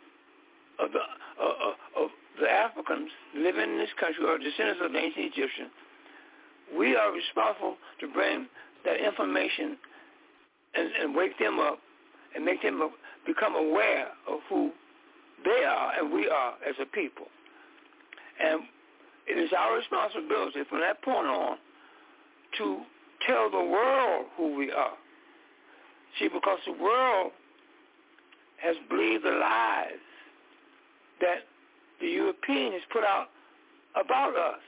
the Africans living in this country, or descendants of the ancient Egyptians. We are responsible to bring that information and wake them up and make them become aware of who they are and we are as a people. And it is our responsibility from that point on to tell the world who we are. See, because the world has believed the lies that the European has put out about us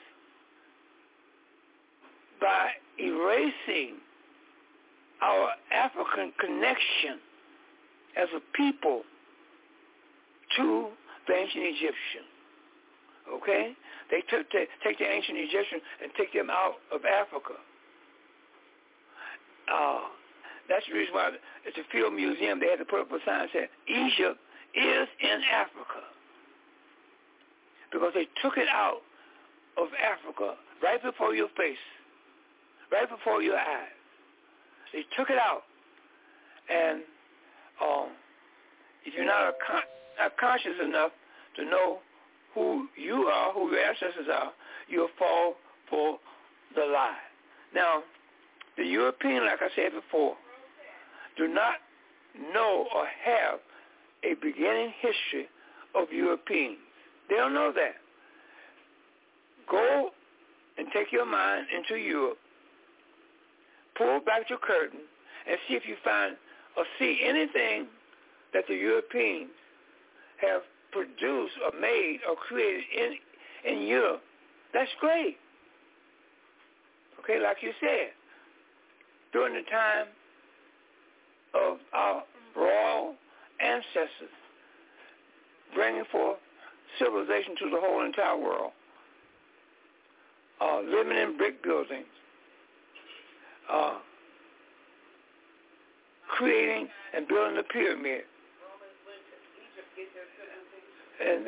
by erasing our African connection as a people to the ancient Egyptian. Okay? They take the ancient Egyptian and take them out of Africa. That's the reason why at the Field Museum they had to put up a sign that said, Egypt is in Africa. Because they took it out of Africa right before your face, right before your eyes. They took it out. And if you're not conscious enough to know who you are, who your ancestors are, you'll fall for the lie. Now, the European, like I said before, do not know or have a beginning history of Europeans. They don't know that. Go and take your mind into Europe, pull back your curtain, and see if you find or see anything that the Europeans have produced or made or created in Europe. That's great. Okay, like you said, during the time of our royal ancestors, bringing forth civilization to the whole entire world, living in brick buildings, creating and building the pyramid, and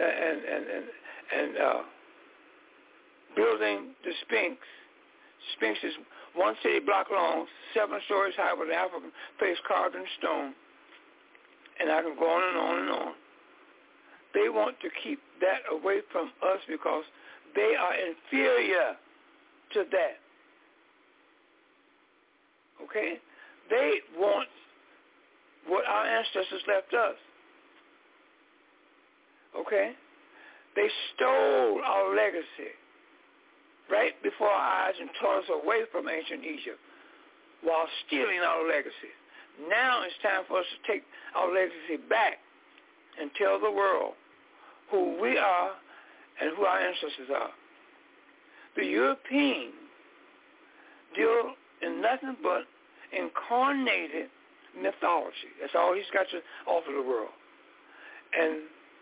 building the Sphinx. Sphinx is one city block long, 7 stories high, with an African face carved in stone. And I can go on and on and on. They want to keep that away from us because they are inferior to that. Okay? They want what our ancestors left us. okay? They stole our legacy right before our eyes and tore us away from ancient Egypt while stealing our legacy. Now it's time for us to take our legacy back and tell the world who we are and who our ancestors are. The European deal in nothing but incarnated mythology. That's all he's got to offer the world. And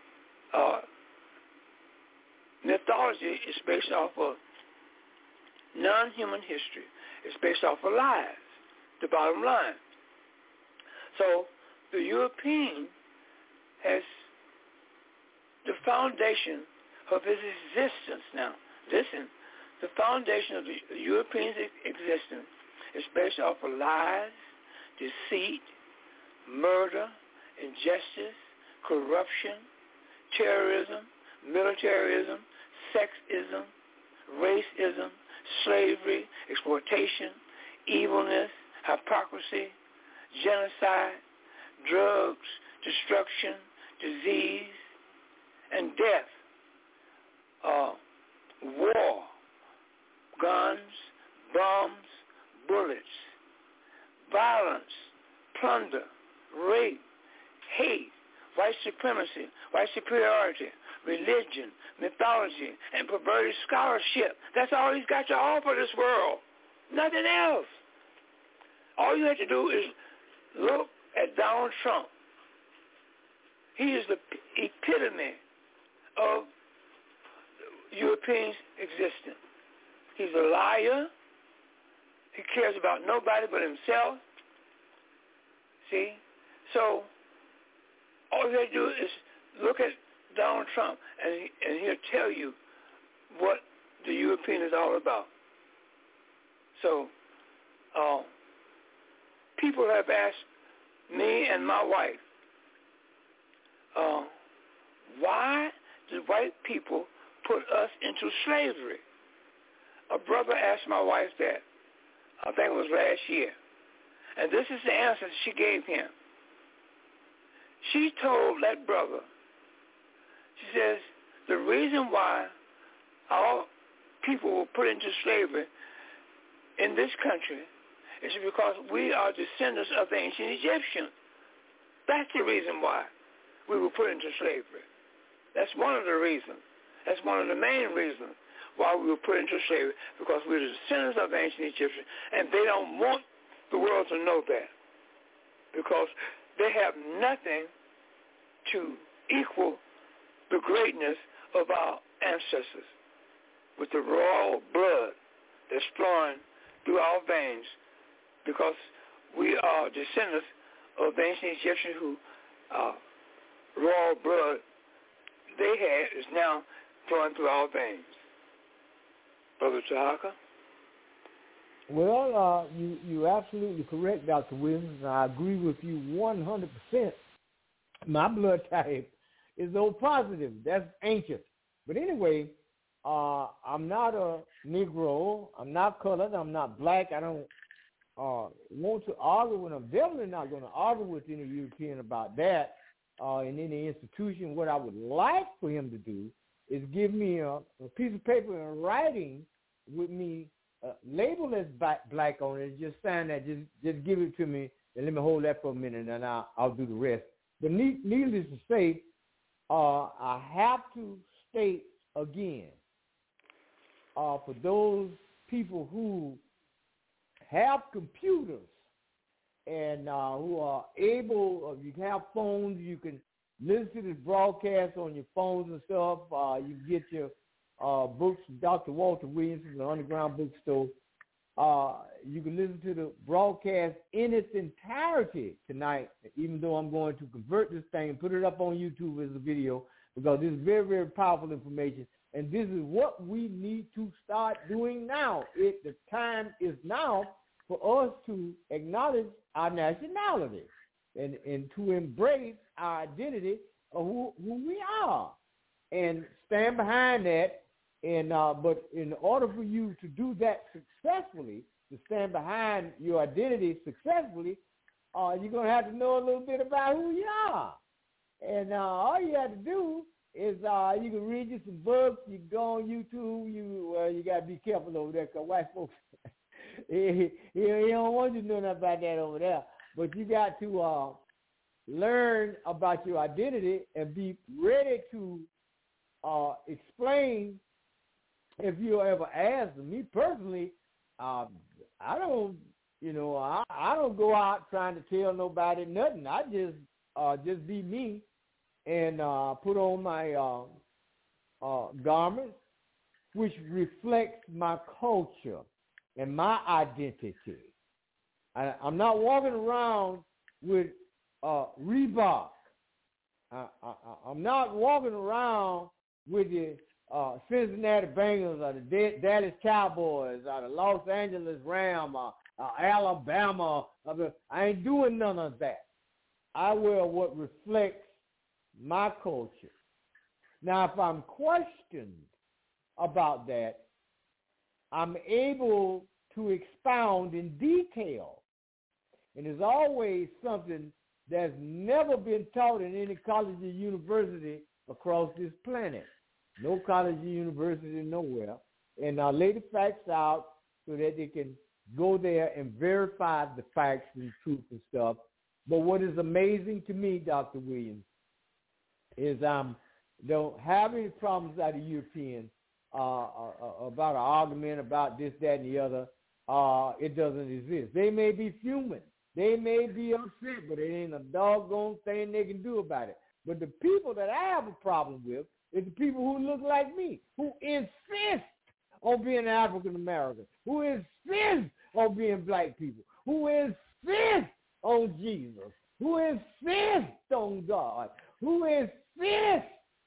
mythology is based off of non-human history. It's based off of lies, the bottom line. So the European has the foundation of his existence now. Listen, the foundation of the European's existence is based off of lies, deceit, murder, injustice, corruption, terrorism, militarism, sexism, racism, slavery, exploitation, evilness, hypocrisy, genocide, drugs, destruction, disease, and death, war, guns, bombs, bullets, violence, plunder, rape, hate, white supremacy, white superiority, religion, mythology, and perverted scholarship. That's all he's got to offer this world. Nothing else. All you have to do is look at Donald Trump. He is the epitome of Europeans' existence. He's a liar. He cares about nobody but himself. See? So all you have to do is look at Donald Trump, and he'll tell you what the European is all about. So people have asked me and my wife, why did white people put us into slavery? A brother asked my wife that. I think it was last year. And this is the answer she gave him. She told that brother, she says, the reason why our people were put into slavery in this country is because we are descendants of the ancient Egyptians. That's the reason why we were put into slavery. That's one of the reasons. That's one of the main reasons why we were put into slavery, because we're the descendants of the ancient Egyptians, and they don't want the world to know that, because they have nothing to equal the greatness of our ancestors with the royal blood that's flowing through our veins, because we are descendants of the ancient Egyptians who royal blood they had is now flowing through our veins. Brother Tahaka? Well, you're absolutely correct, Dr. Williams. I agree with you 100%. My blood type is O positive. That's ancient. But anyway, I'm not a Negro. I'm not colored. I'm not black. I don't want to argue with them. I'm definitely not going to argue with any European about that in any institution. What I would like for him to do is give me a piece of paper in writing with me labeled as black on it. Just sign that. Just give it to me and let me hold that for a minute, and I'll do the rest. But needless to say, I have to state again, for those people who have computers and who are able, you have phones, you can listen to this broadcast on your phones and stuff. You can get your books from Dr. Walter Williams from the Underground Bookstore. You can listen to the broadcast in its entirety tonight, even though I'm going to convert this thing and put it up on YouTube as a video, because this is very, very powerful information. And this is what we need to start doing now. The time is now for us to acknowledge our nationality and to embrace our identity of who we are and stand behind that. And but in order for you to do that successfully, to stand behind your identity successfully, you're going to have to know a little bit about who you are. And all you have to do It's you can read you some books. You can go on YouTube. You gotta be careful over there, cause white folks he don't want you to know nothing about that over there. But you got to learn about your identity and be ready to explain if you ever ask. Me personally, I don't go out trying to tell nobody nothing. I just be me and put on my garments, which reflects my culture and my identity. I'm not walking around with Reebok. I'm not walking around with the Cincinnati Bengals or the Dallas Cowboys or the Los Angeles Rams or Alabama. I ain't doing none of that. I wear what reflects my culture. Now, if I'm questioned about that, I'm able to expound in detail. And there's always something that's never been taught in any college or university across this planet. No college or university nowhere. And I'll lay the facts out so that they can go there and verify the facts and truth and stuff. But what is amazing to me, Dr. Williams, is don't have any problems out of Europeans about an argument about this, that, and the other. It doesn't exist. They may be fuming. They may be upset, but it ain't a doggone thing they can do about it. But the people that I have a problem with is the people who look like me, who insist on being African American, who insist on being black people, who insist on Jesus, who insist on God, who insist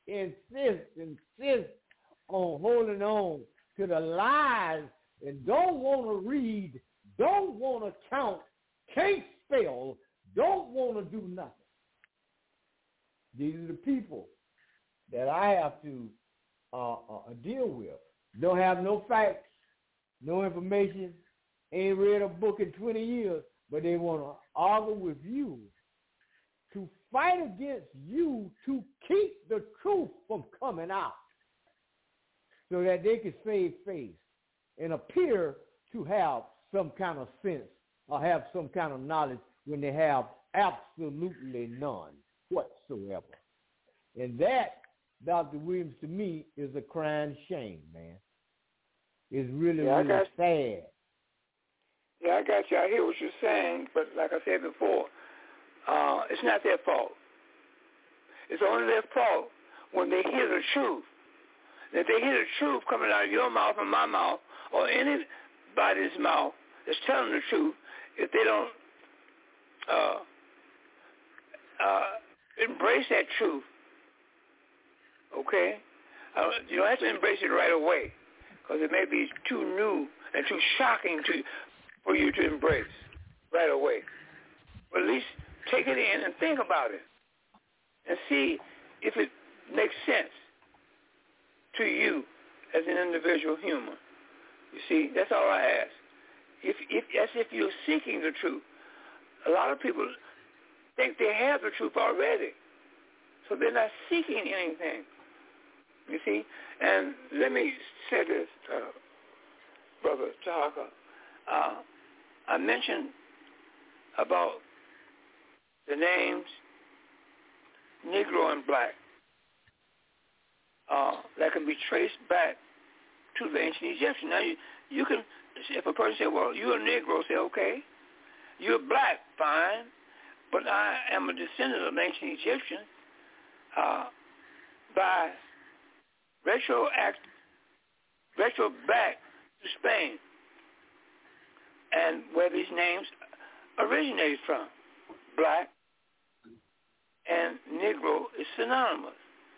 on holding on to the lies and don't want to read, don't want to count, can't spell, don't want to do nothing. These are the people that I have to deal with. Don't have no facts, no information, ain't read a book in 20 years, but they want to argue with you to fight against you to keep the truth from coming out so that they can save face and appear to have some kind of sense or have some kind of knowledge when they have absolutely none whatsoever. And that, Dr. Williams, to me, is a crying shame, man. It's really, really sad. Yeah, I got you. I hear what you're saying, but like I said before, it's not their fault. It's only their fault when they hear the truth. And if they hear the truth coming out of your mouth and my mouth or anybody's mouth that's telling the truth, if they don't embrace that truth, okay? You don't have to embrace it right away because it may be too new and too shocking for you to embrace right away. But at least take it in and think about it and see if it makes sense to you as an individual human. You see, that's all I ask. If you're seeking the truth, a lot of people think they have the truth already, so they're not seeking anything. You see, and let me say this, Brother Tahaka. I mentioned about the names Negro and Black that can be traced back to the ancient Egyptians. Now, you can, if a person says, well, you're a Negro, say, okay. You're Black, fine, but I am a descendant of ancient Egyptians by retro back to Spain and where these names originated from. Black and Negro is synonymous.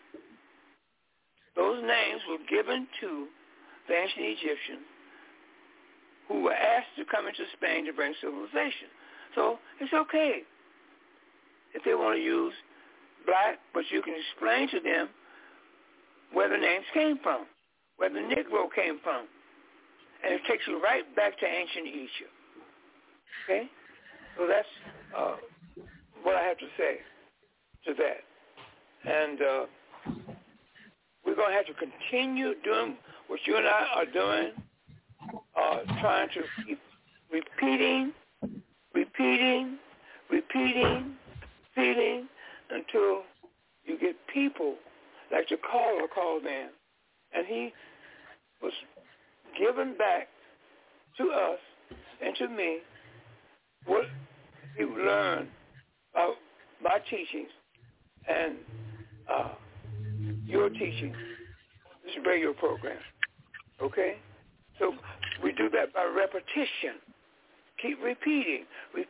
Those names were given to the ancient Egyptians who were asked to come into Spain to bring civilization. So it's okay if they want to use Black, but you can explain to them where the names came from, where the Negro came from. And it takes you right back to ancient Egypt. Okay? So that's what I have to say to that. And going to have to continue doing what you and I are doing, trying to keep repeating until you get people like the caller called in, and he was given back to us and to me what he learned about my teachings and your teaching, this radio program, okay? So we do that by repetition. Keep repeating,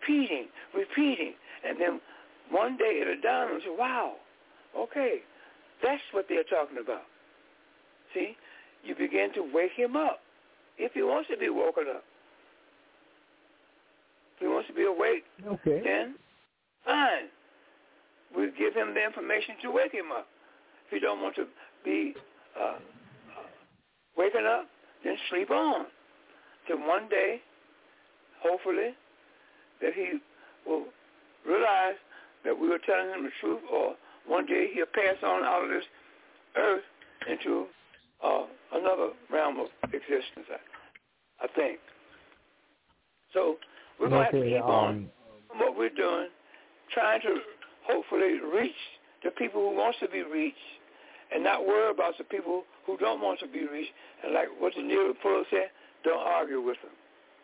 and then one day it'll dawn and say, wow, okay, that's what they're talking about. See, you begin to wake him up if he wants to be woken up. If he wants to be awake, okay, then fine. We give him the information to wake him up. If he don't want to be waking up, then sleep on. Till one day, hopefully, that he will realize that we were telling him the truth, or one day he'll pass on out of this earth into another realm of existence, I think. So we're going to have to keep on what we're doing, trying to hopefully reach the people who wants to be reached and not worry about the people who don't want to be reached. And like what the Neil Fuller said, don't argue with them.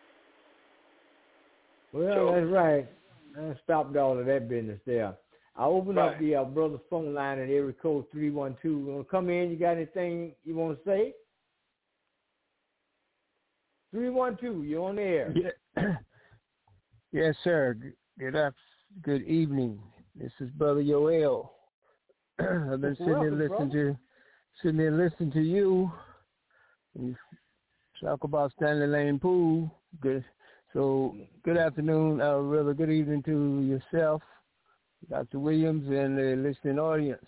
Well, that's right. I stopped all of that business there. I opened up the brother's phone line at area code 312. You want to come in? You got anything you want to say? 312, you're on the air. Yeah. Yes, sir. Good evening. This is Brother Yoel. I've been sitting here listening to you. You talk about Stanley Lane Poole. Good. So good afternoon, rather good evening to yourself, Dr. Williams, and the listening audience.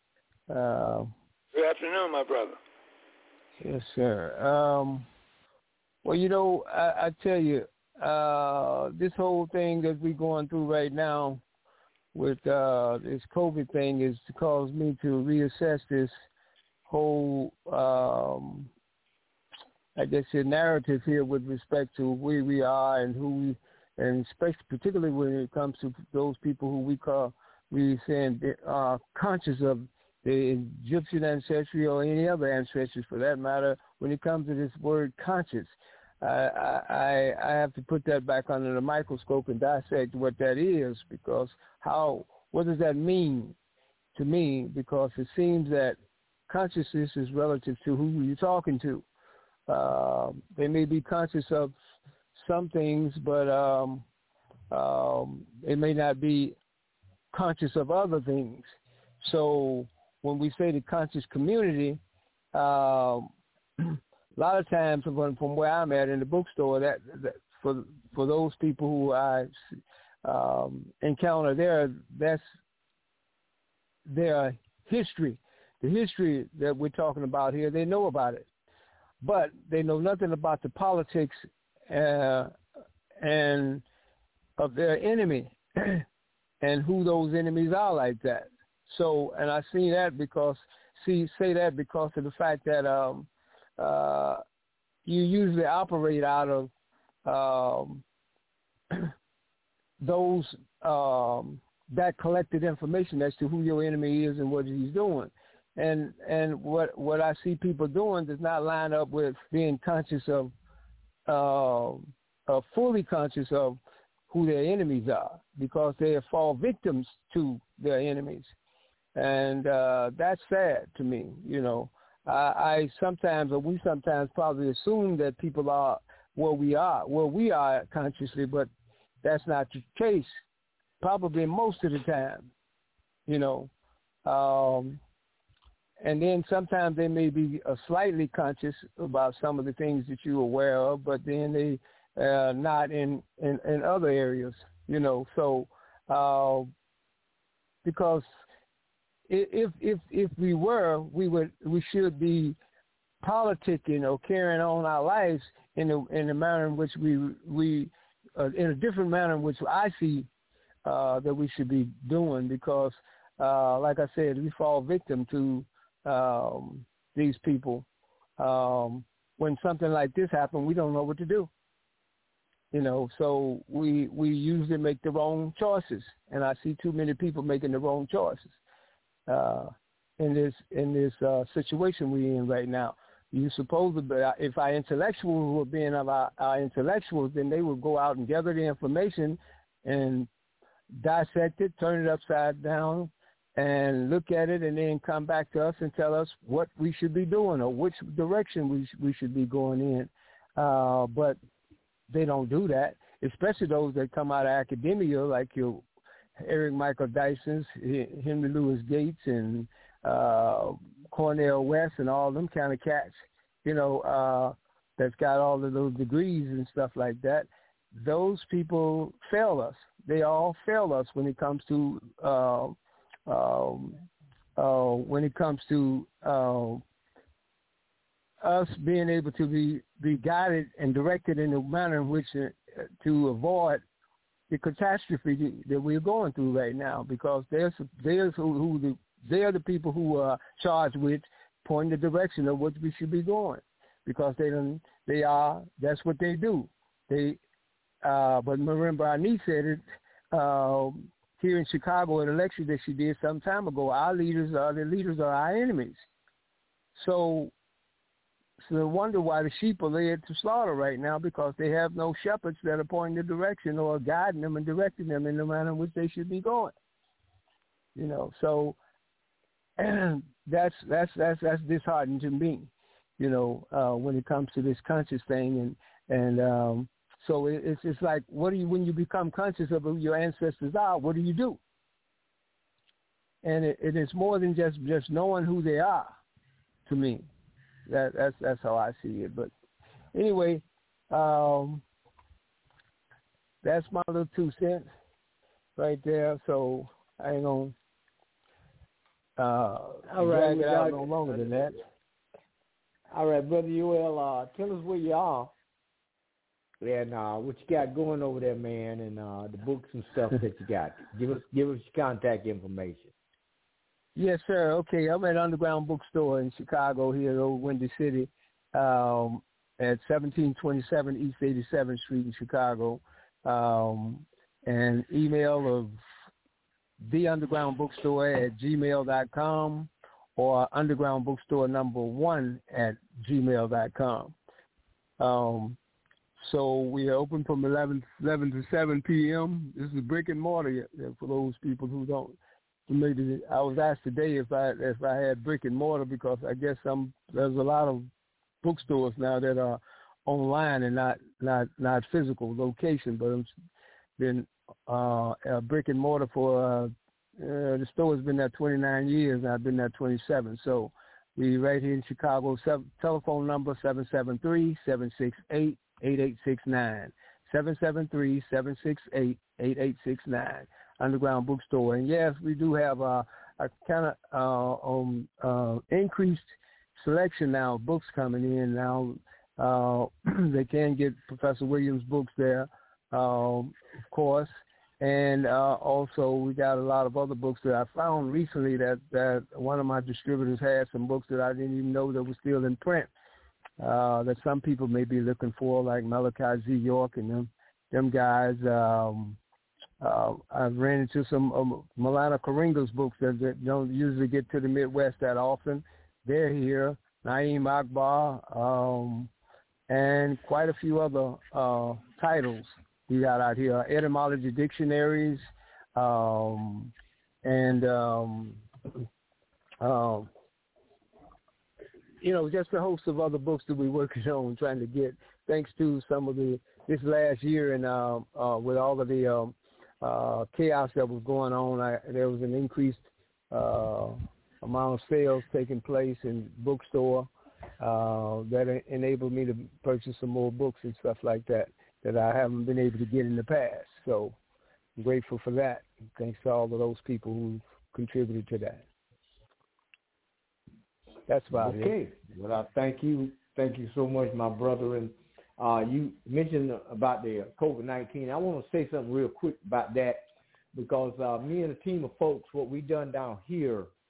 Good afternoon, my brother. Yes, sir. Well, you know, I tell you, this whole thing that we're going through right now with this COVID thing is to cause me to reassess this whole, I guess, the narrative here with respect to where we are and who we, and especially particularly when it comes to those people who we saying they are conscious of the Egyptian ancestry or any other ancestors for that matter. When it comes to this word conscious, I have to put that back under the microscope and dissect what that is, because what does that mean to me? Because it seems that consciousness is relative to who you're talking to. They may be conscious of some things, but they may not be conscious of other things. So when we say the conscious community, a lot of times from where I'm at in the bookstore, that for those people who I encounter that's their history. The history that we're talking about here, they know about it. But they know nothing about the politics and of their enemy and who those enemies are like that. So, and I say that because of the fact that you usually operate out of those that collected information as to who your enemy is and what he's doing. And what I see people doing does not line up with being conscious of, fully conscious of who their enemies are, because they fall victims to their enemies. And that's sad to me. You know, we sometimes probably assume that people are where we are consciously, but that's not the case, probably most of the time, you know. And then sometimes they may be slightly conscious about some of the things that you're aware of, but then they not in other areas, you know. So because if we were, we should be politicking or carrying on our lives in a manner in which we in a different manner in which I see that we should be doing, because like I said, we fall victim to these people. When something like this happens, we don't know what to do. So we usually make the wrong choices, and I see too many people making the wrong choices in this situation we're in right now. You supposed to be, if our intellectuals were being of our intellectuals, then they would go out and gather the information and dissect it, turn it upside down, and look at it, and then come back to us and tell us what we should be doing or which direction we should be going in. But they don't do that, especially those that come out of academia, like your Eric Michael Dyson's, Henry Louis Gates, and Cornel West, and all them kind of cats, that's got all of those degrees and stuff like that. Those people fail us. They all fail us when it comes to us being able to be guided and directed in a manner in which to avoid the catastrophe that we're going through right now, because they are the people who are charged with pointing the direction of what we should be going, because that's what they do. But Marin Barney said it here in Chicago at a lecture that she did some time ago. Our leaders are the leaders of our enemies. So no wonder why the sheep are led to slaughter right now, because they have no shepherds that are pointing the direction or guiding them and directing them in the manner in which they should be going. So that's disheartening to me, when it comes to this conscious thing. And so it's like, when you become conscious of who your ancestors are, what do you do? And it is more than just knowing who they are, to me. That's how I see it. But anyway, that's my little 2 cents right there. So I ain't gonna drag it out no longer than that. All right, Brother Yoel, tell us where you are and what you got going over there, man, and the books and stuff that you got. Give us your contact information. Yes, sir. Okay, I'm at Underground Bookstore in Chicago here in Old Windy City at 1727 East 87th Street in Chicago. And email of theundergroundbookstore@gmail.com or undergroundbookstore1@gmail.com. So we are open from 11 to 7 p.m. This is brick and mortar for those people who don't. Maybe I was asked today if I had brick and mortar, because I guess there's a lot of bookstores now that are online and not physical location, but it's been brick and mortar for the store has been there 29 years and I've been there 27. So we right here in Chicago. Telephone number 773-768-8869. 773-768-8869. Underground Bookstore. And yes, we do have a kind of increased selection now of books coming in now. They can get Professor Williams' books there, of course. And also we got a lot of other books that I found recently that one of my distributors had some books that I didn't even know that were still in print, that some people may be looking for, like Malachi Z. York and them guys. I've ran into some Milana Karinga's books that don't usually get to the Midwest that often. They're here. Naeem Akbar, and quite a few other titles we got out here. Etymology dictionaries, and just a host of other books that we're working on, trying to get, thanks to some of this last year and with all of the chaos that was going on, there was an increased amount of sales taking place in bookstore that enabled me to purchase some more books and stuff like that I haven't been able to get in the past. So I'm grateful for that. Thanks to all of those people who contributed to that. That's about it. Okay. Well, I thank you. Thank you so much, my brother. And you mentioned about the COVID-19. I want to say something real quick about that, because me and a team of folks, what we done down here,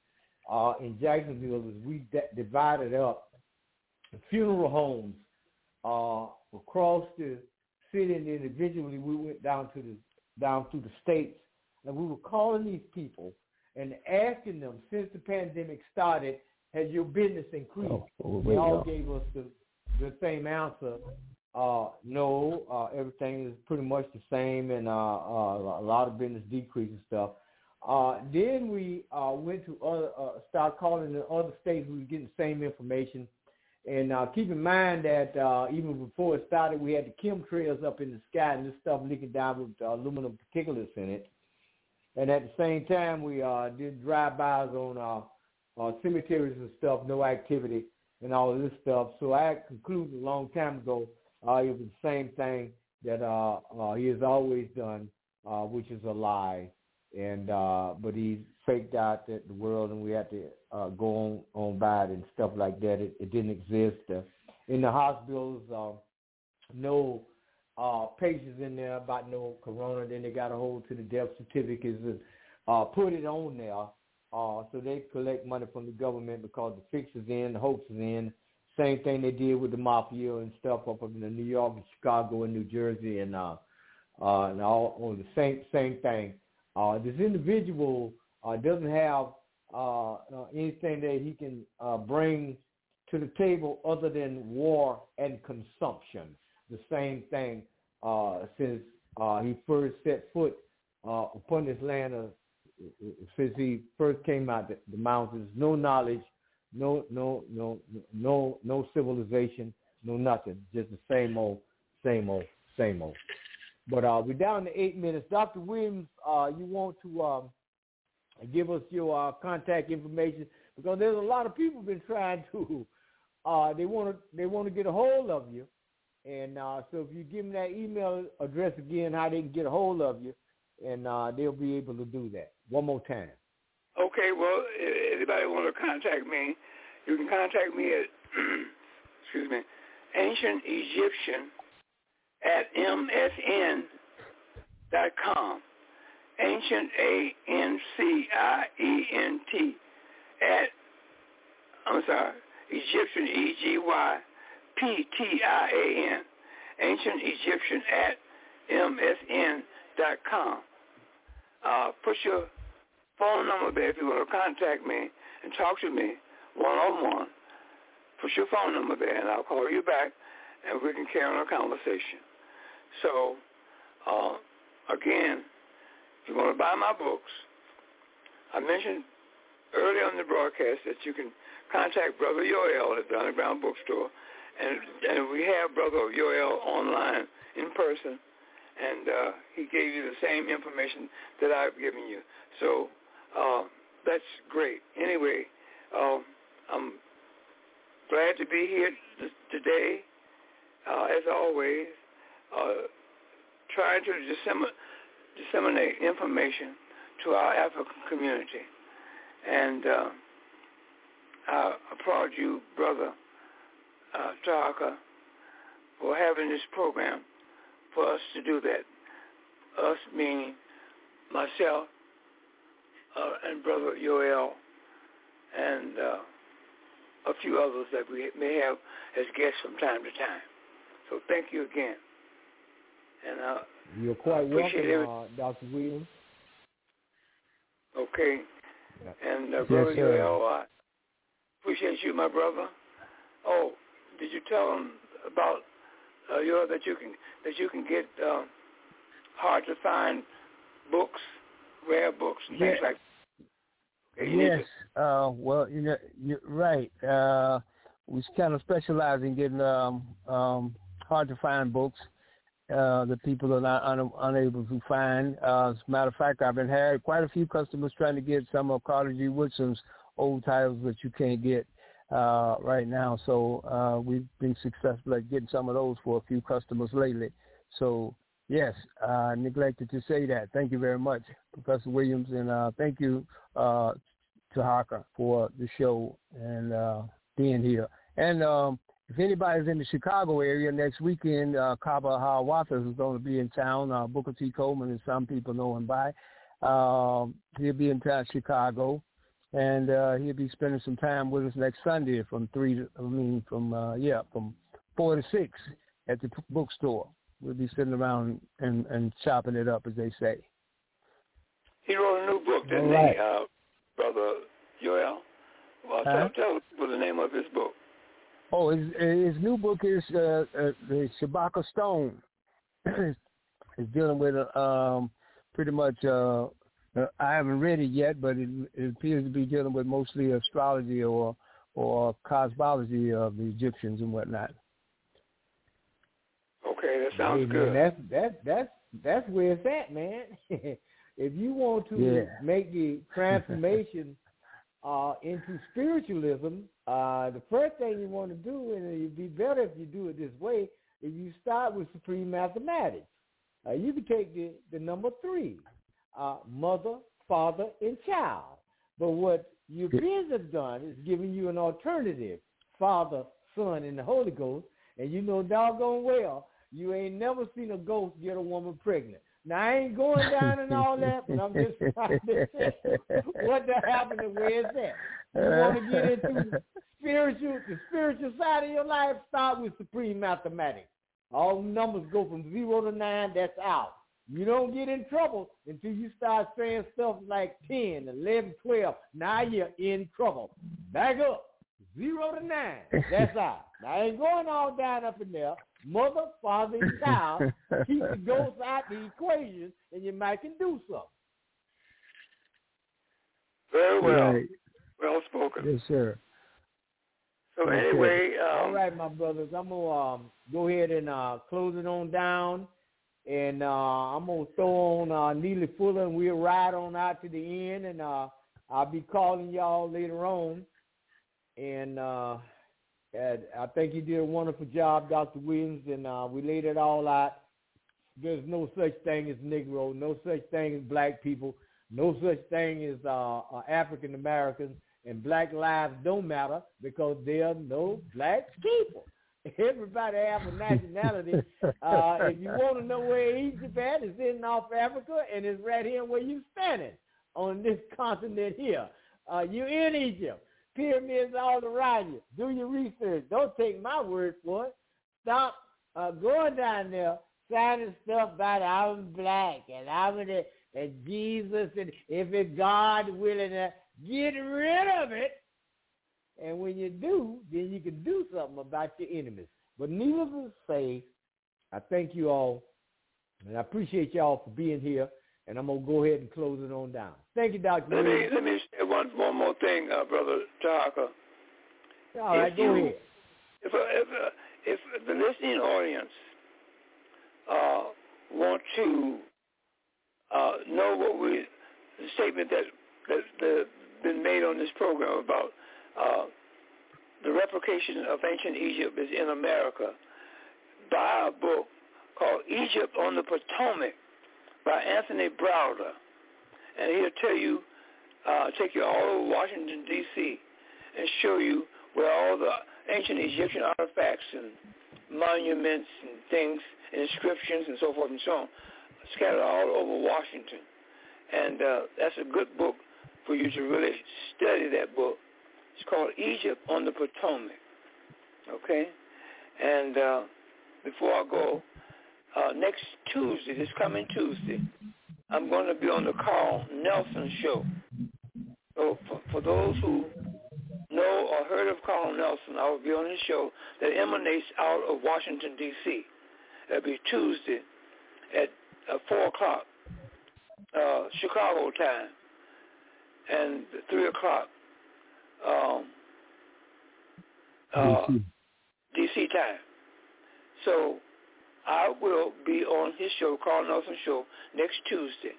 in Jacksonville is we divided up funeral homes across the city, and then eventually we went down through the states, and we were calling these people and asking them, since the pandemic started, has your business increased? They all gave us the same answer. No, everything is pretty much the same, and a lot of business decrease and stuff. Then we went to start calling the other states. We were getting the same information. And keep in mind that even before it started, we had the chemtrails up in the sky and this stuff leaking down with aluminum particulates in it. And at the same time, we did drive-bys on cemeteries and stuff, no activity and all of this stuff. So I concluded a long time ago it was the same thing that he has always done, which is a lie. And but he faked out the world, and we had to go on by it and stuff like that. It didn't exist. In the hospitals, no patients in there about no corona. Then they got a hold to the death certificates and put it on there. So they collect money from the government because the fix is in, the hoax is in. Same thing they did with the mafia and stuff up in New York and Chicago and New Jersey and all on the same thing. This individual doesn't have anything that he can bring to the table other than war and consumption. The same thing since he first set foot upon this land, since he first came out the mountains. No knowledge, no civilization, no nothing. Just the same old. But we're down to 8 minutes. Dr. Williams, you want to give us your contact information, because there's a lot of people been trying to. They want to get a hold of you, and so if you give them that email address again, how they can get a hold of you, and they'll be able to do that one more time. Okay. Well, if anybody want to contact me, you can contact me at excuse me, Ancient Egyptian at msn.com. Ancient, ANCIENT, Egyptian, EGYPTIAN, Ancient Egyptian at msn.com. Put your phone number there if you want to contact me and talk to me one-on-one. Put your phone number there, and I'll call you back, and we can carry on our conversation. So, again, if you want to buy my books, I mentioned earlier on the broadcast that you can contact Brother Yoel at the Underground Bookstore, and we have Brother Yoel online in person, and he gave you the same information that I've given you. So that's great. Anyway, I'm glad to be here today, as always, trying to disseminate information to our African community. And I applaud you, Brother Tahaka, for having this program for us to do that. Us meaning myself and Brother Yoel and a few others that we may have as guests from time to time. So thank you again. And you're quite welcome, Dr. Williams. Okay. Yeah. And Brother Yoel, I appreciate you, my brother. Oh, did you tell them about that you can get hard to find books, rare books, and things like that? Okay, yes. Well, you're right. We kind of specialize in getting hard to find books that people are not unable to find. As a matter of fact, I've had quite a few customers trying to get some of Carter G. Woodson's old titles that you can't get right now. So we've been successful at getting some of those for a few customers lately. So, yes, I neglected to say that. Thank you very much, Professor Williams, and thank you, Tahaka, for the show and being here. And if anybody's in the Chicago area next weekend, Kaba Hiawatha is going to be in town. Booker T. Coleman, and some people know him by. He'll be in town, Chicago. and he'll be spending some time with us next Sunday from 4 to 6 at the bookstore. We'll be sitting around and chopping it up, as they say. He wrote a new book, didn't he, Brother Joel? Well, tell people the name of his book. Oh, his new book is the Shabaka Stone. It's dealing with pretty much. I haven't read it yet, but it appears to be dealing with mostly astrology or cosmology of the Egyptians and whatnot. Okay, that sounds good. That's where it's at, man. If you want to make the transformation into spiritualism, the first thing you want to do, and it'd be better if you do it this way, is you start with supreme mathematics. You can take the number 3, mother, father, and child. But what Europeans have done is giving you an alternative, Father, Son, and the Holy Ghost, and you know doggone well you ain't never seen a ghost get a woman pregnant. Now, I ain't going down and all that, but I'm just trying to say what that happened and where it's at. You want to get into the spiritual side of your life, start with supreme mathematics. All numbers go from 0 to 9, that's out. You don't get in trouble until you start saying stuff like 10, 11, 12. Now you're in trouble. Back up. 0 to 9, that's out. Now, I ain't going all down up in there. Mother, father, and child, keep the ghosts out the equation, and you might can do something. Very well. Right. Well spoken. Yes, sir. So anyway, all right, my brothers, I'm gonna go ahead and close it on down, and I'm gonna throw on Neely Fuller, and we'll ride on out to the end, and I'll be calling y'all later on, and I think you did a wonderful job, Dr. Williams, and we laid it all out. There's no such thing as Negro, no such thing as black people, no such thing as African Americans, and black lives don't matter because there are no black people. Everybody have a nationality. If you want to know where Egypt at, it's in North Africa, and it's right here where you're standing on this continent here. You're in Egypt. Pyramids all around you. Do your research. Don't take my word for it. Stop going down there signing stuff about I'm black and and Jesus, and if it's God willing to get rid of it. And when you do, then you can do something about your enemies. But needless to say, I thank you all, and I appreciate y'all for being here. And I'm going to go ahead and close it on down. Thank you, Dr. Let me say one more thing, Brother Tahaka. All right, go ahead. If the listening audience want to know the statement that's been made on this program about the replication of ancient Egypt is in America, buy a book called Egypt on the Potomac by Anthony Browder, and he'll tell you, take you all over Washington, D.C., and show you where all the ancient Egyptian artifacts and monuments and things, and inscriptions and so forth and so on, scattered all over Washington. And that's a good book for you to really study that book. It's called Egypt on the Potomac, okay? And before I go, next Tuesday, this coming Tuesday, I'm going to be on the Carl Nelson Show. So for those who know or heard of Carl Nelson, I will be on his show that emanates out of Washington, D.C. It'll be Tuesday at 4 o'clock Chicago time and 3 o'clock D.C. time. So I will be on his show, Carl Nelson Show, next Tuesday,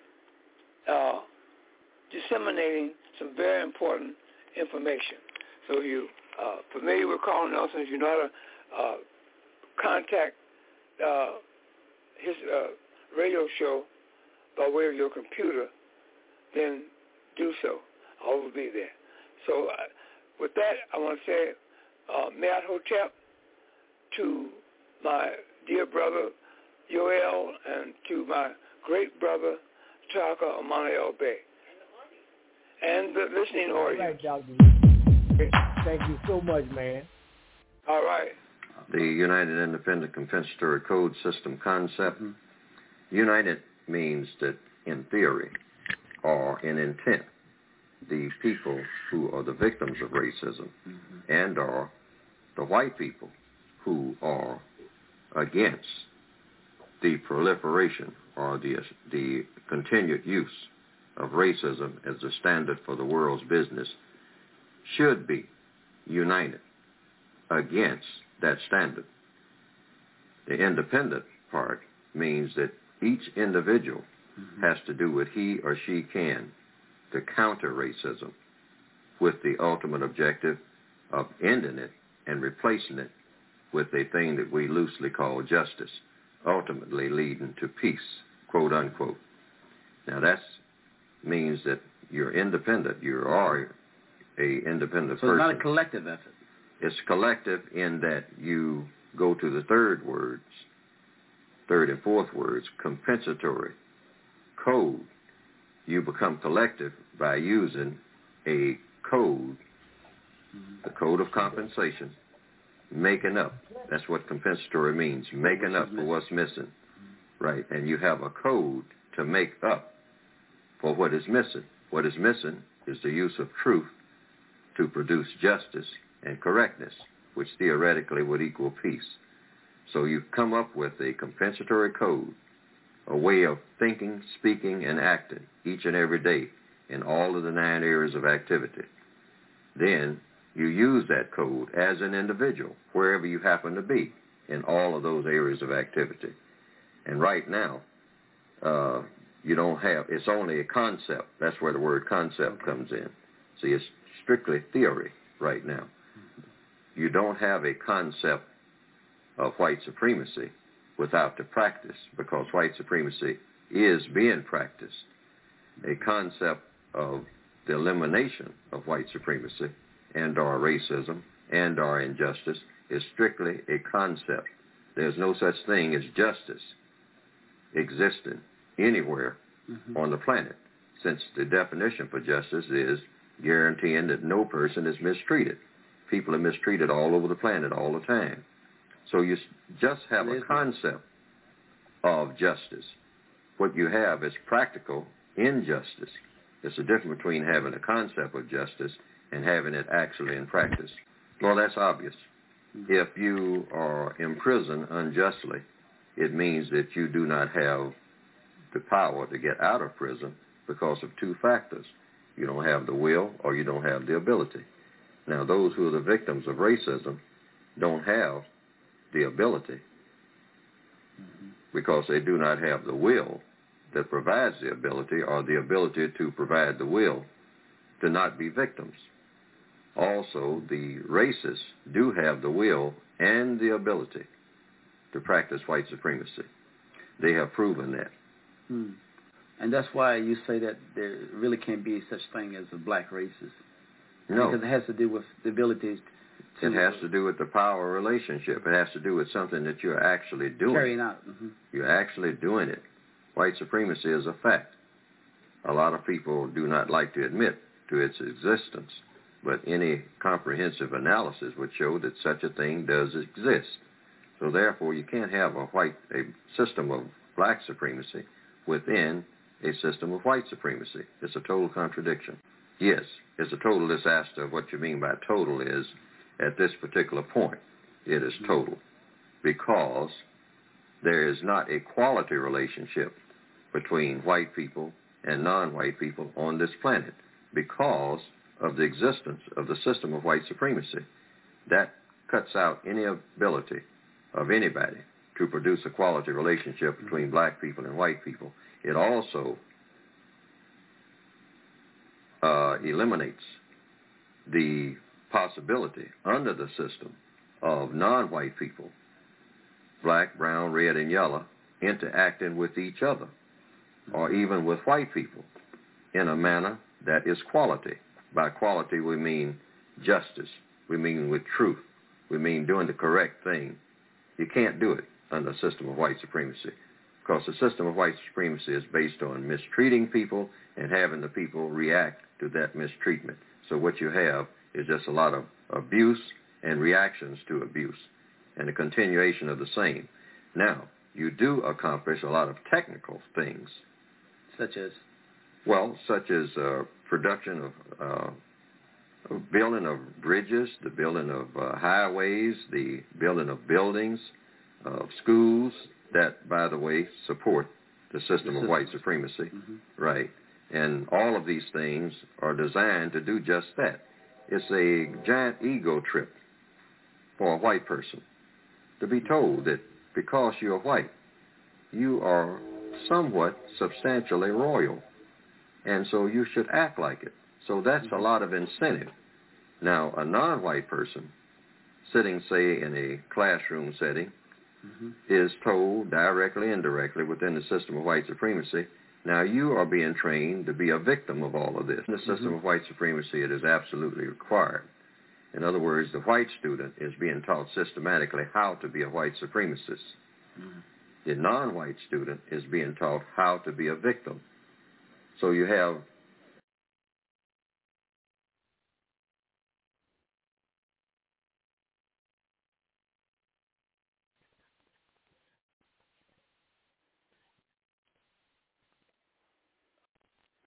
disseminating some very important information. So if you're familiar with Carl Nelson, if you know how to contact his radio show by way of your computer, then do so. I will be there. So with that, I want to say Me'at Hotep to my dear brother Yoel and to my great brother Tahaka Amani El Bey. and the listening audience. All right, Dr. Thank you so much, man. All right. The United Independent Compensatory Code System concept. United means that in theory or in intent, the people who are the victims of racism and are the white people who are against the proliferation or the continued use of racism as the standard for the world's business should be united against that standard. The independent part means that each individual has to do what he or she can to counter racism with the ultimate objective of ending it and replacing it with a thing that we loosely call justice, ultimately leading to peace, quote unquote. Now that means that you're independent. You are a independent person. So it's not a collective effort. It's collective in that you go to the third and fourth words, compensatory code. You become collective by using a code, the code of compensation, making up. That's what compensatory means, making up for what's missing. Right, and you have a code to make up for what is missing. What is missing is the use of truth to produce justice and correctness, which theoretically would equal peace. So you come up with a compensatory code, a way of thinking, speaking, and acting each and every day in all of the 9 areas of activity. Then you use that code as an individual, wherever you happen to be in all of those areas of activity. And right now, you don't have, it's only a concept. That's where the word concept comes in. See, it's strictly theory right now. You don't have a concept of white supremacy without the practice, because white supremacy is being practiced. A concept of the elimination of white supremacy and or racism and or injustice is strictly a concept. There's no such thing as justice existing anywhere on the planet, since the definition for justice is guaranteeing that no person is mistreated. People are mistreated all over the planet all the time. So you just have a concept of justice. What you have is practical injustice. There's a difference between having a concept of justice and having it actually in practice. Well, that's obvious. If you are imprisoned unjustly, it means that you do not have the power to get out of prison because of 2 factors. You don't have the will or you don't have the ability. Now, those who are the victims of racism don't have the ability because they do not have the will that provides the ability or the ability to provide the will to not be victims. Also, the racists do have the will and the ability to practice white supremacy. They have proven that. And that's why you say that there really can't be such thing as a black racist. No. Because it has to do with the ability to... It has to do with the power relationship. It has to do with something that you're actually doing. Carrying out. You're actually doing it. White supremacy is a fact. A lot of people do not like to admit to its existence, but any comprehensive analysis would show that such a thing does exist. So therefore, you can't have a system of black supremacy within a system of white supremacy. It's a total contradiction. Yes, it's a total disaster. What you mean by total is, at this particular point, it is total, because there is not a quality relationship between white people and non-white people on this planet because of the existence of the system of white supremacy. That cuts out any ability of anybody to produce a quality relationship between black people and white people. It also eliminates the possibility under the system of non-white people, black, brown, red, and yellow, interacting with each other or even with white people in a manner that is quality. By quality, we mean justice. We mean with truth. We mean doing the correct thing. You can't do it under a system of white supremacy, because the system of white supremacy is based on mistreating people and having the people react to that mistreatment. So what you have is just a lot of abuse and reactions to abuse and a continuation of the same. Now, you do accomplish a lot of technical things. Such as? Well, such as production of building of bridges, the building of highways, the building of buildings, of schools that, by the way, support the system of white supremacy. Right. And all of these things are designed to do just that. It's a giant ego trip for a white person to be told that because you're white, you are somewhat substantially royal, and so you should act like it. So that's a lot of incentive. Now, a non-white person sitting, say, in a classroom setting is told directly, indirectly, within the system of white supremacy, now you are being trained to be a victim of all of this. In the system of white supremacy, it is absolutely required. In other words, the white student is being taught systematically how to be a white supremacist. The non-white student is being taught how to be a victim. So you have